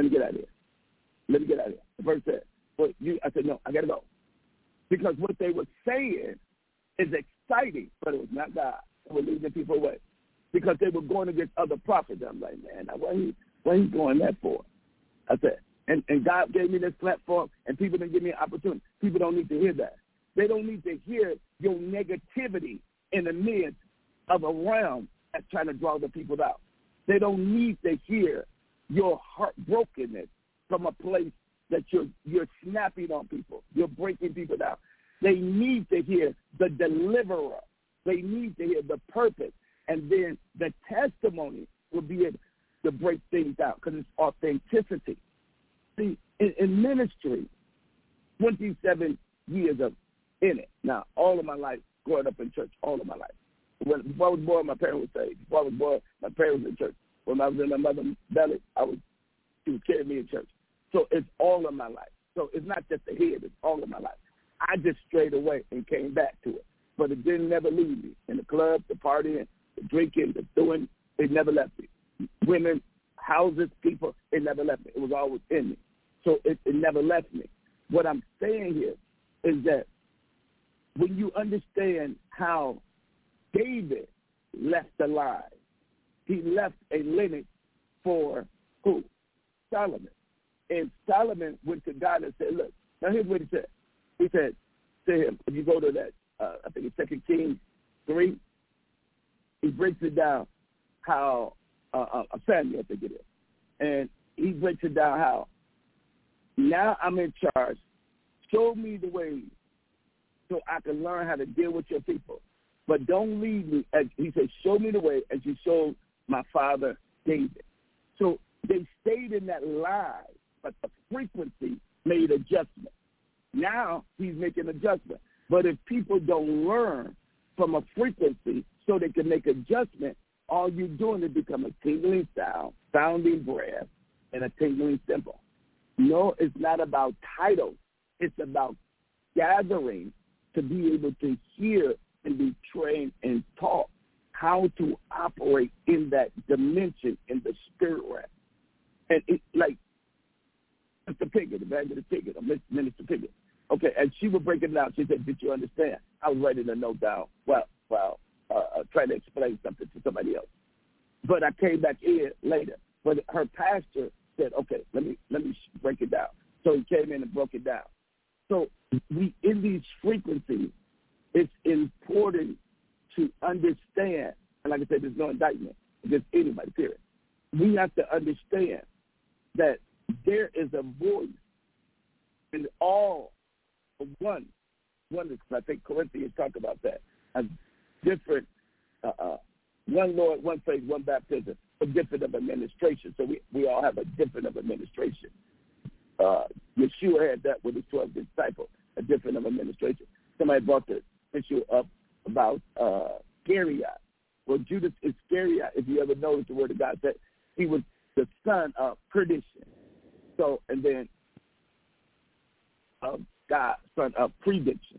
The verse said, I said, no, I got to go. Because what they were saying is exciting, but it was not God. It was leading people away. Because they were going against other prophets. I'm like, man, what are you going that for? I said, and God gave me this platform, and people didn't give me an opportunity. People don't need to hear that. They don't need to hear your negativity in the midst of a realm that's trying to draw the people out. They don't need to hear your heartbrokenness from a place that you're snapping on people. You're breaking people down. They need to hear the deliverer. They need to hear the purpose. And then the testimony will be able to break things out because it's authenticity. See, in ministry, 27 years in it. Now, all of my life, growing up in church, all of my life. Before I was born, my parents were saved. Before I was born, my parents were in church. When I was in my mother's belly, she would carry me in church. So it's all of my life. So it's not just the head, it's all of my life. I just strayed away and came back to it. But it didn't never leave me. In the club, the partying, the drinking, the doing, it never left me. Women, houses, people, it never left me. It was always in me. So it never left me. What I'm saying here is that when you understand how David left alive, he left a lineage for who? Solomon. And Solomon went to God and said, look, now here's what he said. He said to him, if you go to that, I think it's 2 Kings 3, he breaks it down how, Samuel, I think it is. And he breaks it down how, now I'm in charge. Show me the way so I can learn how to deal with your people. But don't leave me, as he said, show me the way as you showed my father David. So they stayed in that line, but the frequency made adjustment. Now he's making adjustment. But if people don't learn from a frequency so they can make adjustment, all you're doing is become a tingling sound, sounding breath, and a tingling cymbal. No, it's not about titles. It's about gathering to be able to hear and be trained and taught how to operate in that dimension in the spirit realm. And it, like Mr. Pickett, Evangelist Pickett, or Minister Pickett. Okay, and she would break it down. She said, "Did you understand?" I was writing a note down while trying to explain something to somebody else. But I came back in later. But her pastor said, "Okay, let me break it down." So he came in and broke it down. So we, in these frequencies, it's important to understand. And like I said, there's no indictment against anybody. Period. We have to understand that there is a voice in all of one. I think Corinthians talk about that. A different, one Lord, one faith, one baptism, a different of administration. So we all have a different of administration. Yeshua had that with his 12 disciples, a different of administration. Somebody brought the issue up about Iscariot. Well, Judas Iscariot, if you ever notice the word of God, that he was the son of perdition. So, and then God, son of prediction.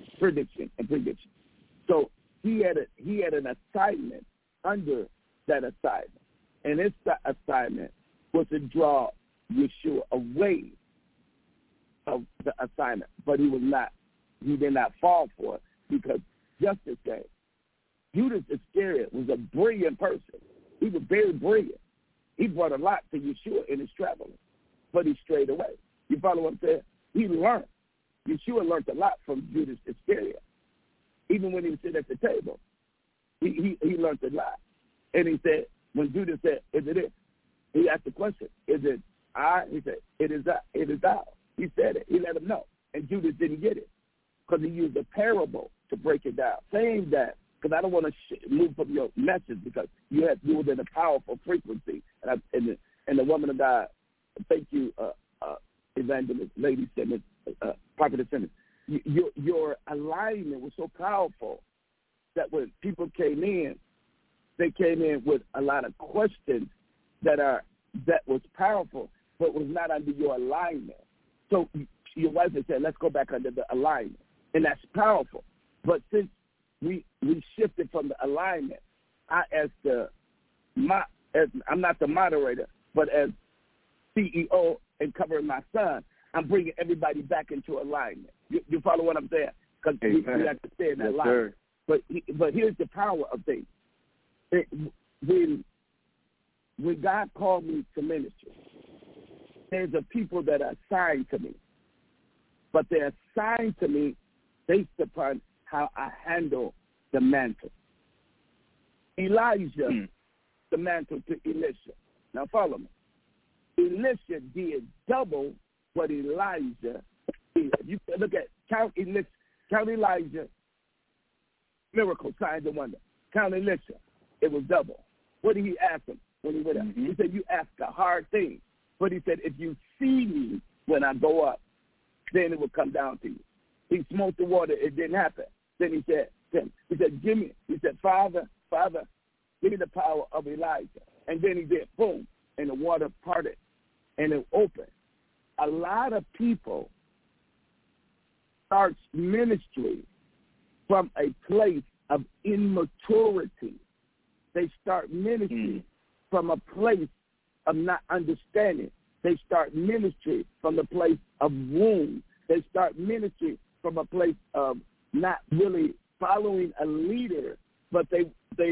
So he had an assignment under that assignment, and his assignment was to draw Yeshua away of the assignment, but he did not fall for it, because justice came. Judas Iscariot was a brilliant person. He was very brilliant. He brought a lot to Yeshua in his travels, but he strayed away. You follow what I'm saying? He learned. Yeshua learned a lot from Judas Iscariot. Even when he was sitting at the table, he learned a lot. And he said, when Judas said, "Is it it?" He asked the question, "Is it I?" He said, "It is I. It is thou." He said it. He let him know. And Judas didn't get it because he used a parable to break it down, saying that, because I don't want to move from your message, because you were in a powerful frequency. And the woman of God, thank you, Evangelist, Lady Simmons, Prophet Simmons. Your alignment was so powerful that when people came in, they came in with a lot of questions that was powerful, but was not under your alignment. So your wife had said, "Let's go back under the alignment," and that's powerful. But since we shifted from the alignment, I'm not the moderator, but as CEO and covering my son, I'm bringing everybody back into alignment. You follow what I'm saying? Because we have to stay in that line. But here's the power of things. When God called me to ministry, there's a people that are assigned to me, but they're assigned to me based upon how I handle the mantle. Elijah, the mantle to Elisha. Now follow me. Elisha did double what Elijah did. You can look at count Elijah, miracle, signs and wonder. Count Elisha, it was double. What did he ask him when he went up? He said, "You ask a hard thing." But he said, "If you see me when I go up, then it will come down to you." He smote the water, it didn't happen. Then he said, "Give me." He said, Father, give me the power of Elijah. And then he did, boom, and the water parted and it opened. A lot of people start ministry from a place of immaturity. They start ministry from a place of not understanding. They start ministry from the place of wound. They start ministry from a place of not really following a leader, but they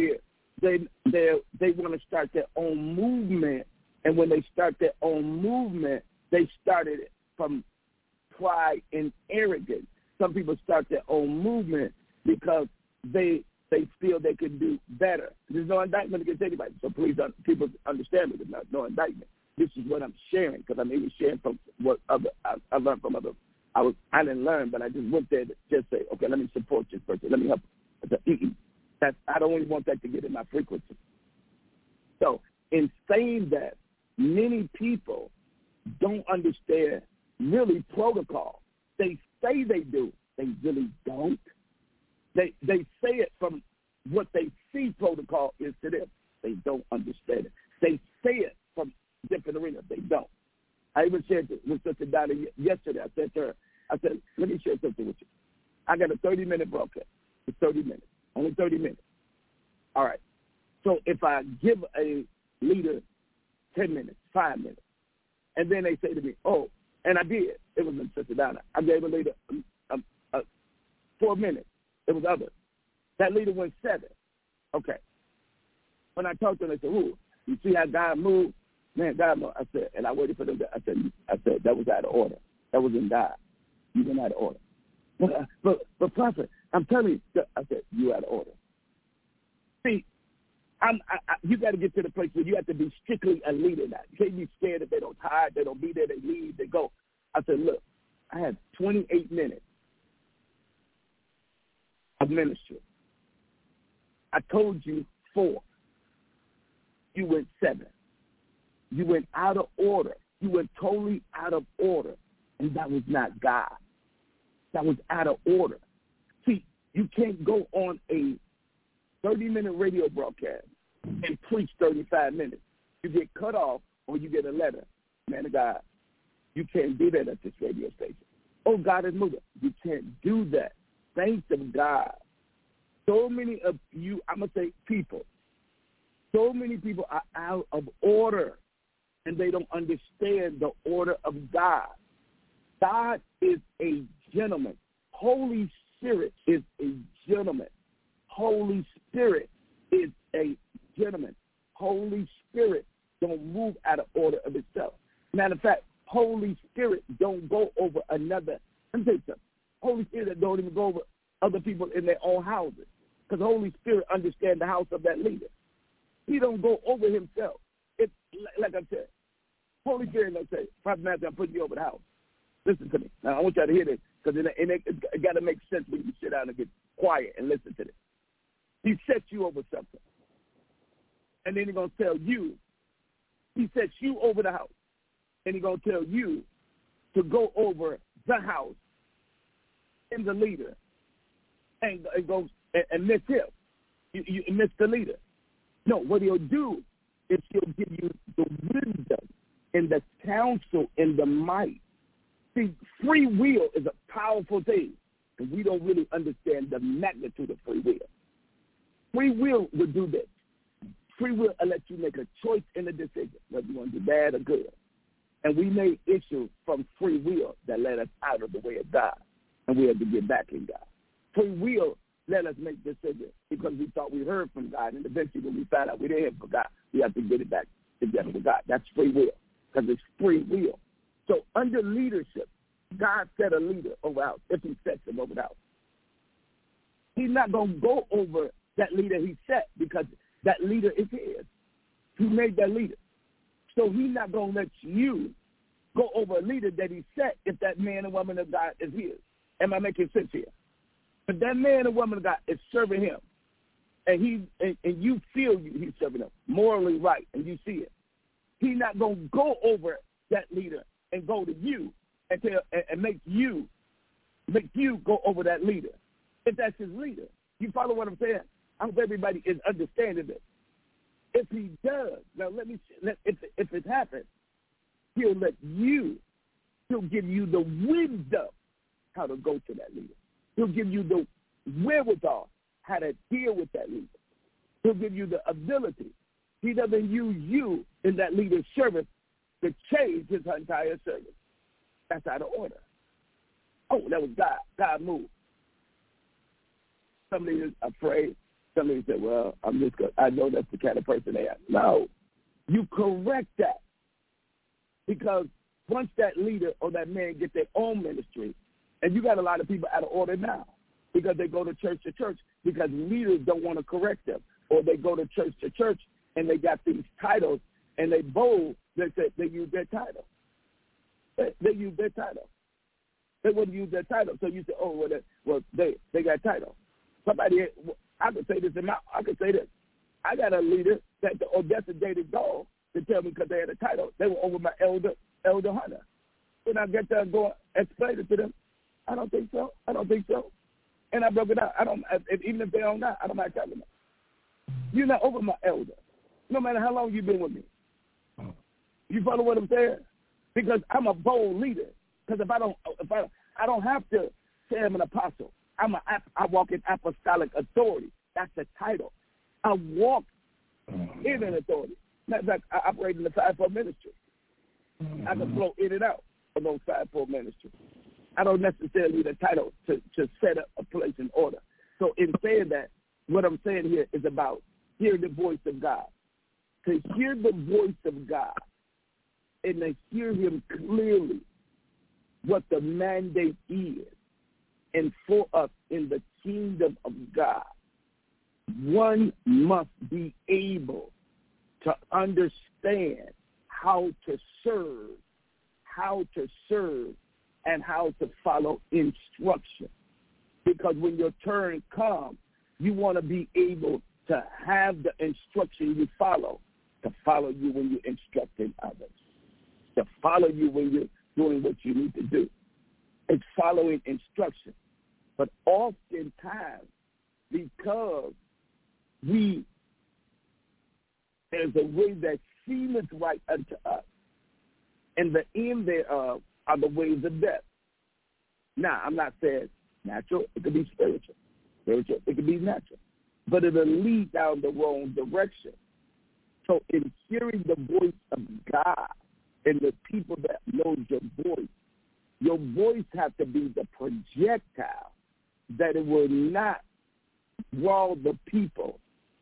want to start their own movement. And when they start their own movement, they started it from pride and arrogance. Some people start their own movement because they feel they can do better. There's no indictment against anybody, so please, people understand me. There's no indictment. This is what I'm sharing, because I'm even sharing from what I learned from others. I didn't learn, but I just went there to just say, okay, let me support this person. Let me help. I don't even want that to get in my frequency. So in saying that, many people don't understand really protocol. They say they do. They really don't. They say it from what they see protocol is to them. They don't understand it. They say it from different arenas. They don't. I even said with Sister Donna yesterday, I said, let me share something with you. I got a 30-minute broadcast. It's 30 minutes. Only 30 minutes. All right. So if I give a leader 10 minutes, 5 minutes, and then they say to me, oh, and I did. It was in Sister Donna. I gave a leader 4 minutes. It was others. That leader went 7. Okay. When I talked to them, they said, ooh, you see how God moved? Man, God moved. I said, and I waited for them. I said, that was out of order. That was in God. You went out of order. But Prophet, I'm telling you, I said, you out of order. See, you got to get to the place where you have to be strictly a leader now. You can't be scared if they don't tire, they don't be there, they leave, they go. I said, look, I had 28 minutes of ministry. I told you 4. You went 7. You went out of order. You went totally out of order. And that was not God. That was out of order. See, you can't go on a 30-minute radio broadcast and preach 35 minutes. You get cut off or you get a letter. Man of God, you can't do that at this radio station. Oh, God is moving. You can't do that. Thanks to God. So many of you, I'm going to say people, so many people are out of order, and they don't understand the order of God. God is a gentleman. Holy Spirit is a gentleman. Holy Spirit is a gentleman. Holy Spirit don't move out of order of itself. Matter of fact, Holy Spirit don't go over another. Let me tell you something. Holy Spirit don't even go over other people in their own houses, because Holy Spirit understands the house of that leader. He don't go over himself. It's like I said, Holy Spirit don't say, Prophet Matthew, I'm putting you over the house. Listen to me. Now, I want y'all to hear this, because it got to make sense when you sit down and get quiet and listen to this. He sets you over something. And then he's going to tell you, he sets you over the house. And he's going to tell you to go over the house and the leader and go and miss him. You miss the leader. No, what he'll do is he'll give you the wisdom and the counsel and the might. See, free will is a powerful thing, and we don't really understand the magnitude of free will. Free will will do this. Free will will let you make a choice in a decision, whether you want to do bad or good. And we made issues from free will that led us out of the way of God, and we had to get back in God. Free will let us make decisions because we thought we heard from God, and eventually when we found out we didn't hear from God, we have to get it back together with God. That's free will, because it's free will. So under leadership, God set a leader over the house if he sets him over the house. He's not going to go over that leader he set because that leader is his. He made that leader. So he's not going to let you go over a leader that he set if that man and woman of God is his. Am I making sense here? But that man and woman of God is serving him, and you feel he's serving him morally right, and you see it. He's not going to go over that leader and go to you and make you go over that leader if that's his leader. You follow what I'm saying? I hope everybody is understanding this. If he does, now if it happens, he'll give you the wisdom how to go to that leader. He'll give you the wherewithal how to deal with that leader. He'll give you the ability. He doesn't use you in that leader's service to change his entire service. That's out of order. Oh, that was God. God moved. Some leaders are afraid. Some leaders say, well, I know that's the kind of person they are. No, you correct that. Because once that leader or that man gets their own ministry, and you got a lot of people out of order now because they go to church because leaders don't want to correct them, or they go to church and they got these titles and they bold. They use their title. They use their title. They wouldn't use their title. So you say, oh, well, they got title. Somebody, I could say this I could say this. I got a leader that the Odessa dated dog to tell me because they had a title. They were over my elder Hunter. When I get there and go explain it to them, I don't think so. And I broke it out. Even if they don't know, I don't mind telling them. You're not over my elder, no matter how long you've been with me. You follow what I'm saying? Because I'm a bold leader. Because if I don't have to say I'm an apostle. I walk in apostolic authority. That's the title. I walk in an authority. Matter of fact, I operate in the fivefold ministry. I can flow in and out of those fivefold ministries. I don't necessarily need a title to set up a place in order. So in saying that, what I'm saying here is about hearing the voice of God. To hear the voice of God and to hear him clearly what the mandate is, and for us in the kingdom of God, one must be able to understand how to serve, and how to follow instruction. Because when your turn comes, you want to be able to have the instruction you follow to follow you when you're instructing others, to follow you when you're doing what you need to do. It's following instruction. But oftentimes, because there's a way that seemeth right unto us, and the end thereof are the ways of death. Now, I'm not saying natural. It could be spiritual. Spiritual, it could be natural. But it'll lead down the wrong direction. So in hearing the voice of God and the people that know your voice has to be the projectile that it will not draw the people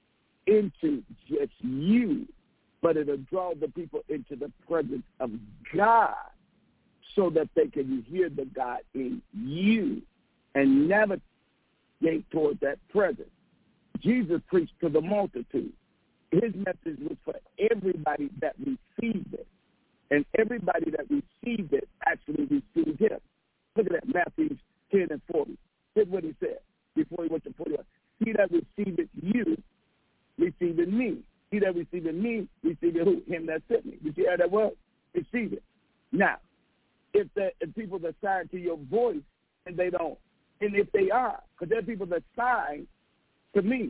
into just you, but it'll draw the people into the presence of God so that they can hear the God in you and navigate toward that presence. Jesus preached to the multitude. His message was for everybody that received it. And everybody that received it actually received him. Look at that, Matthew 10 and 40. Here's what he said before he went to 41. He that receiveth you, receiveth me. He that receiveth me, receiveth who? Him that sent me. You see how that was? Receive it. Now, if people that sign to your voice and they don't, and if they are, because there are people that sign to me,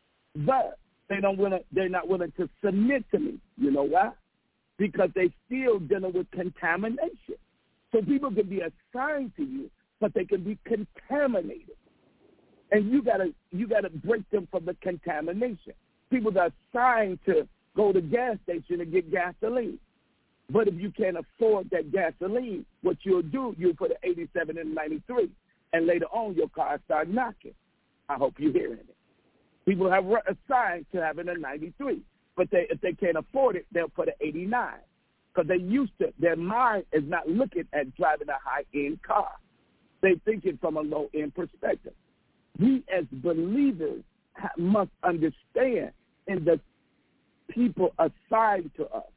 but they're not willing to submit to me. You know why? Because they still dealing with contamination. So people can be assigned to you, but they can be contaminated. And you gotta break them from the contamination. People that are assigned to go to gas station and get gasoline. But if you can't afford that gasoline, what you'll do, you'll put an 87 and 93, and later on your car start knocking. I hope you're hearing it. People have assigned to having a 93, but if they can't afford it, they'll put an 89 because their mind is not looking at driving a high-end car. They're thinking from a low-end perspective. We as believers must understand in the people assigned to us.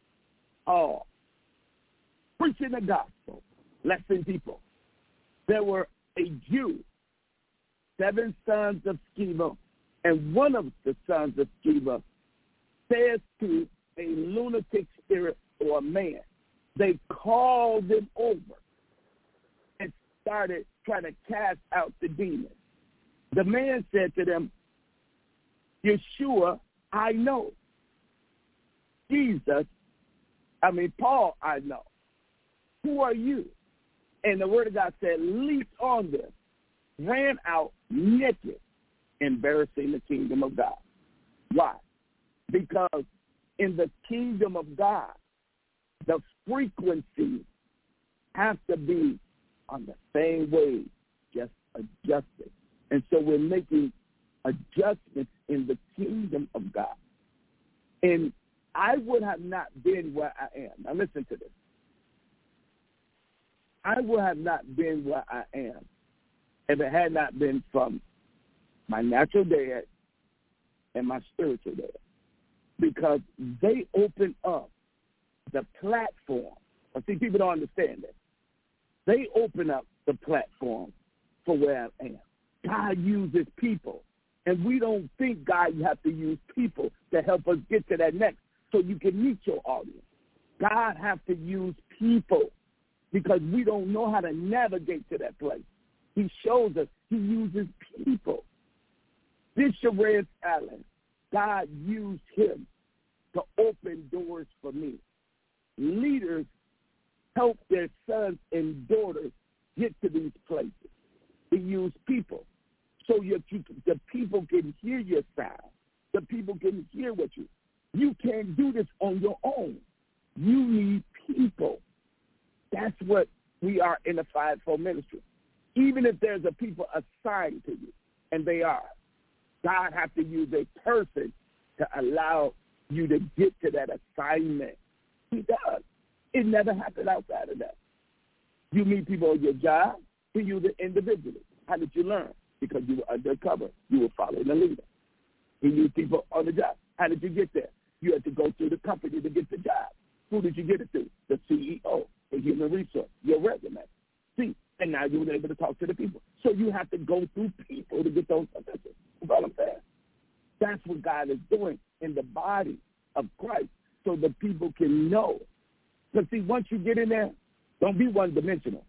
Oh, preaching the gospel, blessing people. There were a Jew, 7 sons of Sceva, and one of the sons of Sceva says to a lunatic spirit or a man, they called him over and started trying to cast out the demon. The man said to them, Yeshua, I know. Paul, I know. Who are you? And the word of God said, leaped on them, ran out naked, embarrassing the kingdom of God. Why? Because in the kingdom of God, the frequency has to be on the same wave, just adjusted. And so we're making adjustments in the kingdom of God. And I would have not been where I am. Now listen to this. I would have not been where I am if it had not been from my natural dad and my spiritual dad, because they open up the platform. I see people don't understand this. They open up the platform for where I am. God uses people, and we don't think God you have to use people to help us get to that next so you can meet your audience. God has to use people because we don't know how to navigate to that place. He shows us. He uses people. Bishop Rance Allen, God used him to open doors for me. Leaders help their sons and daughters get to these places. He used people. so the people can hear your sound. The people can hear what you can't do this on your own. You need people. That's what we are in the fivefold ministry. Even if there's a people assigned to you, and they are, God has to use a person to allow you to get to that assignment. He does. It never happened outside of that. You meet people on your job, he used it individually. How did you learn? Because you were undercover. You were following the leader. He used people on the job. How did you get there? You had to go through the company to get the job. Who did you get it through? The CEO, the human resource, your resume. See, and now you were able to talk to the people. So you have to go through people to get those successes. That's all I'm saying. That's what God is doing in the body of Christ so the people can know. But see, once you get in there, don't be one-dimensional.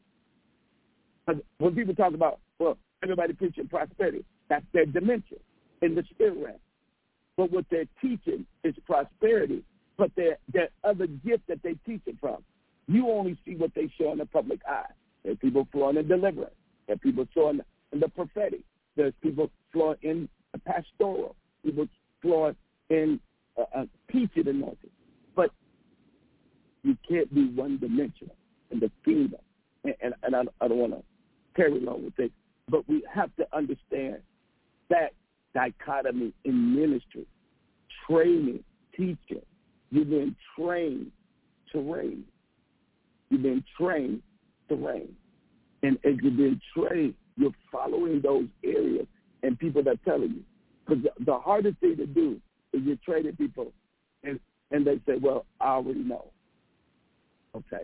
When people talk about, well, everybody preaching prosperity, that's their dimension in the spirit realm. But what they're teaching is prosperity, but there are other gifts that they teach it from. You only see what they show in the public eye. There are people flowing in deliverance. There are people flowing in the prophetic. There's people flowing in the pastoral. People flowing in teaching anointing. But you can't be one-dimensional in the kingdom. And I don't want to carry along with it, but we have to understand that dichotomy in ministry, training, teaching. You've been trained to reign. You've been trained to reign. And as you've been trained, you're following those areas, and people are telling you. Because the hardest thing to do is you're training people, and they say, well, I already know. Okay.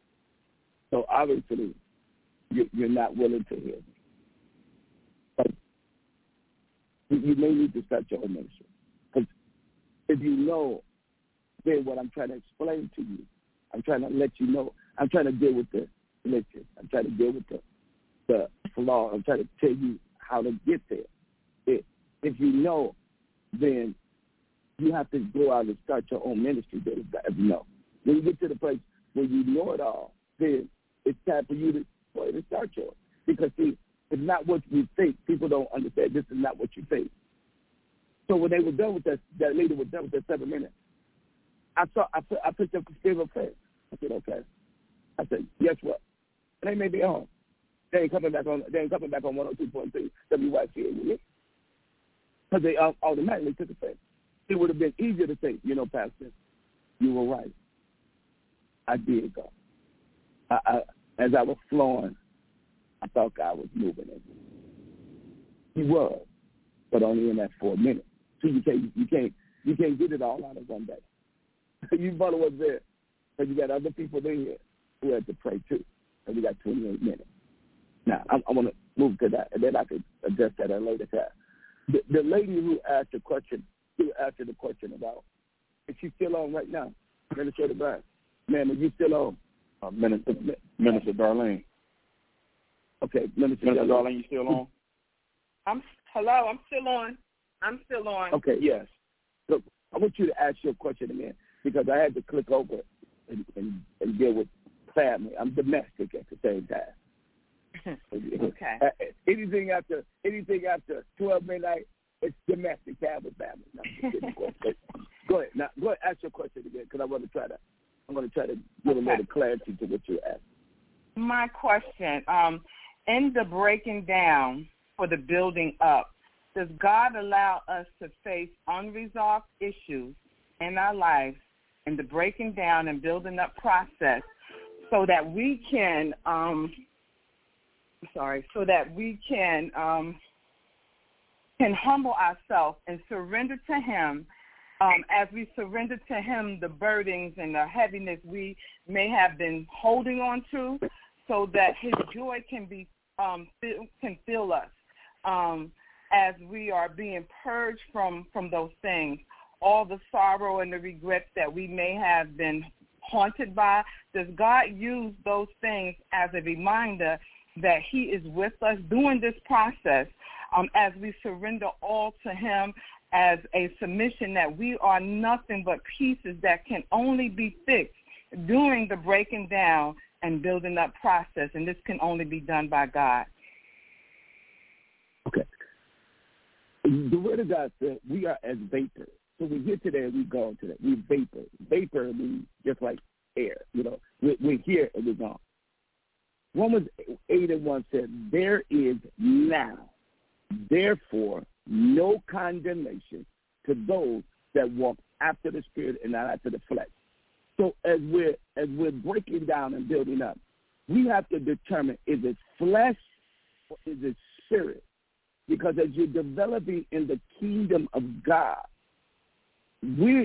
So obviously, you're not willing to hear me. But you may need to start your own ministry. Because if you know, then what I'm trying to explain to you, I'm trying to let you know, I'm trying to deal with the glitches. I'm trying to deal with the flaw. I'm trying to tell you how to get there. If you know, then you have to go out and start your own ministry. If you know. When you get to the place where you know it all, then it's time for you to go ahead and start yours. Because, see, it's not what you think. People don't understand this is not what you think. So when they were done with that lady was done with that 7 minutes, I picked up the spirit of faith. I said, okay. I said, guess what? They may be home. They ain't coming back on 102.3 WYCA. Because they automatically took offense. It would have been easier to say, you know, Pastor, you were right. I did go. As I was flowing, I thought God was moving in. He was, but only in that 4 minutes. So you can't get it all out of one day. You brother was there, but you got other people in here who had to pray too. And we got 28 minutes. Now I want to move to that, and then I could address that at a later time. The lady who asked the question, about, is she still on right now? Minister Brian. Ma'am, are you still on? Minister Darlene. Okay, Minister Darlene, you still on? I'm still on. Okay, yes. Look, I want you to ask your question again because I had to click over and deal with family. I'm domestic at the same time. Okay. Anything after 12 midnight, it's domestic time with family. No, go ahead. Now, go ahead. Ask your question again because I'm going to try to give a little clarity to what you asked. My question, in the breaking down for the building up, does God allow us to face unresolved issues in our lives in the breaking down and building up process so that we can humble ourselves and surrender to Him as we surrender to Him the burdens and the heaviness we may have been holding on to, so that His joy can fill us as we are being purged from those things, all the sorrow and the regrets that we may have been haunted by. Does God use those things as a reminder that He is with us during this process as we surrender all to Him, as a submission that we are nothing but pieces that can only be fixed during the breaking down and building up process, and this can only be done by God? Okay. The Word of God said we are as vapor. So we get to there, we go into that. We vapor. Vapor means just like air. We're here and we're gone. Romans 8:1 said, there is now, therefore, no condemnation to those that walk after the Spirit and not after the flesh. So as we're breaking down and building up, we have to determine, is it flesh or is it spirit? Because as you're developing in the kingdom of God, I'm going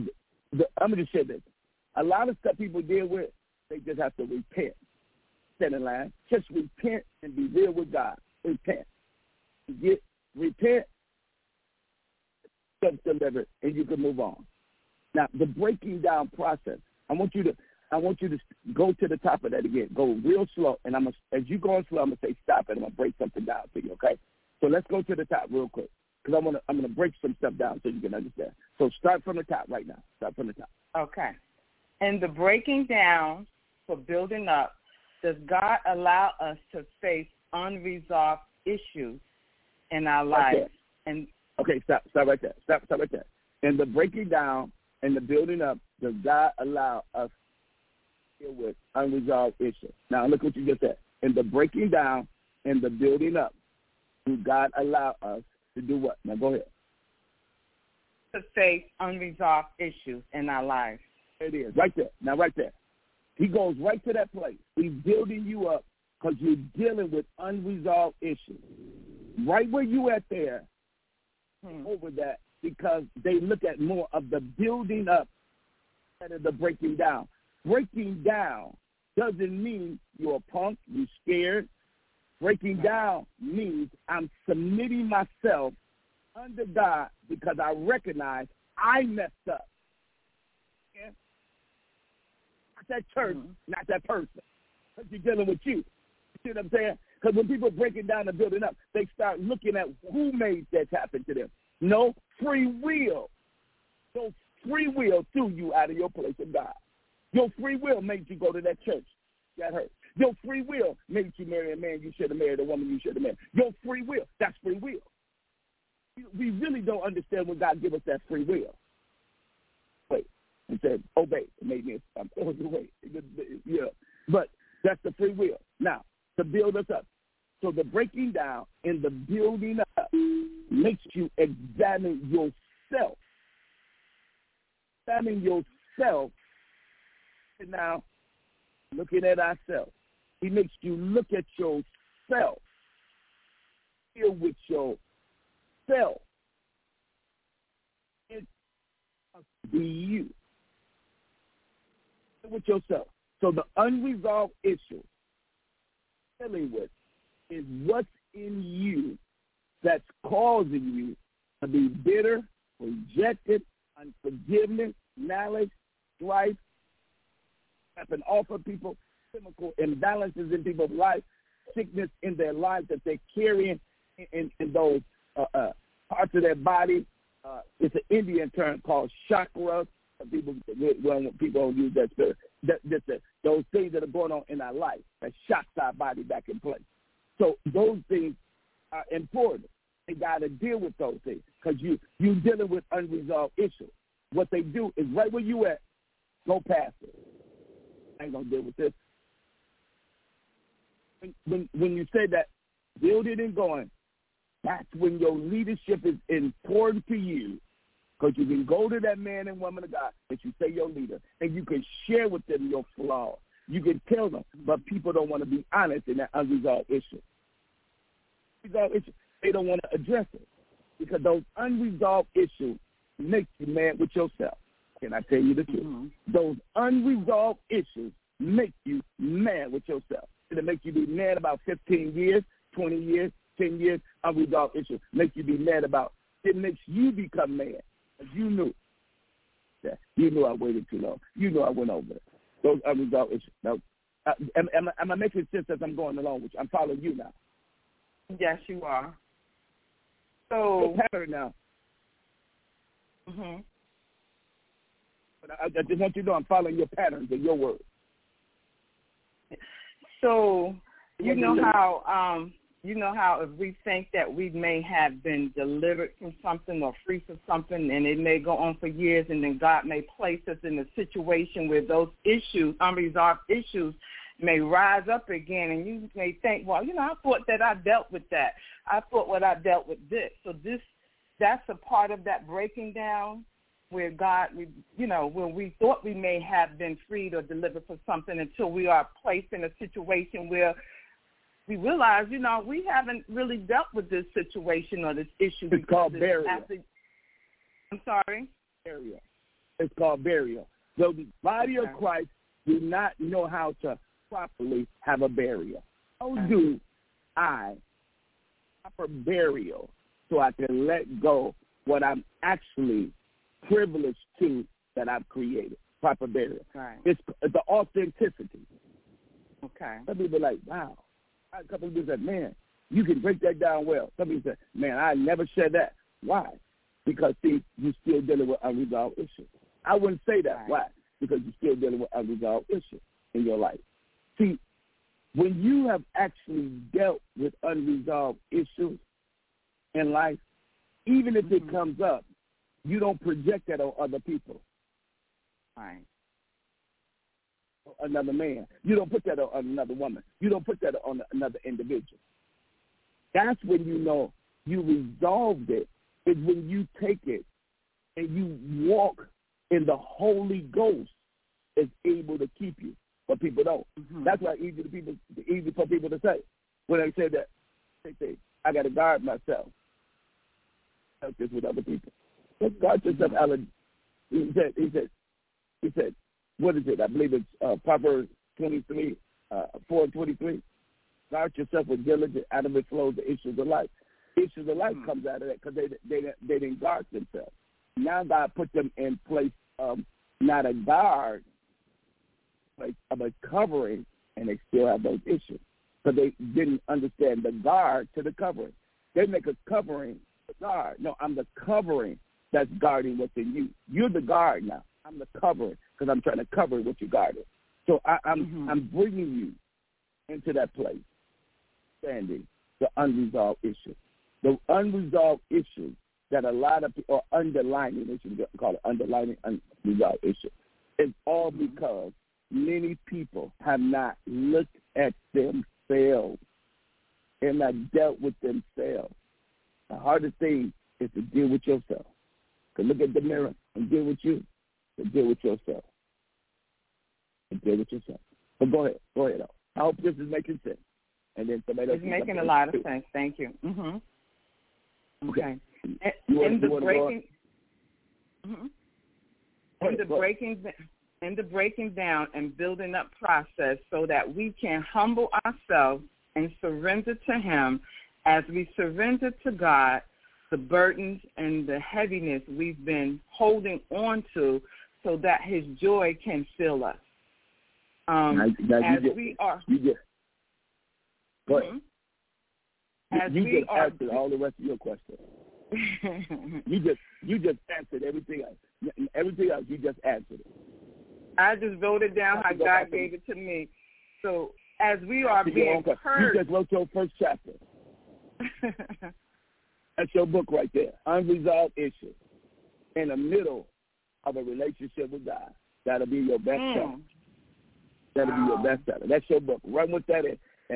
to say this. A lot of stuff people deal with, they just have to repent. Stand in line. Just repent and be real with God. Repent. Repent, self-delivered, and you can move on. Now, the breaking down process, I want you to go to the top of that again. Go real slow, and as you go slow, I'm going to say stop, and I'm going to break something down for you, okay? So let's go to the top real quick, because I'm going to break some stuff down so you can understand. So start from the top right now. Start from the top. Okay. And the breaking down for building up, does God allow us to face unresolved issues in our lives? Okay, stop right there. Stop right there. In the breaking down and the building up, does God allow us to deal with unresolved issues? Now, look what you just said. In the breaking down and the building up, does God allow us to do what? Now, go ahead. To face unresolved issues in our lives. It is. Right there. Now, right there. He goes right to that place. He's building you up because you're dealing with unresolved issues. Right where you at there, over that, because they look at more of the building up instead of the breaking down. Breaking down doesn't mean you're a punk, you're scared. Breaking down means I'm submitting myself under God because I recognize I messed up. Yeah? Not that church, not that person. Because you're dealing with you. You see what I'm saying? Because when people are breaking down and building up, they start looking at who made that happen to them. No, free will. No, free will threw you out of your place of God. Your free will made you go to that church. Got hurt. Your free will made you marry a man you should have married, a woman you should have married. Your free will, that's free will. We really don't understand when God gives us that free will. Wait, he said, obey. It made me, wait. Yeah, but that's the free will. Now, to build us up. So the breaking down and the building up makes you examine yourself. Examine yourself. And now, looking at ourselves, he makes you look at yourself. Deal with yourself. It must be you. Deal with yourself. So the unresolved issue dealing with is what's in you that's causing you to be bitter, rejected, unforgiveness, malice, strife, happen off of people, chemical imbalances in people's life, sickness in their lives that they're carrying in those parts of their body. It's an Indian term called chakra. People don't use that spirit. Those things that are going on in our life that shocks our body back in place. So those things are important. They got to deal with those things because you're dealing with unresolved issues. What they do is right where you at, go past it. I ain't going to deal with this. When you say that, building and going, that's when your leadership is important to you because you can go to that man and woman of God that you say your leader and you can share with them your flaws. You can tell them, but people don't want to be honest in that unresolved issue. They don't want to address it because those unresolved issues make you mad with yourself. Can I tell you the truth? Mm-hmm. Those unresolved issues make you mad with yourself. It'll make you be mad about 15 years, 20 years, 10 years, unresolved issues. Make you be mad about. It makes you become mad. You knew. Yeah, you knew I waited too long. You knew I went over it. Those unresolved issues. Now, am I making sense as I'm going along with you? I'm following you now. Yes, you are. So pattern now. Mm-hmm. But I just want you to know I'm following your patterns and your words. So you know how you know how if we think that we may have been delivered from something or free from something, and it may go on for years, and then God may place us in a situation where those issues, unresolved issues, may rise up again, and you may think, well, you know, I thought that I dealt with that. I thought what I dealt with this. So that's a part of that breaking down where God, you know, when we thought we may have been freed or delivered from something until we are placed in a situation where we realize, you know, we haven't really dealt with this situation or this issue. It's called burial. I'm sorry? Burial. It's called burial. So the body of Christ do not know how to properly have a burial. How do I proper burial so I can let go what I'm actually privileged to that I've created? Proper burial. Right. It's the authenticity. Okay. Some people are like, wow. A couple of people said, man, you can break that down well. Some people said, man, I never said that. Why? Because, see, you're still dealing with unresolved issues. I wouldn't say that. Right. Why? Because you're still dealing with unresolved issues in your life. See, when you have actually dealt with unresolved issues in life, even if it comes up, you don't project that on other people. Right. Another man. You don't put that on another woman. You don't put that on another individual. That's when you know you resolved it, is when you take it and you walk in the Holy Ghost is able to keep you. But people don't. That's why it's easy for people to say. When they say that, they say, I got to guard myself. That's just with other people. Let's guard yourself, Alan. He said, what is it? I believe it's Proverbs 23, 4:23. Guard yourself with diligence, out of it flows the issues of life. Issues of life comes out of that because they didn't guard themselves. Now God put them in place of not a guard, but of a covering, and they still have those issues. But they didn't understand the guard to the covering. They make a covering the guard. No, I'm the covering that's guarding what's in you. You're the guard now. I'm the covering because I'm trying to cover what you guarded. So I'm bringing you into that place, standing the unresolved issue. The unresolved issue that a lot of people, or underlining, they should call it underlining unresolved issue, is all because many people have not looked at themselves and not dealt with themselves. The hardest thing is to deal with yourself. To look at the mirror and deal with you. To deal with yourself. To deal with yourself. But go ahead. I hope this is making sense. And then somebody else. It's making a lot of sense. Thank you. Okay. In the breaking down and building up process so that we can humble ourselves and surrender to Him as we surrender to God the burdens and the heaviness we've been holding on to so that His joy can fill us. Go ahead. You answered all the rest of your questions. you just answered everything else. Everything else, you just answered it. I just wrote it down how God gave it to me. So as we are being purged. You just wrote your first chapter. That's your book right there. Unresolved issues. In the middle of a relationship with God. That'll be your best seller. That'll be your best seller. That's your book. Run with that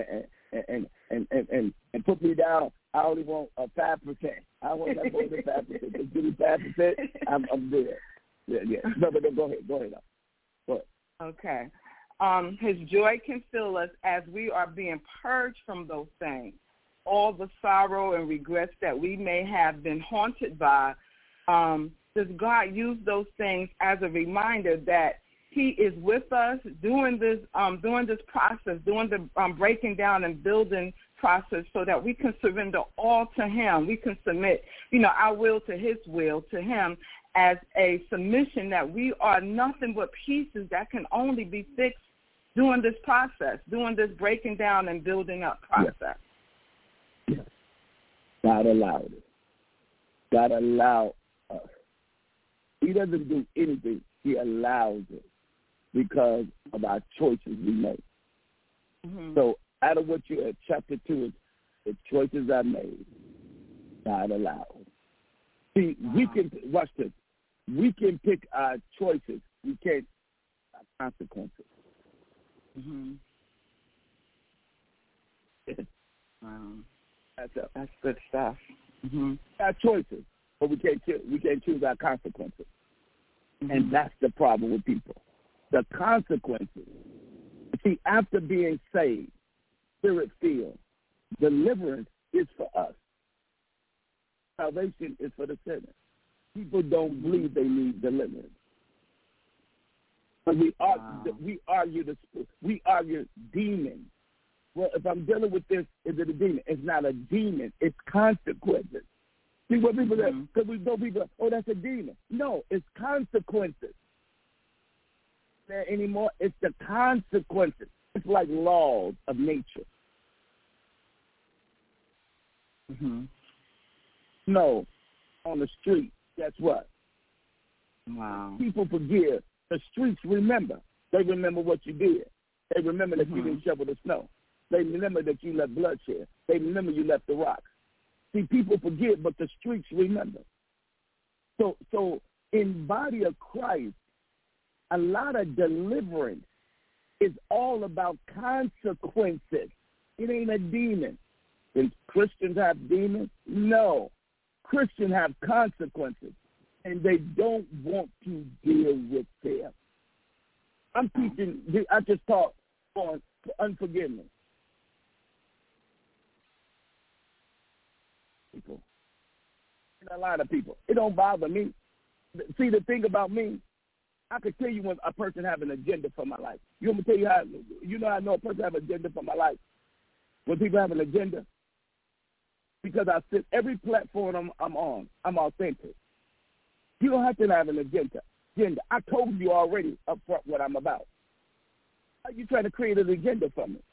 and put me down. I only want 5%. I want that more than 5%. Just give me 5%. I'm good. Yeah. No, but go ahead. Okay. His joy can fill us as we are being purged from those things. All the sorrow and regrets that we may have been haunted by, does God use those things as a reminder that He is with us doing this process, doing the breaking down and building process so that we can surrender all to Him. We can submit, our will to His will, to Him, as a submission that we are nothing but pieces that can only be fixed doing this process, doing this breaking down and building up process. Yes. God allowed it. God allowed us. He doesn't do anything. He allows it because of our choices we make. So out of what you at chapter 2 The choices are made, God allows. See, we can, watch this, we can pick our choices. We can't our consequences. Mm-hmm. That's good stuff. Mm-hmm. Our choices, but we can't choose our consequences. Mm-hmm. And that's the problem with people. The consequences. See, after being saved, Spirit-filled, deliverance is for us. Salvation is for the sinner. People don't believe they need deliverance. But we argue demons. Well, if I'm dealing with this, is it a demon? It's not a demon. It's consequences. See what people say? Because we know people, oh, that's a demon. No, it's consequences. There anymore? It's the consequences. It's like laws of nature. Mm-hmm. No, on the street, guess what? Wow. People forgive. The streets remember. They remember what you did. They remember that you didn't shovel the snow. They remember that you left bloodshed. They remember you left the rocks. See, people forget, but the streets remember. So in body of Christ, a lot of deliverance is all about consequences. It ain't a demon. Do Christians have demons? No. Christians have consequences, and they don't want to deal with them. I'm teaching, I just taught on unforgiveness. People. And a lot of people. It don't bother me. See, the thing about me, I could tell you when a person have an agenda for my life. You want me to tell you how, you know I know a person have an agenda for my life? When people have an agenda? Because I sit every platform I'm on, I'm authentic. You don't have to have an agenda. I told you already up front what I'm about. Are you trying to create an agenda for me?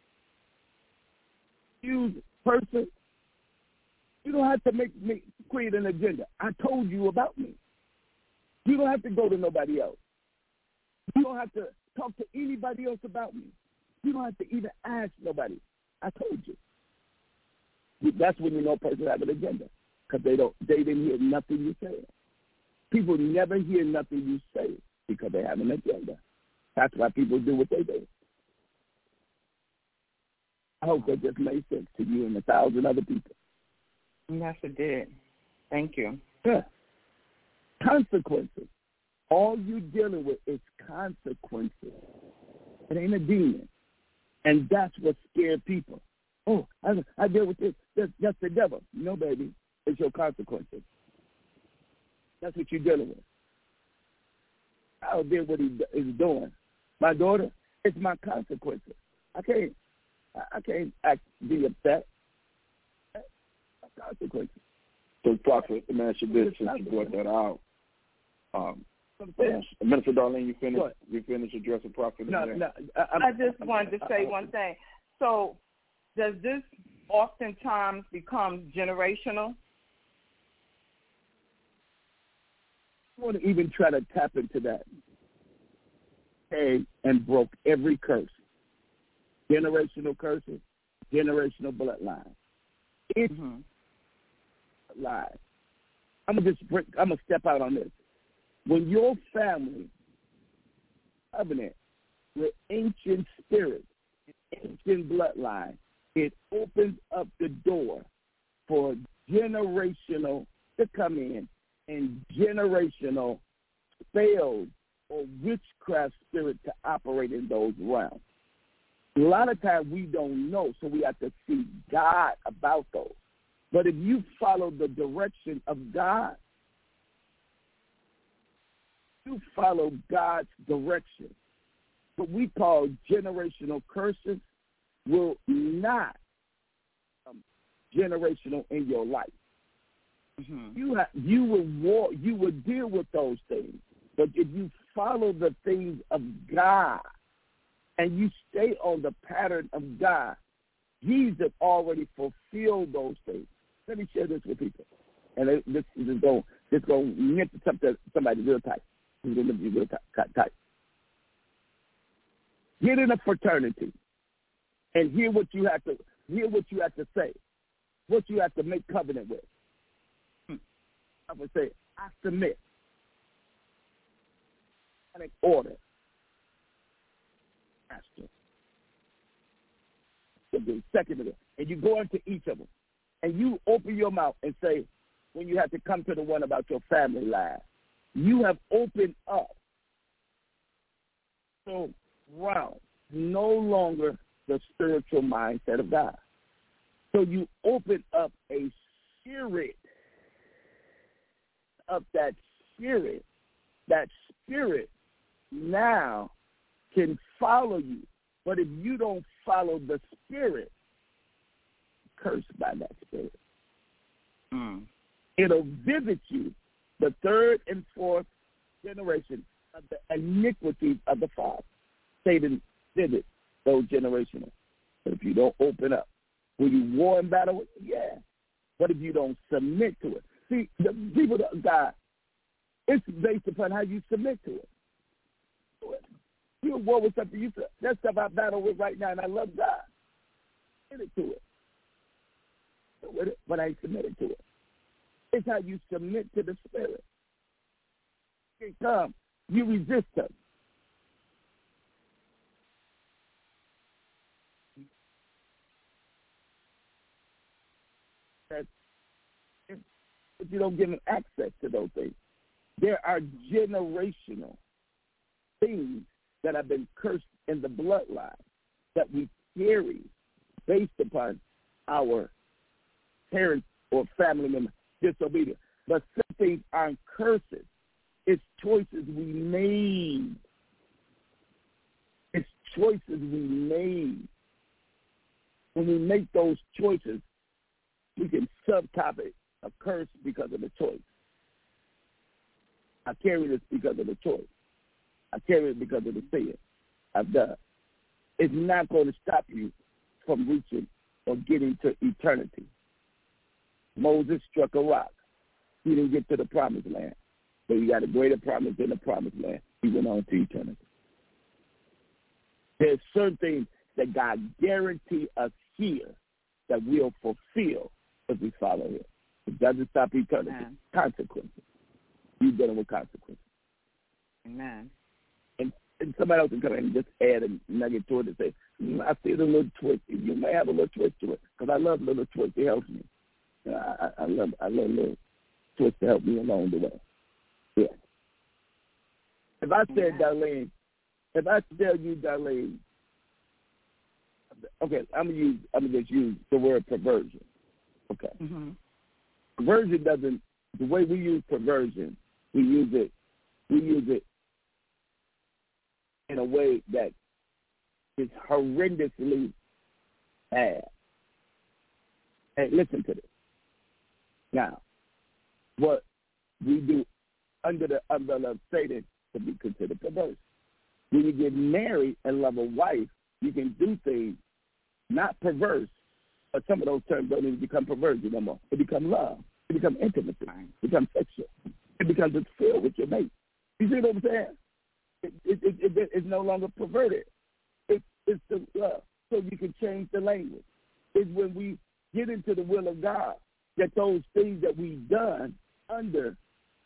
You person, you don't have to create an agenda. I told you about me. You don't have to go to nobody else. You don't have to talk to anybody else about me. You don't have to even ask nobody. I told you. That's when you know a person has an agenda, because they didn't hear nothing you said. People never hear nothing you say because they have an agenda. That's why people do what they do. I hope that just made sense to you and 1,000 other people. Yes, it did. Thank you. Yeah. Consequences. All you're dealing with is consequences. It ain't a demon. And that's what scared people. Oh, I deal with this. That's the devil. No, baby. It's your consequences. That's what you're dealing with. I don't deal with what he is doing. My daughter, it's my consequences. I can't be upset. My consequences. So, Prophet, let me ask you this, since you brought that out. Minister Darlene, you finished addressing Prophet? No, I just wanted to say one thing. So, does this oftentimes become generational? I want to even try to tap into that. And broke every curse. Generational curses, generational bloodline. It's lies. I'm gonna step out on this. When your family covenant with ancient spirits, ancient bloodline, it opens up the door for generational to come in and generational spells or witchcraft spirit to operate in those realms. A lot of times we don't know, so we have to seek God about those. But if you follow the direction of God, you follow God's direction. What we call generational curses will not become generational in your life. You will deal with those things. But if you follow the things of God and you stay on the pattern of God, Jesus already fulfilled those things. Let me share this with people. And this is going to nip somebody real tight. It's going to be real tight. Get in a fraternity and hear what you have to say. what you have to make covenant with. I would say, I submit. And order. Master. The second of it. And you go into each of them. And you open your mouth and say, when you have to come to the one about your family life, you have opened up. So, realm, no longer the spiritual mindset of God. So you open up a spirit of that spirit. That spirit now can follow you. But if you don't follow the spirit, cursed by that spirit. It'll visit you, the third and fourth generation of the iniquities of the father. Satan visits those generational. But if you don't open up, will you war and battle with? Yeah. But if you don't submit to it, see, the people of God, it's based upon how you submit to it. You war with something, that stuff I battle with right now, and I love God. Submit to it. With it, but I submitted to it. It's how you submit to the spirit. It comes. You resist him. But you don't give him access to those things. There are generational things that have been cursed in the bloodline that we carry based upon our parents or family members' disobedience. But some things aren't curses. It's choices we made. It's choices we made. When we make those choices, we can subtop it, a curse because of the choice. I carry this because of the choice. I carry it because of the sin I've done. It's not going to stop you from reaching or getting to eternity. Moses struck a rock. He didn't get to the promised land, but he got a greater promise in the promised land. He went on to eternity. There's certain things that God guarantees us here that we'll fulfill if we follow him. It doesn't stop eternity. Amen. Consequences. You're dealing with consequences. Amen. And somebody else can come in and just add a nugget to it and say, I feel a little twist. You may have a little twist to it, because I love little twists. It helps me. I love little twists to help me along the way. Yeah. If I said, Darlene, if I tell you, Darlene, okay, I'm gonna just use the word perversion. Okay. Mm-hmm. Perversion doesn't. The way we use perversion, we use it in a way that is horrendously bad. Hey, listen to this. Now, what we do under the umbrella of Satan to be considered perverse. When you get married and love a wife, you can do things not perverse, but some of those terms don't even become perversion no more. It becomes love. It becomes intimacy. It becomes sexual. It becomes a feel with your mate. You see what I'm saying? It's no longer perverted. It's the love. So you can change the language. It's when we get into the will of God that those things that we've done under,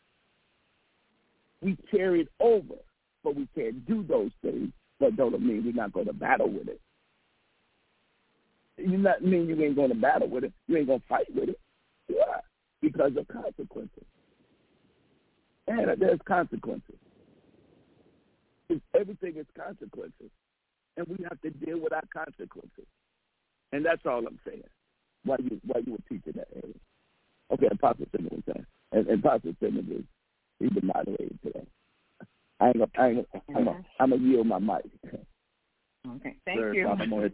we carried over. But we can't do those things. That don't mean we're not going to battle with it. You not mean you ain't going to battle with it. You ain't going to fight with it. Why? Because of consequences. And there's consequences. Everything is consequences. And we have to deal with our consequences. And that's all I'm saying. While you were teaching that area. Okay, Apostle Simmons was saying. And Apostle Simmons he's the moderator today. I'm gonna yield my mic. Okay, thank you. I'm over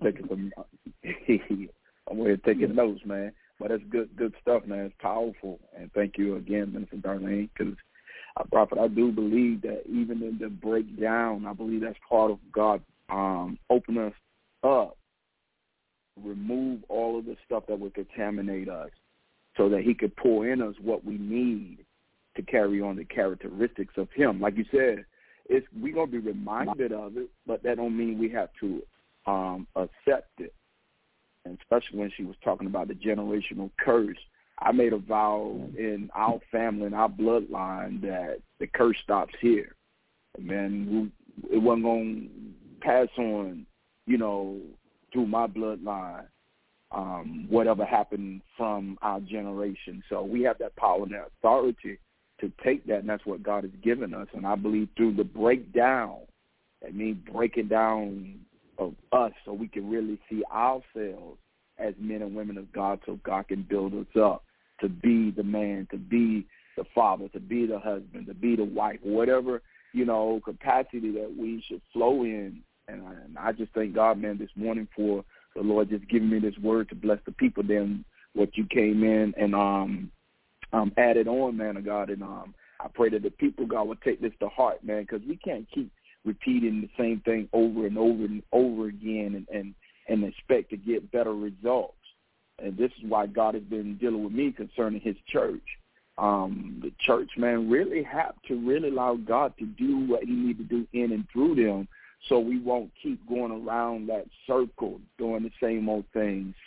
here taking notes, man. But that's good stuff, man. It's powerful, and thank you again, Minister Darlene, because Prophet, I do believe that even in the breakdown, I believe that's part of God opening us up, remove all of the stuff that would contaminate us, so that He could pour in us what we need to carry on the characteristics of Him. Like you said, we're going to be reminded of it, but that don't mean we have to accept it. and especially when she was talking about the generational curse, I made a vow in our family, in our bloodline, that the curse stops here. Man, it wasn't going to pass on, through my bloodline, whatever happened from our generation. So we have that power and that authority to take that, and that's what God has given us. And I believe through the breakdown, that means breaking down of us so we can really see ourselves as men and women of God, so God can build us up to be the man, to be the father, to be the husband, to be the wife, whatever, capacity that we should flow in. And I just thank God, man, this morning for the Lord just giving me this word to bless the people. Then what you came in and added on, man of God. And I pray that the people, God, will take this to heart, man, because we can't keep repeating the same thing over and over and over again and expect to get better results. And this is why God has been dealing with me concerning his church. The church, man, really have to really allow God to do what he needs to do in and through them, so we won't keep going around that circle doing the same old thing,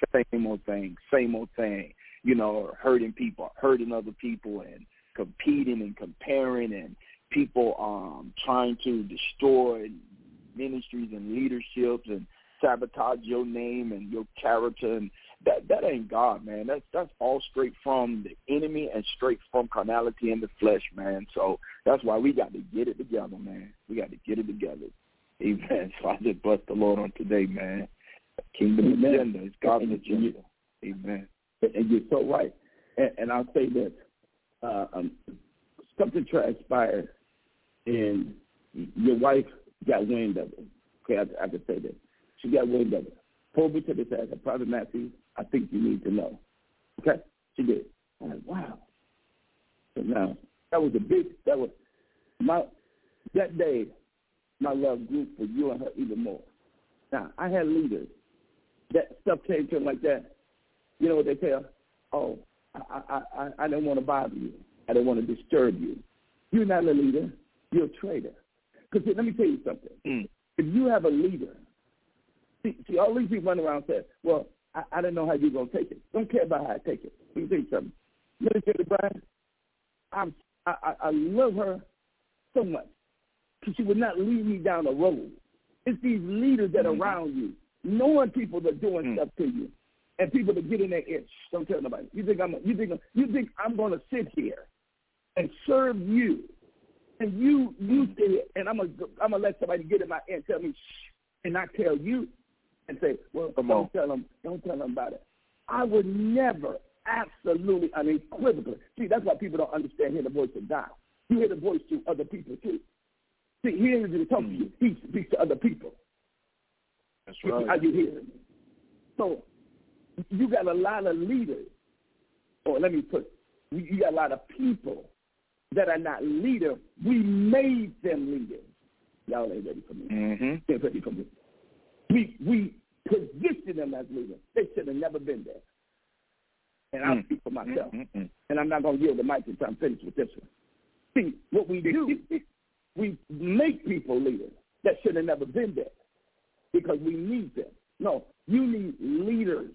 hurting people, hurting other people, and competing and comparing, and people trying to destroy ministries and leaderships and sabotage your name and your character. And that ain't God, man. That's all straight from the enemy and straight from carnality in the flesh, man. So that's why we got to get it together, man. We got to get it together. Amen. So I just bless the Lord on today, man. Kingdom agenda is God's agenda. Amen. And you're so right. And I'll say this. Something transpired, and your wife got wind of it. Okay, I can say this. She got wind of it. Pulled me to the side. Prophet Matthew, I think you need to know. Okay? She did. I'm like, wow. So now, that day, my love grew for you and her even more. Now, I had leaders. That stuff came to them like that. You know what they tell? Oh, I didn't want to bother you. I didn't want to disturb you. You're not a leader. You're a traitor. Because let me tell you something. If you have a leader, see, all these people run around and say, well, I didn't know how you're going to take it. Don't care about how I take it. Let me tell you something. Minister Brian, I love her so much because she would not lead me down the road. It's these leaders that are around you, knowing people that are doing stuff to you, and people that get in their ear. Don't tell nobody. You think I'm going to sit here and serve you, and you sit here, and I'm gonna let somebody get in my ear and tell me shh, and not tell you and say, well, don't tell them about it. I would never, absolutely, unequivocally. See, that's why people don't understand hear the voice of God. You hear the voice to other people too. See, he doesn't really talk to you. He speaks to other people. That's right. How you hear him. So you got a lot of leaders, or let me put, you got a lot of people that are not leaders. We made them leaders. Y'all ain't ready for me. Ain't ready for me. We positioned them as leaders. They should have never been there. And I'll speak for myself. And I'm not going to yield the mic until I'm finished with this one. See, what we do, we make people leaders that should have never been there because we need them. No, you need leaders.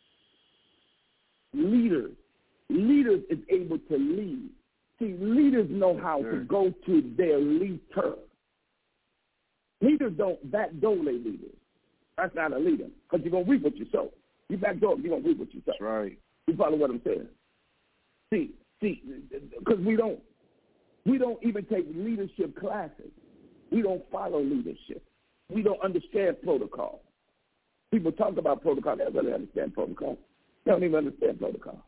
Leaders is able to lead. See, leaders know how to go to their leader. Leaders don't backdoor their leaders. That's not a leader because you're going to reap what you sow. You backdoor, you're going to reap what you sow. That's right. You follow what I'm saying? See, because we don't even take leadership classes. We don't follow leadership. We don't understand protocol. People talk about protocol. They don't really understand protocol. They don't even understand protocol.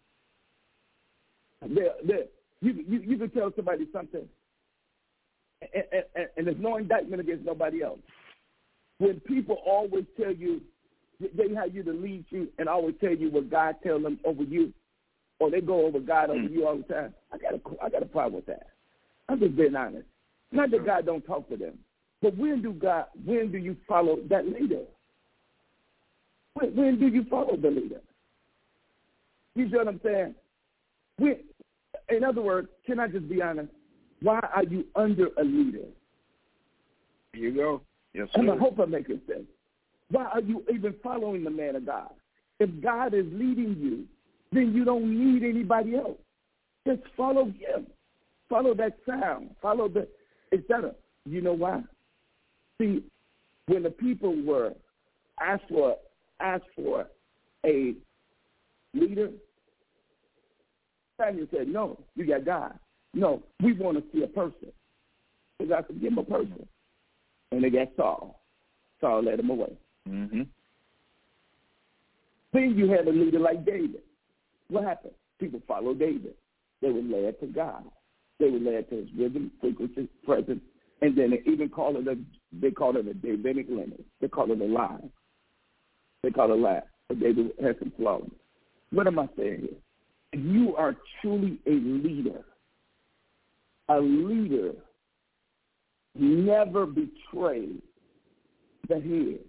You can tell somebody something, and there's no indictment against nobody else. When people always tell you, they have you to lead you and always tell you what God tells them over you, or they go over God over you all the time, I got a problem with that. I'm just being honest. Not that God don't talk to them, but when do you follow that leader? When do you follow the leader? You see what I'm saying? In other words, can I just be honest? Why are you under a leader? Here you go. Yes, sir. I hope I'm making sense. Why are you even following the man of God? If God is leading you, then you don't need anybody else. Just follow him. Follow that sound. Follow the, etc. You know why? See, when the people were asked for a leader, Samuel said, no, you got God. No, we want to see a person. So God said, give him a person. And they got Saul. Saul led him away. Mm-hmm. Then you had a leader like David. What happened? People followed David. They were led to God. They were led to his rhythm, frequency, presence, and then they even call it they call it a Davidic lineage. They call it a lie. They call it a lie. But David has some flaws. What am I saying here? If you are truly a leader never betrays the head.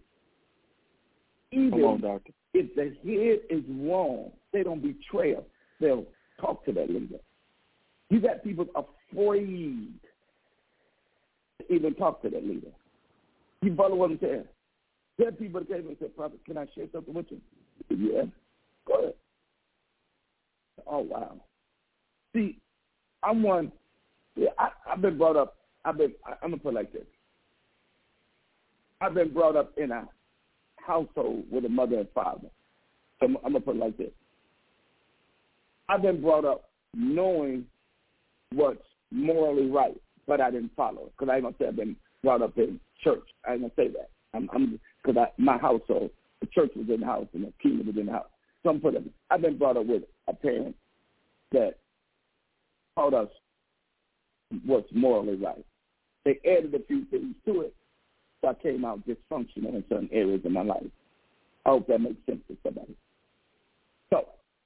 Even if the head is wrong, they don't betray him. They'll talk to that leader. You got people afraid to even talk to that leader. You follow what I'm saying? There are people that came and said, Prophet, can I share something with you? Yeah. Go ahead. Oh, wow. See, I've been brought up, I'm going to put it like this. I've been brought up in a household with a mother and father. So I'm going to put it like this. I've been brought up knowing what's morally right, but I didn't follow it. Because I ain't going to say I've been brought up in church. I ain't going to say that. Because my household, the church was in the house and the kingdom was in the house. So I've been brought up with a parent that taught us what's morally right. They added a few things to it, so I came out dysfunctional in certain areas of my life. I hope that makes sense to somebody. So,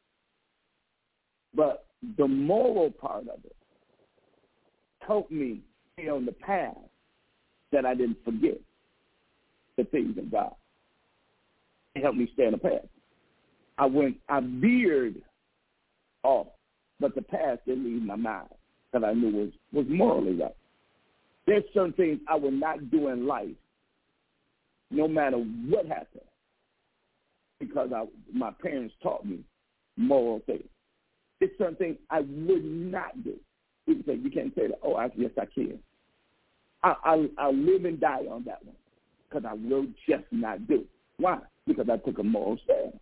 but the moral part of it helped me stay on the path that I didn't forget the things of God. It helped me stay on the path. I veered off, but the path didn't leave my mind that I knew was morally right. There's certain things I would not do in life, no matter what happened, because my parents taught me moral things. There's certain things I would not do. People say, you can't say that. Oh, yes, I can. I'll live and die on that one, because I will just not do. Why? Because I took a moral stand.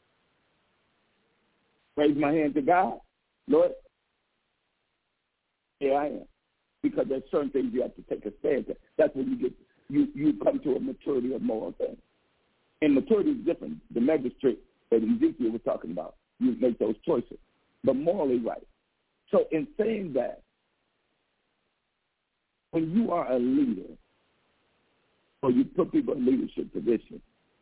Raise my hand to God. Lord, here I am. Because there's certain things you have to take a stand to. That's when you come to a maturity of moral things. And maturity is different. The magistrate that Ezekiel was talking about, you make those choices. But morally right. So in saying that, when you are a leader, or you put people in leadership positions,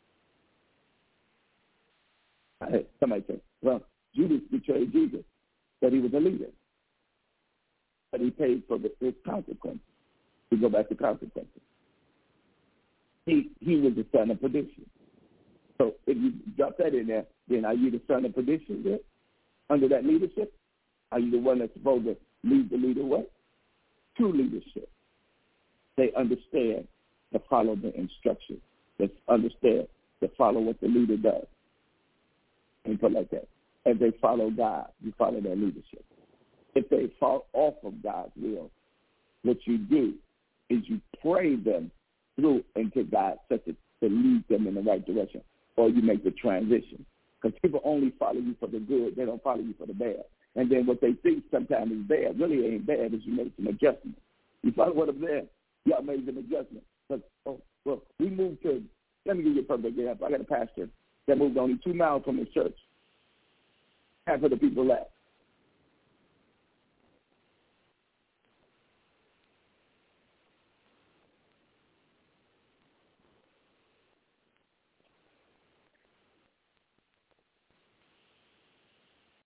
somebody said, well, Judas betrayed Jesus, that he was a leader. But he paid for his consequences. We go back to consequences. He was the son of perdition. So if you drop that in there, then are you the son of perdition there under that leadership? Are you the one that's supposed to lead the leader away? True leadership. They understand to follow the instructions. They understand to follow what the leader does. And put it like that. As they follow God, you follow their leadership. If they fall off of God's will, what you do is you pray them through into God such as to lead them in the right direction, or you make the transition. Because people only follow you for the good. They don't follow you for the bad. And then what they think sometimes is bad really ain't bad is you make some adjustments. You follow what I'm saying? Y'all made some adjustments. But, we moved to, let me give you a perfect example. I got a pastor that moved only 2 miles from his church. Half of the people left.